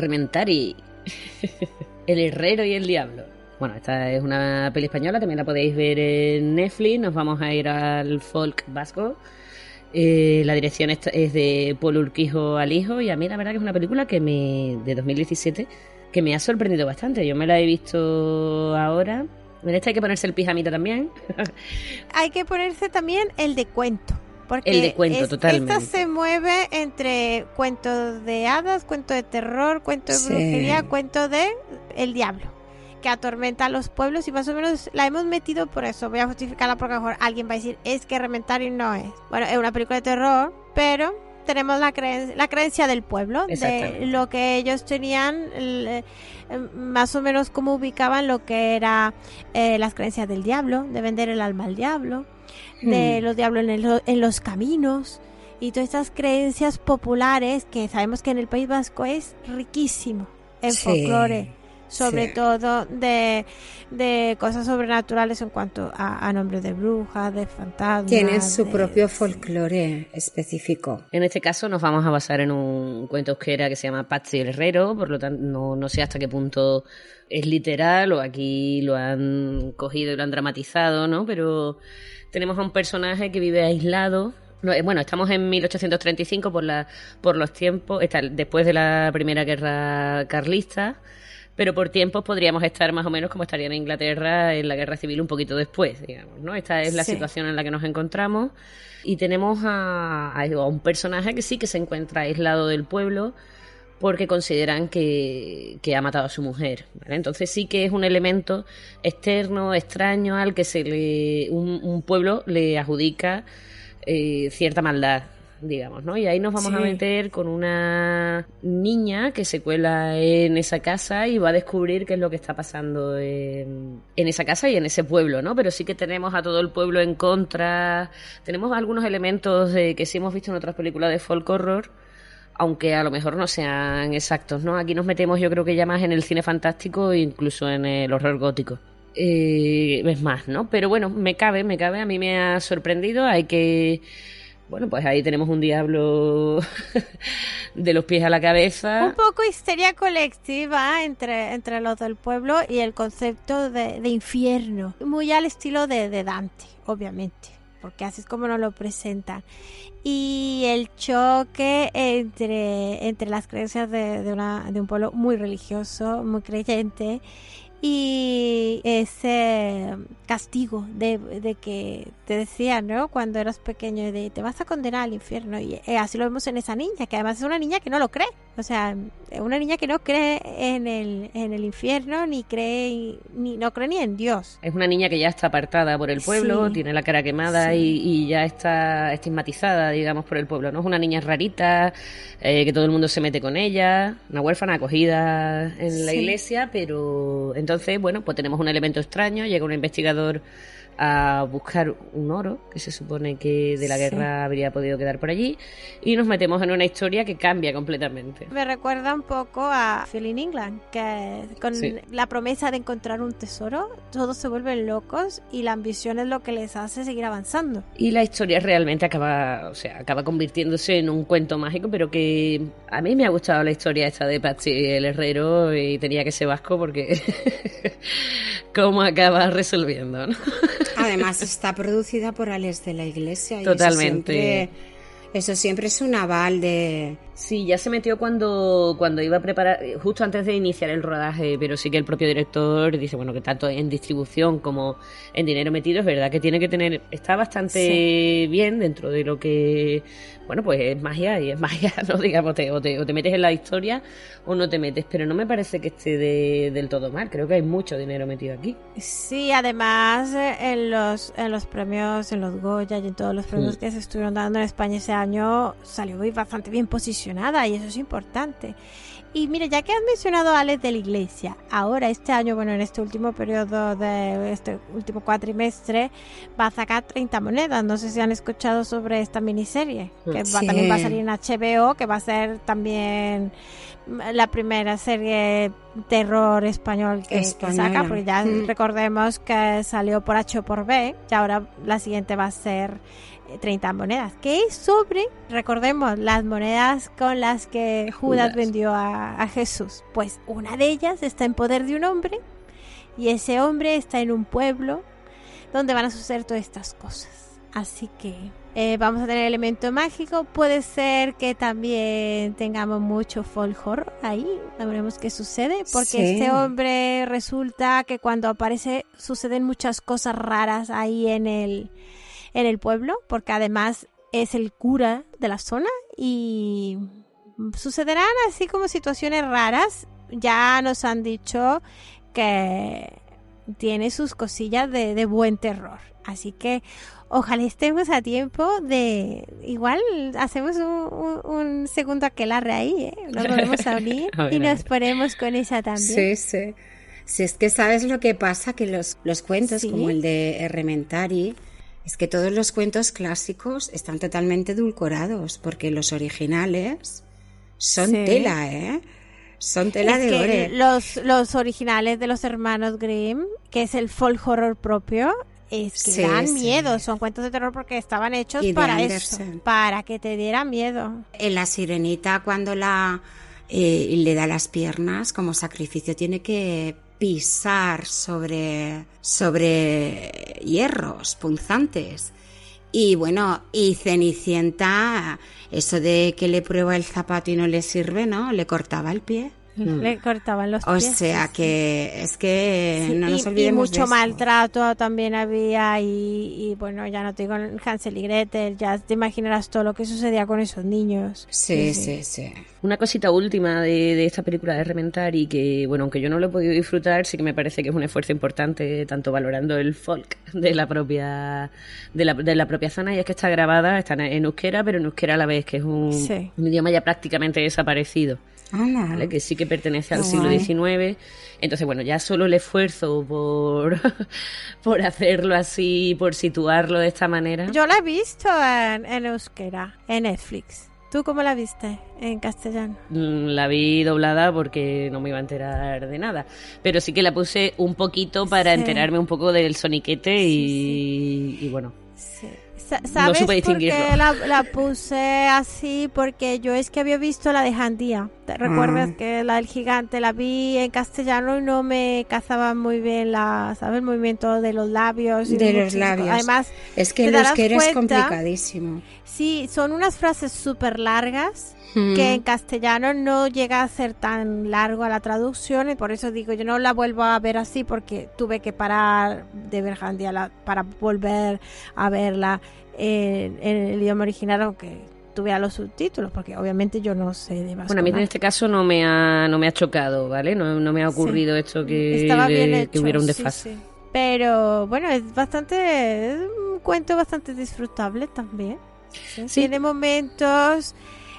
El herrero y el diablo. Bueno, esta es una peli española, también la podéis ver en Netflix. Nos vamos a ir al folk vasco. La dirección es de Paul Urquijo Alijo y a mí la verdad que es una película de 2017 que me ha sorprendido bastante. Yo me la he visto ahora. En esta hay que ponerse el pijamita también. Hay que ponerse también el de cuento. Porque el de cuento, totalmente. Esta se mueve entre cuentos de hadas, cuento de terror, cuento de brujería, cuento de el diablo, que atormenta a los pueblos y más o menos la hemos metido por eso. Voy a justificarla porque a lo mejor alguien va a decir, es que Rementari no es. Bueno, es una película de terror, pero tenemos la creencia del pueblo, de lo que ellos tenían, más o menos como ubicaban lo que era las creencias del diablo, de vender el alma al diablo, de los diablos en los caminos y todas estas creencias populares que sabemos que en el País Vasco es riquísimo en folclore, sobre todo de cosas sobrenaturales en cuanto a nombres de brujas, de fantasmas. Tienen su propio folclore específico. En este caso nos vamos a basar en un cuento euskera que se llama Patzi el Herrero, por lo tanto no sé hasta qué punto es literal o aquí lo han cogido y lo han dramatizado, ¿no? Pero tenemos a un personaje que vive aislado. Bueno, estamos en 1835 por los tiempos, después de la Primera Guerra Carlista, pero por tiempos podríamos estar más o menos como estaría en Inglaterra en la Guerra Civil un poquito después, digamos, ¿no? Esta es la situación en la que nos encontramos y tenemos a un personaje que sí que se encuentra aislado del pueblo porque consideran que ha matado a su mujer, ¿vale? Entonces sí que es un elemento externo, extraño, al que un pueblo le adjudica cierta maldad, digamos, ¿no? Y ahí nos vamos a meter con una niña que se cuela en esa casa y va a descubrir qué es lo que está pasando en esa casa y en ese pueblo, ¿no? Pero sí que tenemos a todo el pueblo en contra, tenemos algunos elementos que sí hemos visto en otras películas de folk horror, aunque a lo mejor no sean exactos, ¿no? Aquí nos metemos yo creo que ya más en el cine fantástico e incluso en el horror gótico. Es más, ¿no? Pero bueno, me cabe, a mí me ha sorprendido, bueno, pues ahí tenemos un diablo de los pies a la cabeza. Un poco histeria colectiva entre los del pueblo y el concepto de infierno, muy al estilo de Dante, obviamente, porque así es como nos lo presentan. Y el choque entre las creencias de un pueblo muy religioso, muy creyente, y ese castigo de que te decían, ¿no? Cuando eras pequeño, de te vas a condenar al infierno, y así lo vemos en esa niña, que además es una niña que no lo cree, o sea, una niña que no cree en el infierno, no cree ni en Dios. Es una niña que ya está apartada por el pueblo, tiene la cara quemada y ya está estigmatizada, digamos, por el pueblo, ¿no? Es una niña rarita, que todo el mundo se mete con ella, una huérfana acogida en la iglesia, pero entonces, bueno, pues tenemos un elemento extraño, llega un investigador a buscar un oro que se supone que de la guerra habría podido quedar por allí, y nos metemos en una historia que cambia completamente. Me recuerda un poco a Phil in England, que con la promesa de encontrar un tesoro todos se vuelven locos y la ambición es lo que les hace seguir avanzando. Y la historia realmente acaba convirtiéndose en un cuento mágico, pero que a mí me ha gustado la historia esta de Patsy el herrero, y tenía que ser vasco porque cómo acaba resolviendo, ¿no? Además está producida por Alex de la Iglesia. Totalmente. Y eso siempre es un aval de... Sí, ya se metió cuando iba a preparar, justo antes de iniciar el rodaje, pero sí que el propio director dice, bueno, que tanto en distribución como en dinero metido, es verdad que tiene que tener, está bastante bien dentro de lo que, bueno, pues es magia, y es magia, ¿no? Digamos, o te metes en la historia o no te metes, pero no me parece que esté del todo mal, creo que hay mucho dinero metido aquí. Sí, además en los premios, en los Goya y en todos los premios que se estuvieron dando en España ese año, salió bastante bien posicionada, y eso es importante. Y mira, ya que has mencionado a Alex de la Iglesia, ahora este año, bueno, en este último periodo de este último cuatrimestre, va a sacar 30 monedas. No sé si han escuchado sobre esta miniserie, que también va a salir en HBO, que va a ser también la primera serie terror español que saca, porque ya recordemos que salió por H o por B, y ahora la siguiente va a ser 30 monedas, que es sobre, recordemos, las monedas con las que Judas vendió a Jesús. Pues una de ellas está en poder de un hombre, y ese hombre está en un pueblo donde van a suceder todas estas cosas. Así que vamos a tener elemento mágico. Puede ser que también tengamos mucho folk horror ahí, veremos qué sucede, porque este hombre resulta que cuando aparece suceden muchas cosas raras ahí en el pueblo, porque además es el cura de la zona, y sucederán así como situaciones raras. Ya nos han dicho que tiene sus cosillas de buen terror, así que ojalá estemos a tiempo de... Igual hacemos un segundo aquelarre ahí, nos volvemos a unir y nos ponemos con esa también. Sí. Si es que sabes lo que pasa, que los cuentos como el de Errementari, es que todos los cuentos clásicos están totalmente edulcorados, porque los originales son tela, son tela de ore. Los originales de los hermanos Grimm, que es el folk horror propio, es que dan miedo, son cuentos de terror porque estaban hechos para eso, para que te diera miedo. En La Sirenita, cuando le da las piernas como sacrificio, tiene que pisar sobre hierros punzantes. Y bueno, y Cenicienta, eso de que le prueba el zapato y no le sirve, ¿no? Le cortaba el pie. Le cortaban los pies. O sea que es que no nos olvidemos de mucho eso. maltrato también había, y bueno, ya no te digo Hansel y Gretel, ya te imaginarás todo lo que sucedía con esos niños. Sí. Una cosita última de esta película de Errementari, que bueno, aunque yo no lo he podido disfrutar, sí que me parece que es un esfuerzo importante, tanto valorando el folk de la propia zona, y es que está grabada, está en euskera, pero en euskera a la vez, que es un idioma ya prácticamente desaparecido. ¿Vale? Que sí que pertenece al siglo XIX. Entonces, bueno, ya solo el esfuerzo por hacerlo así, por situarlo de esta manera. Yo la he visto en euskera, en Netflix. ¿Tú cómo la viste en castellano? La vi doblada porque no me iba a enterar de nada, pero sí que la puse un poquito para enterarme un poco del soniquete y bueno. Sí. ¿Sabes supe por distinguirlo. qué la puse así? Porque yo es que había visto la de Jandía. ¿Te recuerdas que la del gigante la vi en castellano y no me cazaba muy bien ¿sabes? El movimiento de los labios. Y De los labios. Además, es que te el darás euskera es cuenta- complicadísimo. Sí, son unas frases súper largas que en castellano no llega a ser tan largo a la traducción y por eso digo, yo no la vuelvo a ver así porque tuve que parar de ver Jandía para volver a verla en el idioma original, aunque tuviera los subtítulos, porque obviamente yo no sé de vasco. Bueno, a mí en este caso no me ha chocado, ¿vale? No me ha ocurrido esto Estaba bien que hecho, hubiera un sí, desfase. sí. Pero bueno, es un cuento bastante disfrutable también. ¿Sí? Sí. Tiene momentos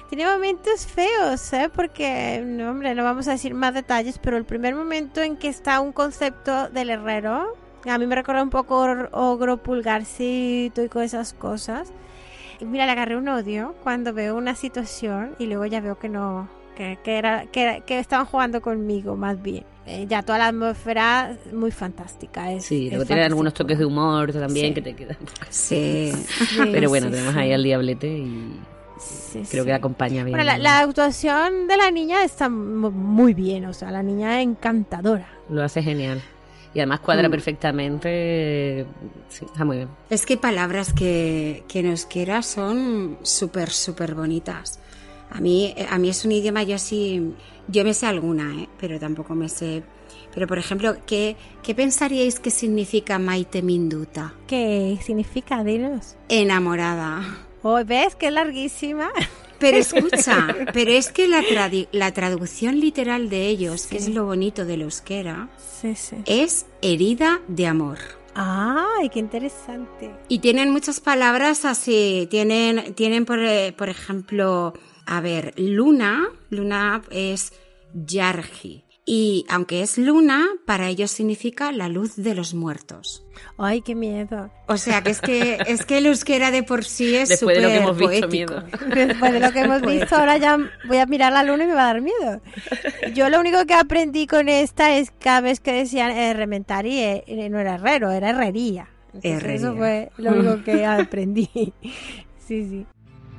feos, ¿eh? Porque, no, hombre, no vamos a decir más detalles, pero el primer momento en que está un concepto del herrero, a mí me recuerda un poco Ogro Pulgarcito y con esas cosas. Y mira, le agarré un odio cuando veo una situación y luego ya veo que no, que estaban jugando conmigo más bien. Ya toda la atmósfera muy fantástica. Sí, luego tiene algunos toques de humor también Sí. que te quedan. Sí. Pero bueno, sí, tenemos sí. ahí al diablete y Sí, creo sí. que acompaña bien. Bueno, la actuación de la niña está muy bien, o sea, la niña encantadora. Lo hace genial. Y además cuadra perfectamente. Sí, está muy bien. Es que palabras que en euskera son súper, súper bonitas. A mí es un idioma, yo me sé alguna, pero tampoco me sé. Pero, por ejemplo, ¿qué pensaríais que significa Maite Minduta? ¿Qué significa? Dinos. Enamorada. Oh, ¿ves? Que es larguísima. Pero escucha, pero es que la traducción literal de ellos, que es lo bonito del euskera, Sí, sí. es herida de amor. ¡Ay, qué interesante! Y tienen muchas palabras así, tienen por ejemplo, a ver, luna es yarji. Y aunque es luna, para ellos significa la luz de los muertos. ¡Ay, qué miedo! O sea, que es que el euskera de por sí es Después de lo que súper hemos visto, poético. miedo. Después de lo que hemos visto, ahora ya voy a mirar la luna y me va a dar miedo. Yo lo único que aprendí con esta es cada vez que decían rementari, no era herrero, era herrería. Entonces, Herrería. eso fue lo único que aprendí. Sí, sí.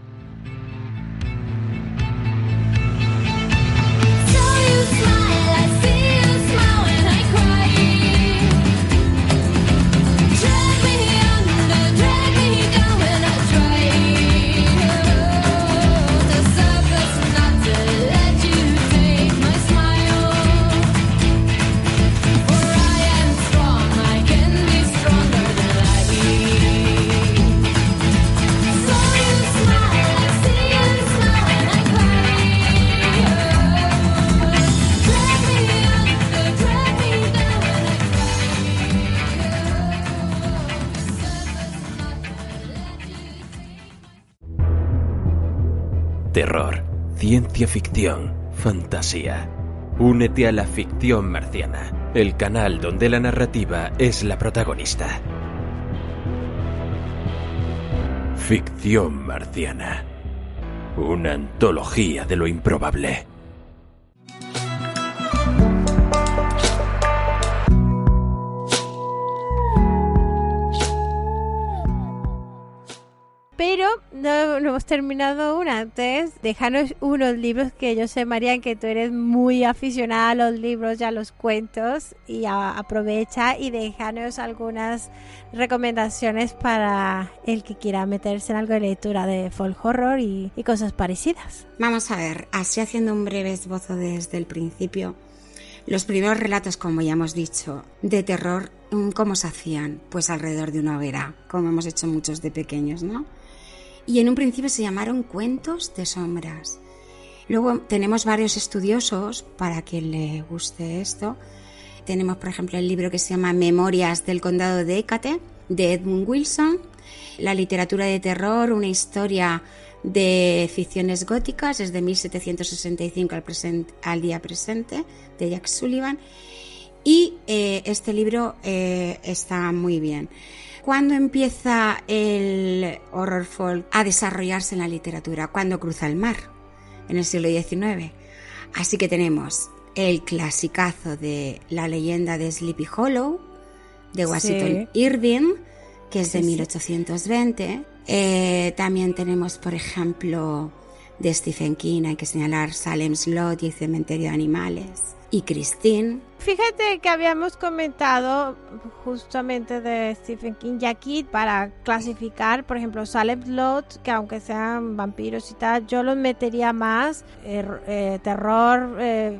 Terror, ciencia ficción, fantasía. Únete a la ficción marciana, el canal donde la narrativa es la protagonista. Ficción marciana. Una antología de lo improbable. Pero no hemos terminado aún. Antes, déjanos unos libros que yo sé, Marian, que tú eres muy aficionada a los libros y a los cuentos. Y aprovecha y déjanos algunas recomendaciones para el que quiera meterse en algo de lectura de folk horror y cosas parecidas. Vamos a ver, así haciendo un breve esbozo desde el principio. Los primeros relatos, como ya hemos dicho, de terror, ¿cómo se hacían? Pues alrededor de una hoguera, como hemos hecho muchos de pequeños, ¿no? Y en un principio se llamaron cuentos de sombras. Luego tenemos varios estudiosos, para quien le guste esto. Tenemos, por ejemplo, el libro que se llama Memorias del Condado de Hécate, de Edmund Wilson. La literatura de terror, una historia de ficciones góticas, es de 1765 al día presente, de Jack Sullivan. Y este libro está muy bien. ¿Cuándo empieza el horror folk a desarrollarse en la literatura? Cuando cruza el mar, en el siglo XIX. Así que tenemos el clasicazo de La leyenda de Sleepy Hollow, de Washington Irving, que es de 1820. También tenemos, por ejemplo, de Stephen King, hay que señalar Salem's Lot y El cementerio de animales, y Christine. Fíjate que habíamos comentado justamente de Stephen King, y aquí para clasificar, por ejemplo, Salem's Lot, que aunque sean vampiros y tal, yo los metería más terror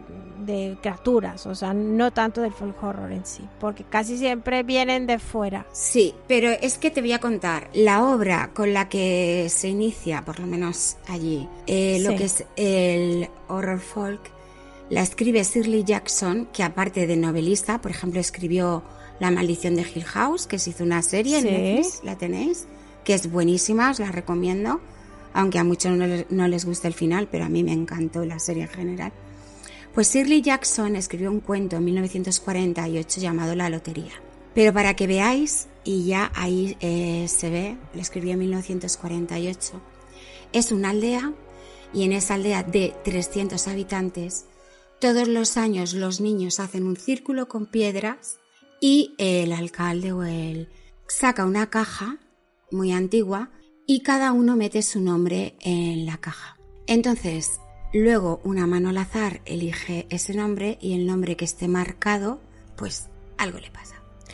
de criaturas, o sea, no tanto del folk horror en sí, porque casi siempre vienen de fuera. Sí, pero es que te voy a contar, la obra con la que se inicia, por lo menos allí, lo que es el horror folk, la escribe Shirley Jackson, que aparte de novelista, por ejemplo, escribió La maldición de Hill House, que se hizo una serie en Netflix, ¿la tenéis? Que es buenísima, os la recomiendo, aunque a muchos no les gusta el final, pero a mí me encantó la serie en general. Pues Shirley Jackson escribió un cuento en 1948 llamado La lotería. Pero para que veáis, y ya ahí se ve, lo escribió en 1948, es una aldea, y en esa aldea de 300 habitantes, todos los años los niños hacen un círculo con piedras y el alcalde o él saca una caja muy antigua y cada uno mete su nombre en la caja. Entonces, luego una mano al azar elige ese nombre y el nombre que esté marcado, pues algo le pasa.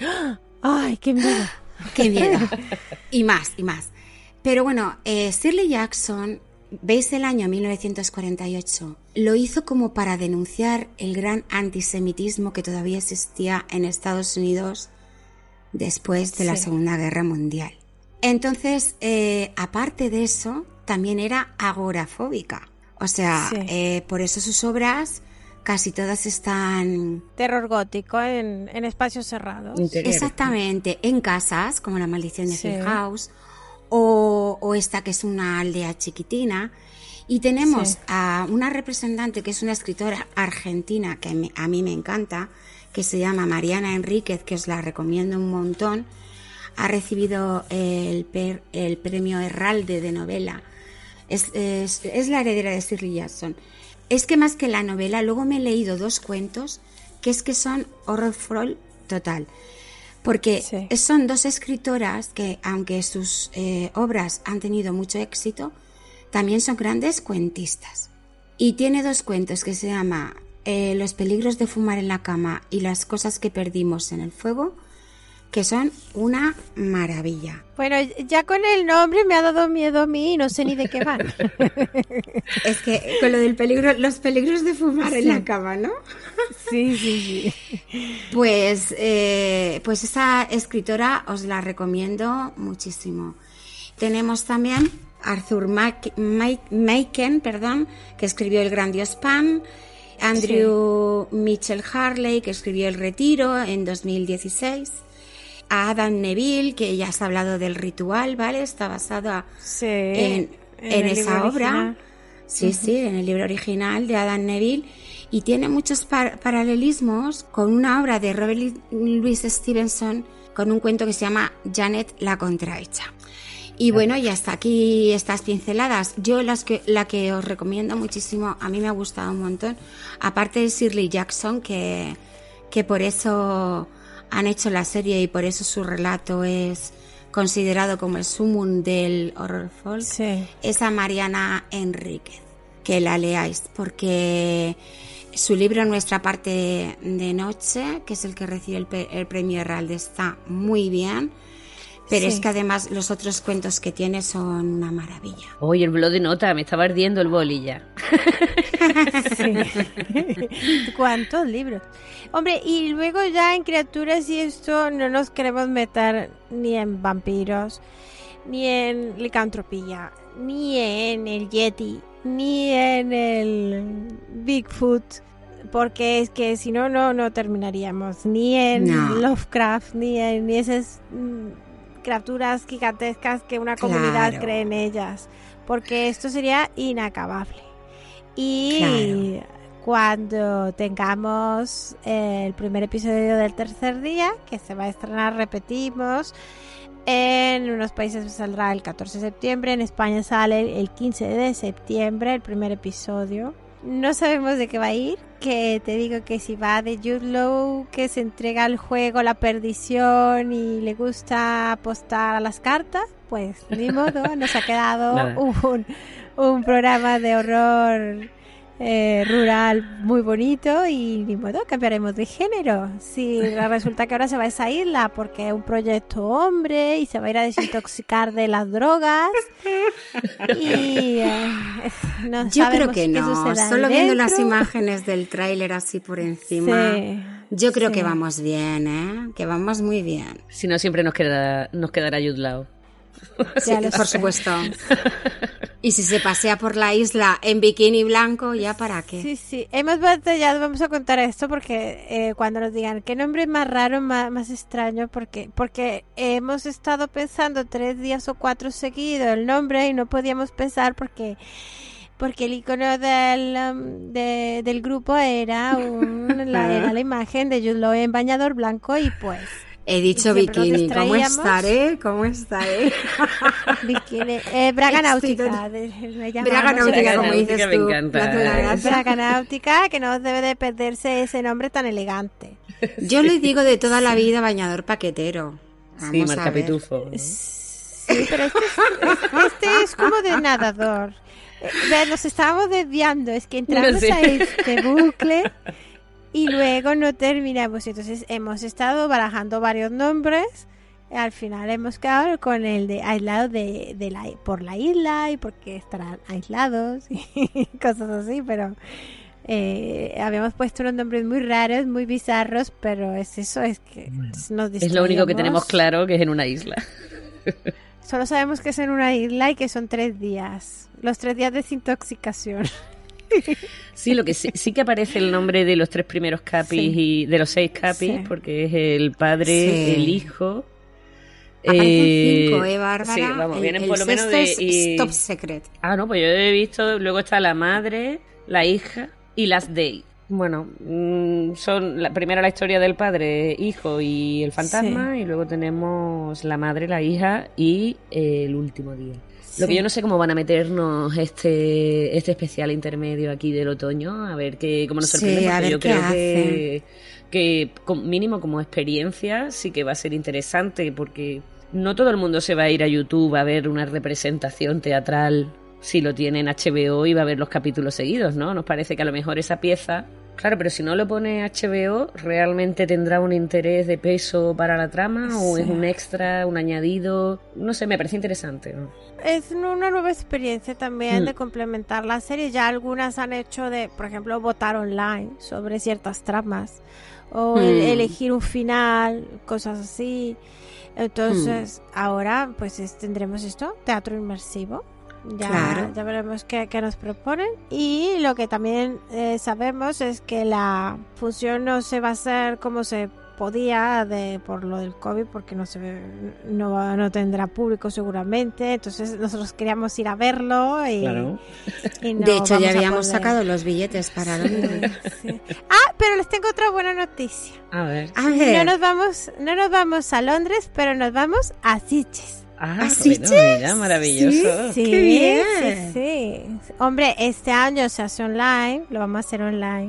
¡Ay, qué miedo! ¡Qué miedo! Y más, y más. Pero bueno, Shirley Jackson, veis el año 1948, lo hizo como para denunciar el gran antisemitismo que todavía existía en Estados Unidos después de la Segunda Guerra Mundial. Entonces, aparte de eso, también era agorafóbica. O sea, por eso sus obras casi todas están... Terror gótico en espacios cerrados. Interior. Exactamente, en casas, como La maldición de Hill House, o esta que es una aldea chiquitina. Y tenemos a una representante que es una escritora argentina que a mí me encanta, que se llama Mariana Enríquez, que os la recomiendo un montón. Ha recibido el premio Herralde de novela. Es la heredera de Shirley Jackson. Es que más que la novela, luego me he leído 2 cuentos que son horror folk total. Porque son 2 escritoras que, aunque sus obras han tenido mucho éxito, también son grandes cuentistas. Y tiene 2 cuentos que se llama Los peligros de fumar en la cama y Las cosas que perdimos en el fuego, que son una maravilla. Bueno, ya con el nombre me ha dado miedo a mí y no sé ni de qué van. Es que con lo del peligro, los peligros de fumar en la cama, ¿no? Sí. Pues esa escritora os la recomiendo muchísimo. Tenemos también Arthur Machen, que escribió El gran dios Pan, Andrew Mitchell Harley, que escribió El retiro en 2016, a Adam Neville, que ya has hablado del ritual, ¿vale? Está basado en esa obra. Sí, en el libro original de Adam Neville. Y tiene muchos paralelismos con una obra de Robert Louis Stevenson, con un cuento que se llama Janet la contrahecha. Y bueno, y hasta aquí estas pinceladas. Yo la que os recomiendo muchísimo, a mí me ha gustado un montón, aparte de Shirley Jackson, que por eso han hecho la serie y por eso su relato es considerado como el sumum del horror folk, es a Mariana Enríquez, que la leáis, porque su libro Nuestra parte de noche, que es el que recibe el premio Herralde, está muy bien. Pero es que además los otros cuentos que tiene son una maravilla. Oye, el blog de nota, me estaba ardiendo el boli ya. ¿Cuántos libros? Hombre, y luego ya en criaturas y esto no nos queremos meter ni en vampiros, ni en licantropía, ni en el Yeti, ni en el Bigfoot, porque es que si no, no terminaríamos. Ni en Lovecraft, ni en esas criaturas gigantescas que una comunidad cree en ellas, porque esto sería inacabable. Y cuando tengamos el primer episodio del tercer día, que se va a estrenar, repetimos, en unos países saldrá el 14 de septiembre, en España sale el 15 de septiembre el primer episodio. no sabemos de qué va a ir, que te digo que si va de Jude Law, que se entrega al juego La Perdición y le gusta apostar a las cartas, pues ni modo, nos ha quedado un programa de horror rural muy bonito y ni modo, cambiaremos de género. Si resulta que ahora se va a esa isla porque es un proyecto hombre y se va a ir a desintoxicar de las drogas y no yo creo sabemos que qué no, sucederá solo ahí viendo dentro. las imágenes del tráiler así por encima, Sí, yo creo sí. que vamos bien, que vamos muy bien. Si no, siempre nos quedará Jude Law. Ya lo Por sé. supuesto. Y si se pasea por la isla en bikini blanco, ¿ya para qué? Sí, hemos batallado, vamos a contar esto porque cuando nos digan qué nombre más raro, más extraño, porque hemos estado pensando 3 días o 4 seguidos el nombre y no podíamos pensar porque el icono del grupo era era la imagen de Jude Law en bañador blanco y pues He dicho siempre nos bikini, ¿cómo distraíamos. estaré? ¿Cómo estaré? bikini, braga náutica, le llamamos. Braga náutica, como dices náutica, me tú. encanta. Me hace una gracia. Braga náutica, que no debe de perderse ese nombre tan elegante. Yo le digo de toda la vida bañador paquetero. Sí, Vamos a marca ver. pitufo, ¿no? Sí, pero este es como de nadador. Nos estábamos desviando, es que entramos Sí. a este bucle y luego no terminamos. Entonces hemos estado barajando varios nombres. Al final hemos quedado con el de aislado por la isla y porque estarán aislados y cosas así, pero habíamos puesto unos nombres muy raros, muy bizarros, pero es eso, es que nos Es lo único que distraíamos. tenemos claro, que es en una isla. Solo sabemos que es en una isla y que son 3 días. Los 3 días de desintoxicación. Sí, lo que sí que aparece el nombre de los 3 primeros capis Sí. y de los 6 capis, Sí. porque es el padre, Sí. el hijo. Aparecen 5, Bárbara. Sí, vamos, vienen el por lo menos sexto de... es Top Secret. Ah, no, pues yo he visto, luego está la madre, la hija y Last Day. Bueno, son primero la historia del padre, hijo y el fantasma, Sí. y luego tenemos la madre, la hija y el último día. Lo que Sí. yo no sé cómo van a meternos este especial intermedio aquí del otoño, a ver cómo nos Sí, sorprende, a porque ver yo qué creo hacen. que mínimo como experiencia sí que va a ser interesante, porque no todo el mundo se va a ir a YouTube a ver una representación teatral si lo tiene en HBO y va a ver los capítulos seguidos, ¿no? Nos parece que a lo mejor esa pieza... Claro, pero si no lo pone HBO, ¿realmente tendrá un interés de peso para la trama? ¿O Sí. es un extra, un añadido? No sé, me parece interesante, ¿no? Es una nueva experiencia también Mm. de complementar la serie. Ya algunas han hecho por ejemplo, votar online sobre ciertas tramas o elegir un final, cosas así. Entonces, ahora pues tendremos esto, teatro inmersivo. Ya, Claro. ya veremos qué nos proponen. Y lo que también sabemos es que la función no se va a hacer como se podía por lo del COVID, porque no tendrá público seguramente. Entonces nosotros queríamos ir a verlo y, Claro. y no De hecho, ya vamos a habíamos poder. sacado los billetes para Londres. Sí. Ah, pero les tengo otra buena noticia. A ver. A ver, No nos vamos a Londres, pero nos vamos a Sitges. Ah, ¿sí, bueno, mira, maravilloso. Sí, ¡Qué bien! sí. Hombre, este año se hace online, lo vamos a hacer online.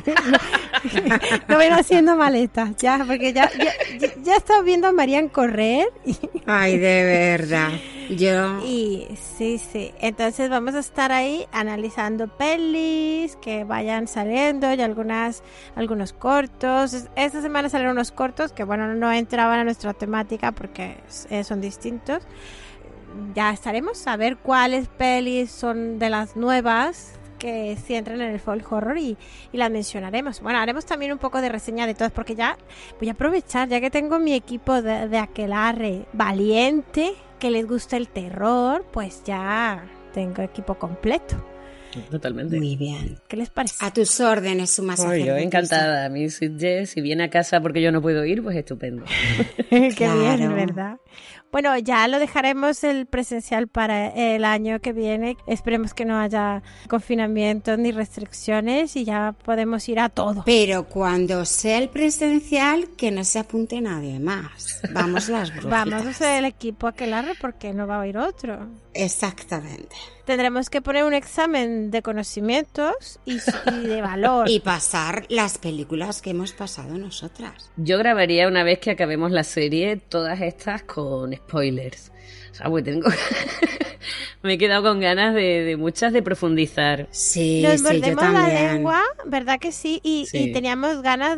No voy a ir haciendo maletas, ya, porque ya he estado viendo a Marian correr ay, de verdad. Yo... y sí. Entonces vamos a estar ahí analizando pelis que vayan saliendo y algunos cortos. Esta semana salieron unos cortos que, bueno, no entraban a nuestra temática porque son distintos. Ya estaremos a ver cuáles pelis son de las nuevas que sí entran en el folk horror y las mencionaremos. Bueno, haremos también un poco de reseña de todas, porque ya voy a aprovechar, ya que tengo mi equipo de aquelarre valiente, que les gusta el terror, pues ya tengo equipo completo. Totalmente. Muy bien. ¿Qué les parece? A tus órdenes, su Ay, yo sacerdotisa. encantada. A mí, si viene a casa porque yo no puedo ir, pues estupendo. Qué Claro. bien, ¿verdad? Bueno, ya lo dejaremos el presencial para el año que viene. Esperemos que no haya confinamiento ni restricciones y ya podemos ir a todo. Pero cuando sea el presencial, que no se apunte nadie más. Vamos las brujitas. Vamos a hacer el equipo aquelarre porque no va a ir otro. Exactamente. Tendremos que poner un examen de conocimientos y de valor. Y pasar las películas que hemos pasado nosotras. Yo grabaría una vez que acabemos la serie todas estas con spoilers. O sea, pues tengo... me he quedado con ganas de muchas de profundizar. Sí, Nos sí, yo mordemos la también. lengua, ¿verdad que sí? Y teníamos ganas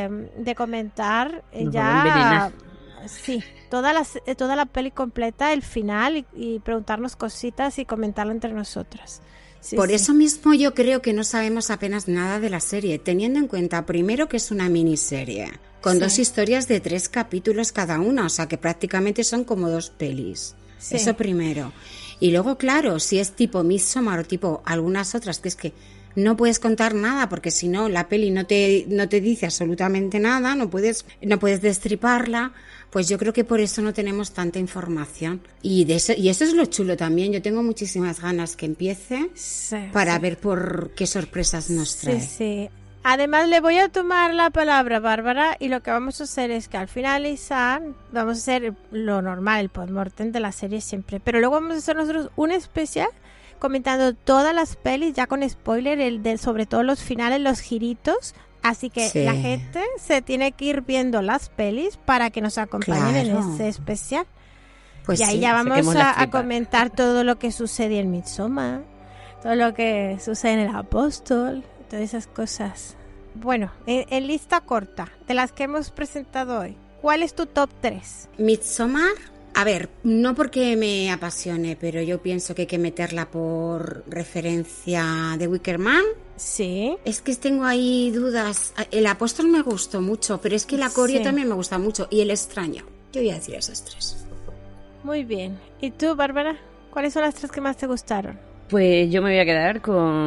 de comentar Nos vamos a ya... envenenar. Sí, toda la peli completa, el final y preguntarnos cositas y comentarlo entre nosotras. Sí, Por sí. eso mismo yo creo que no sabemos apenas nada de la serie, teniendo en cuenta primero que es una miniserie, con Sí. 2 historias de 3 capítulos cada una, o sea que prácticamente son como 2 pelis. Sí. Eso primero. Y luego, claro, si es tipo Midsommar o tipo algunas otras, que es que no puedes contar nada, porque si no, la peli no te dice absolutamente nada, no puedes destriparla. Pues yo creo que por eso no tenemos tanta información. Y eso es lo chulo también. Yo tengo muchísimas ganas que empiece Sí, para sí. ver por qué sorpresas nos trae. Sí, sí. Además, le voy a tomar la palabra, Bárbara, y lo que vamos a hacer es que al finalizar vamos a hacer lo normal, el postmortem de la serie siempre. Pero luego vamos a hacer nosotros un especial comentando todas las pelis, ya con spoiler, sobre todo los finales, los giritos. Así que Sí. la gente se tiene que ir viendo las pelis para que nos acompañen Claro. en ese especial. Pues y ahí sí. ya vamos saquemos las a tripas. comentar todo lo que sucede en Midsommar, todo lo que sucede en El Apóstol, todas esas cosas. Bueno, en lista corta, de las que hemos presentado hoy, ¿cuál es tu top 3? Midsommar, a ver, no porque me apasione, pero yo pienso que hay que meterla por referencia de Wicker Man. Sí. Es que tengo ahí dudas. El Apóstol me gustó mucho, pero es que el Acorio Sí. también me gusta mucho. Y El Extraño. Yo voy a decir esas 3. Muy bien. ¿Y tú, Bárbara? ¿Cuáles son las 3 que más te gustaron? Pues yo me voy a quedar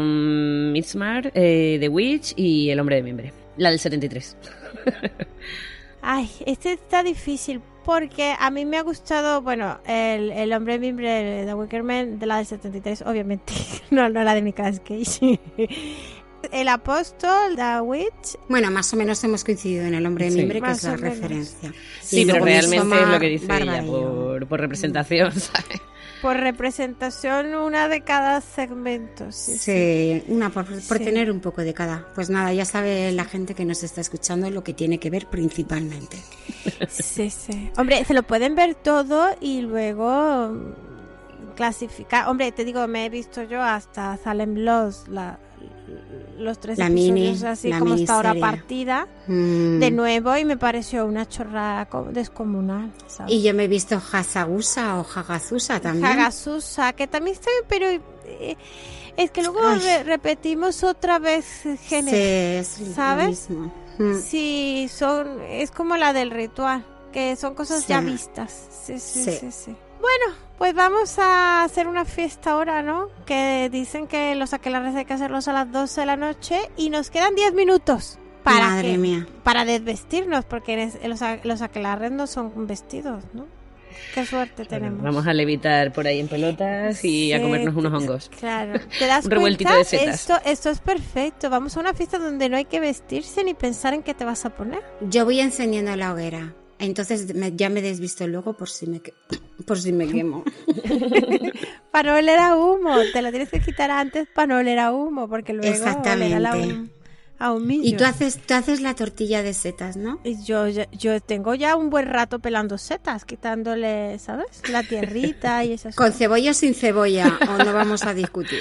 con Midsommar, The Witch y El Hombre de Mimbre. La del 73. Ay, este está difícil porque a mí me ha gustado, bueno, el Hombre Mimbre de Wicker Man, de la del 73, obviamente, no la de Nicolas Cage. El Apóstol, The Witch. Bueno, más o menos hemos coincidido en El Hombre de Sí. Mimbre, que Más es la o menos. referencia. Sí, Y pero luego realmente es Midsommar, lo que dice Bárbara ella, y yo. por representación, ¿sabes? Por representación, una de cada segmento. Sí, sí. Sí, una por Sí. tener un poco de cada. Pues nada, ya sabe la gente que nos está escuchando lo que tiene que ver principalmente. Sí, sí. Hombre, se lo pueden ver todo y luego clasificar. Hombre, te digo, me he visto yo hasta Salem Lost, los 3 La episodios mini- así la como está ahora miniserie. partida Mm. de nuevo y me pareció una chorrada descomunal, ¿sabes? Y yo me he visto Hasagusa o Hagazusa también. Hagasusa, que también está bien, pero es que luego Ay. repetimos otra vez género. Sí, es ¿sabes? lo mismo. Mm. Sí, es como la del ritual, que son cosas Sí. ya vistas. Sí, sí, Sí. sí, sí. Bueno, pues vamos a hacer una fiesta ahora, ¿no? Que dicen que los aquelarres hay que hacerlos a las 12 de la noche y nos quedan 10 minutos. Madre mía. Para desvestirnos, porque los aquelarres no son vestidos, ¿no? Qué suerte tenemos. Vamos a levitar por ahí en pelotas y a Sí, comernos unos hongos. Claro. ¿Te das Un revueltito cuenta? de setas. Esto es perfecto. Vamos a una fiesta donde no hay que vestirse ni pensar en qué te vas a poner. Yo voy encendiendo la hoguera. Entonces ya me desvisto luego por si me quemo. Para no oler a humo. Te lo tienes que quitar antes para no oler a humo, porque luego Exactamente. olerá a humillo. Y tú haces la tortilla de setas, ¿no? Y yo tengo ya un buen rato pelando setas, quitándole, ¿sabes? La tierrita y esas ¿Con cosas. cebolla o sin cebolla? ¿O no vamos a discutir?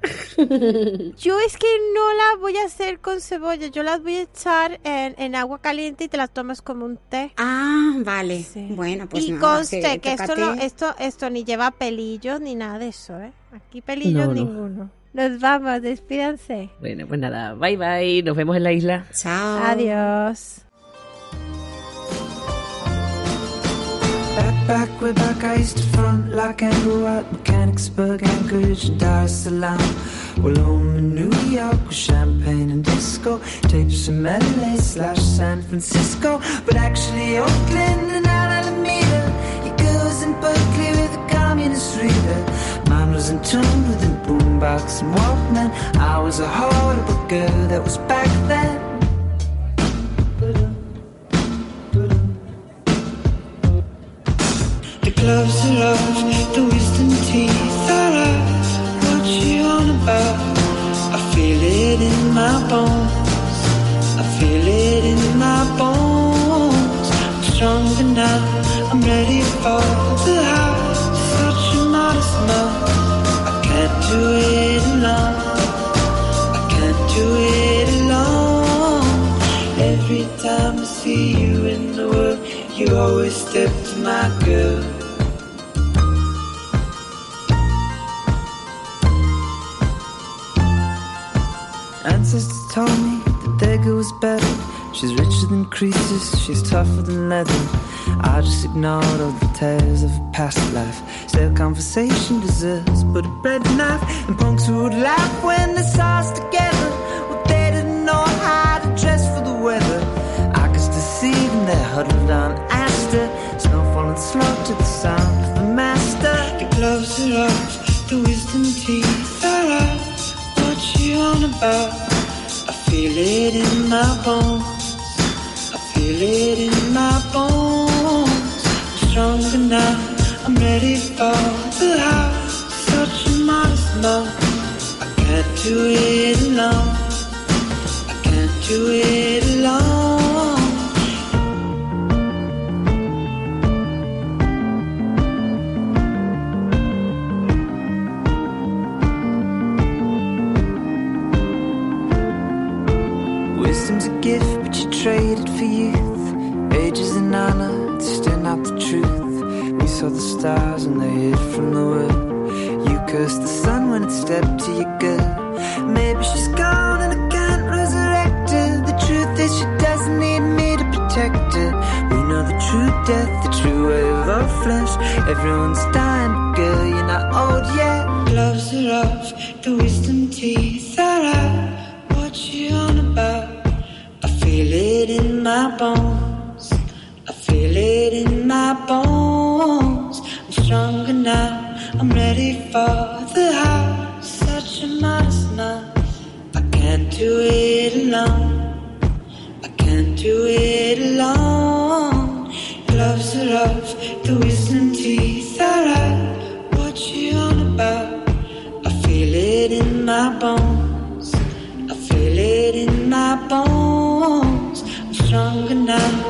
Yo es que no la voy a hacer con cebolla, yo las voy a echar en agua caliente y te las tomas como un té. Ah, vale. Sí. Bueno, pues y nada, conste sí, que tócate. esto ni lleva pelillos ni nada de eso, ¿eh? Aquí pelillos No. ninguno. Nos vamos, despídanse. Bueno, pues nada, bye bye, nos vemos en la isla. Chao. Adiós. Back, we're back. I used to front like Andrew at Mechanicsburg, Anchorage, and Dar es Salaam. Well, home in New York with champagne and disco, tapes from LA/San Francisco, but actually Oakland and Alameda. Your girls and in Berkeley with a communist reader. Mine was in tune with a boombox and Walkman. I was a horrible girl, that was back then. The gloves are off, the wisdom teeth are out. What you on about? I feel it in my bones. I feel it in my bones. I'm stronger now, I'm ready for the house. Such a modest mouth. I can't do it alone. I can't do it alone. Every time I see you in the world, you always step to my girl. Ancestors told me that their girl was better. She's richer than Croesus, she's tougher than leather. I just ignored all the tales of a past life. Said conversation deserves but a bread knife. And punks who would laugh when they saw us together. Well, they didn't know how to dress for the weather. I could still see them there huddled on Astor. Snow falling slow to the sound of the master. The gloves are off, the wisdom teeth are out. What you on about? I feel it in my bones. I feel it in my bones. I'm stronger now, I'm ready for the house. Such a modest mouth. I can't do it alone. I can't do it alone. Wisdom's a gift, but you traded for youth. Age is an honor, it's still not the truth. We saw the stars and they hid from the world. You cursed the sun when it stepped to your girl. Maybe she's gone and I can't resurrect her. The truth is she doesn't need me to protect her. We know the true death, the true way of our flesh. Everyone's dying, but girl, you're not old yet. Gloves are off, the wisdom teeth are out. What you on about? I feel it in my bones. I feel it in my bones. I'm stronger now, I'm ready for the house. Such a modest mouth. I can't do it alone. I can't do it alone. Gloves are off, the wisdom teeth are out. What you on about? I feel it in my bones. I feel it in my bones. I'm stronger now,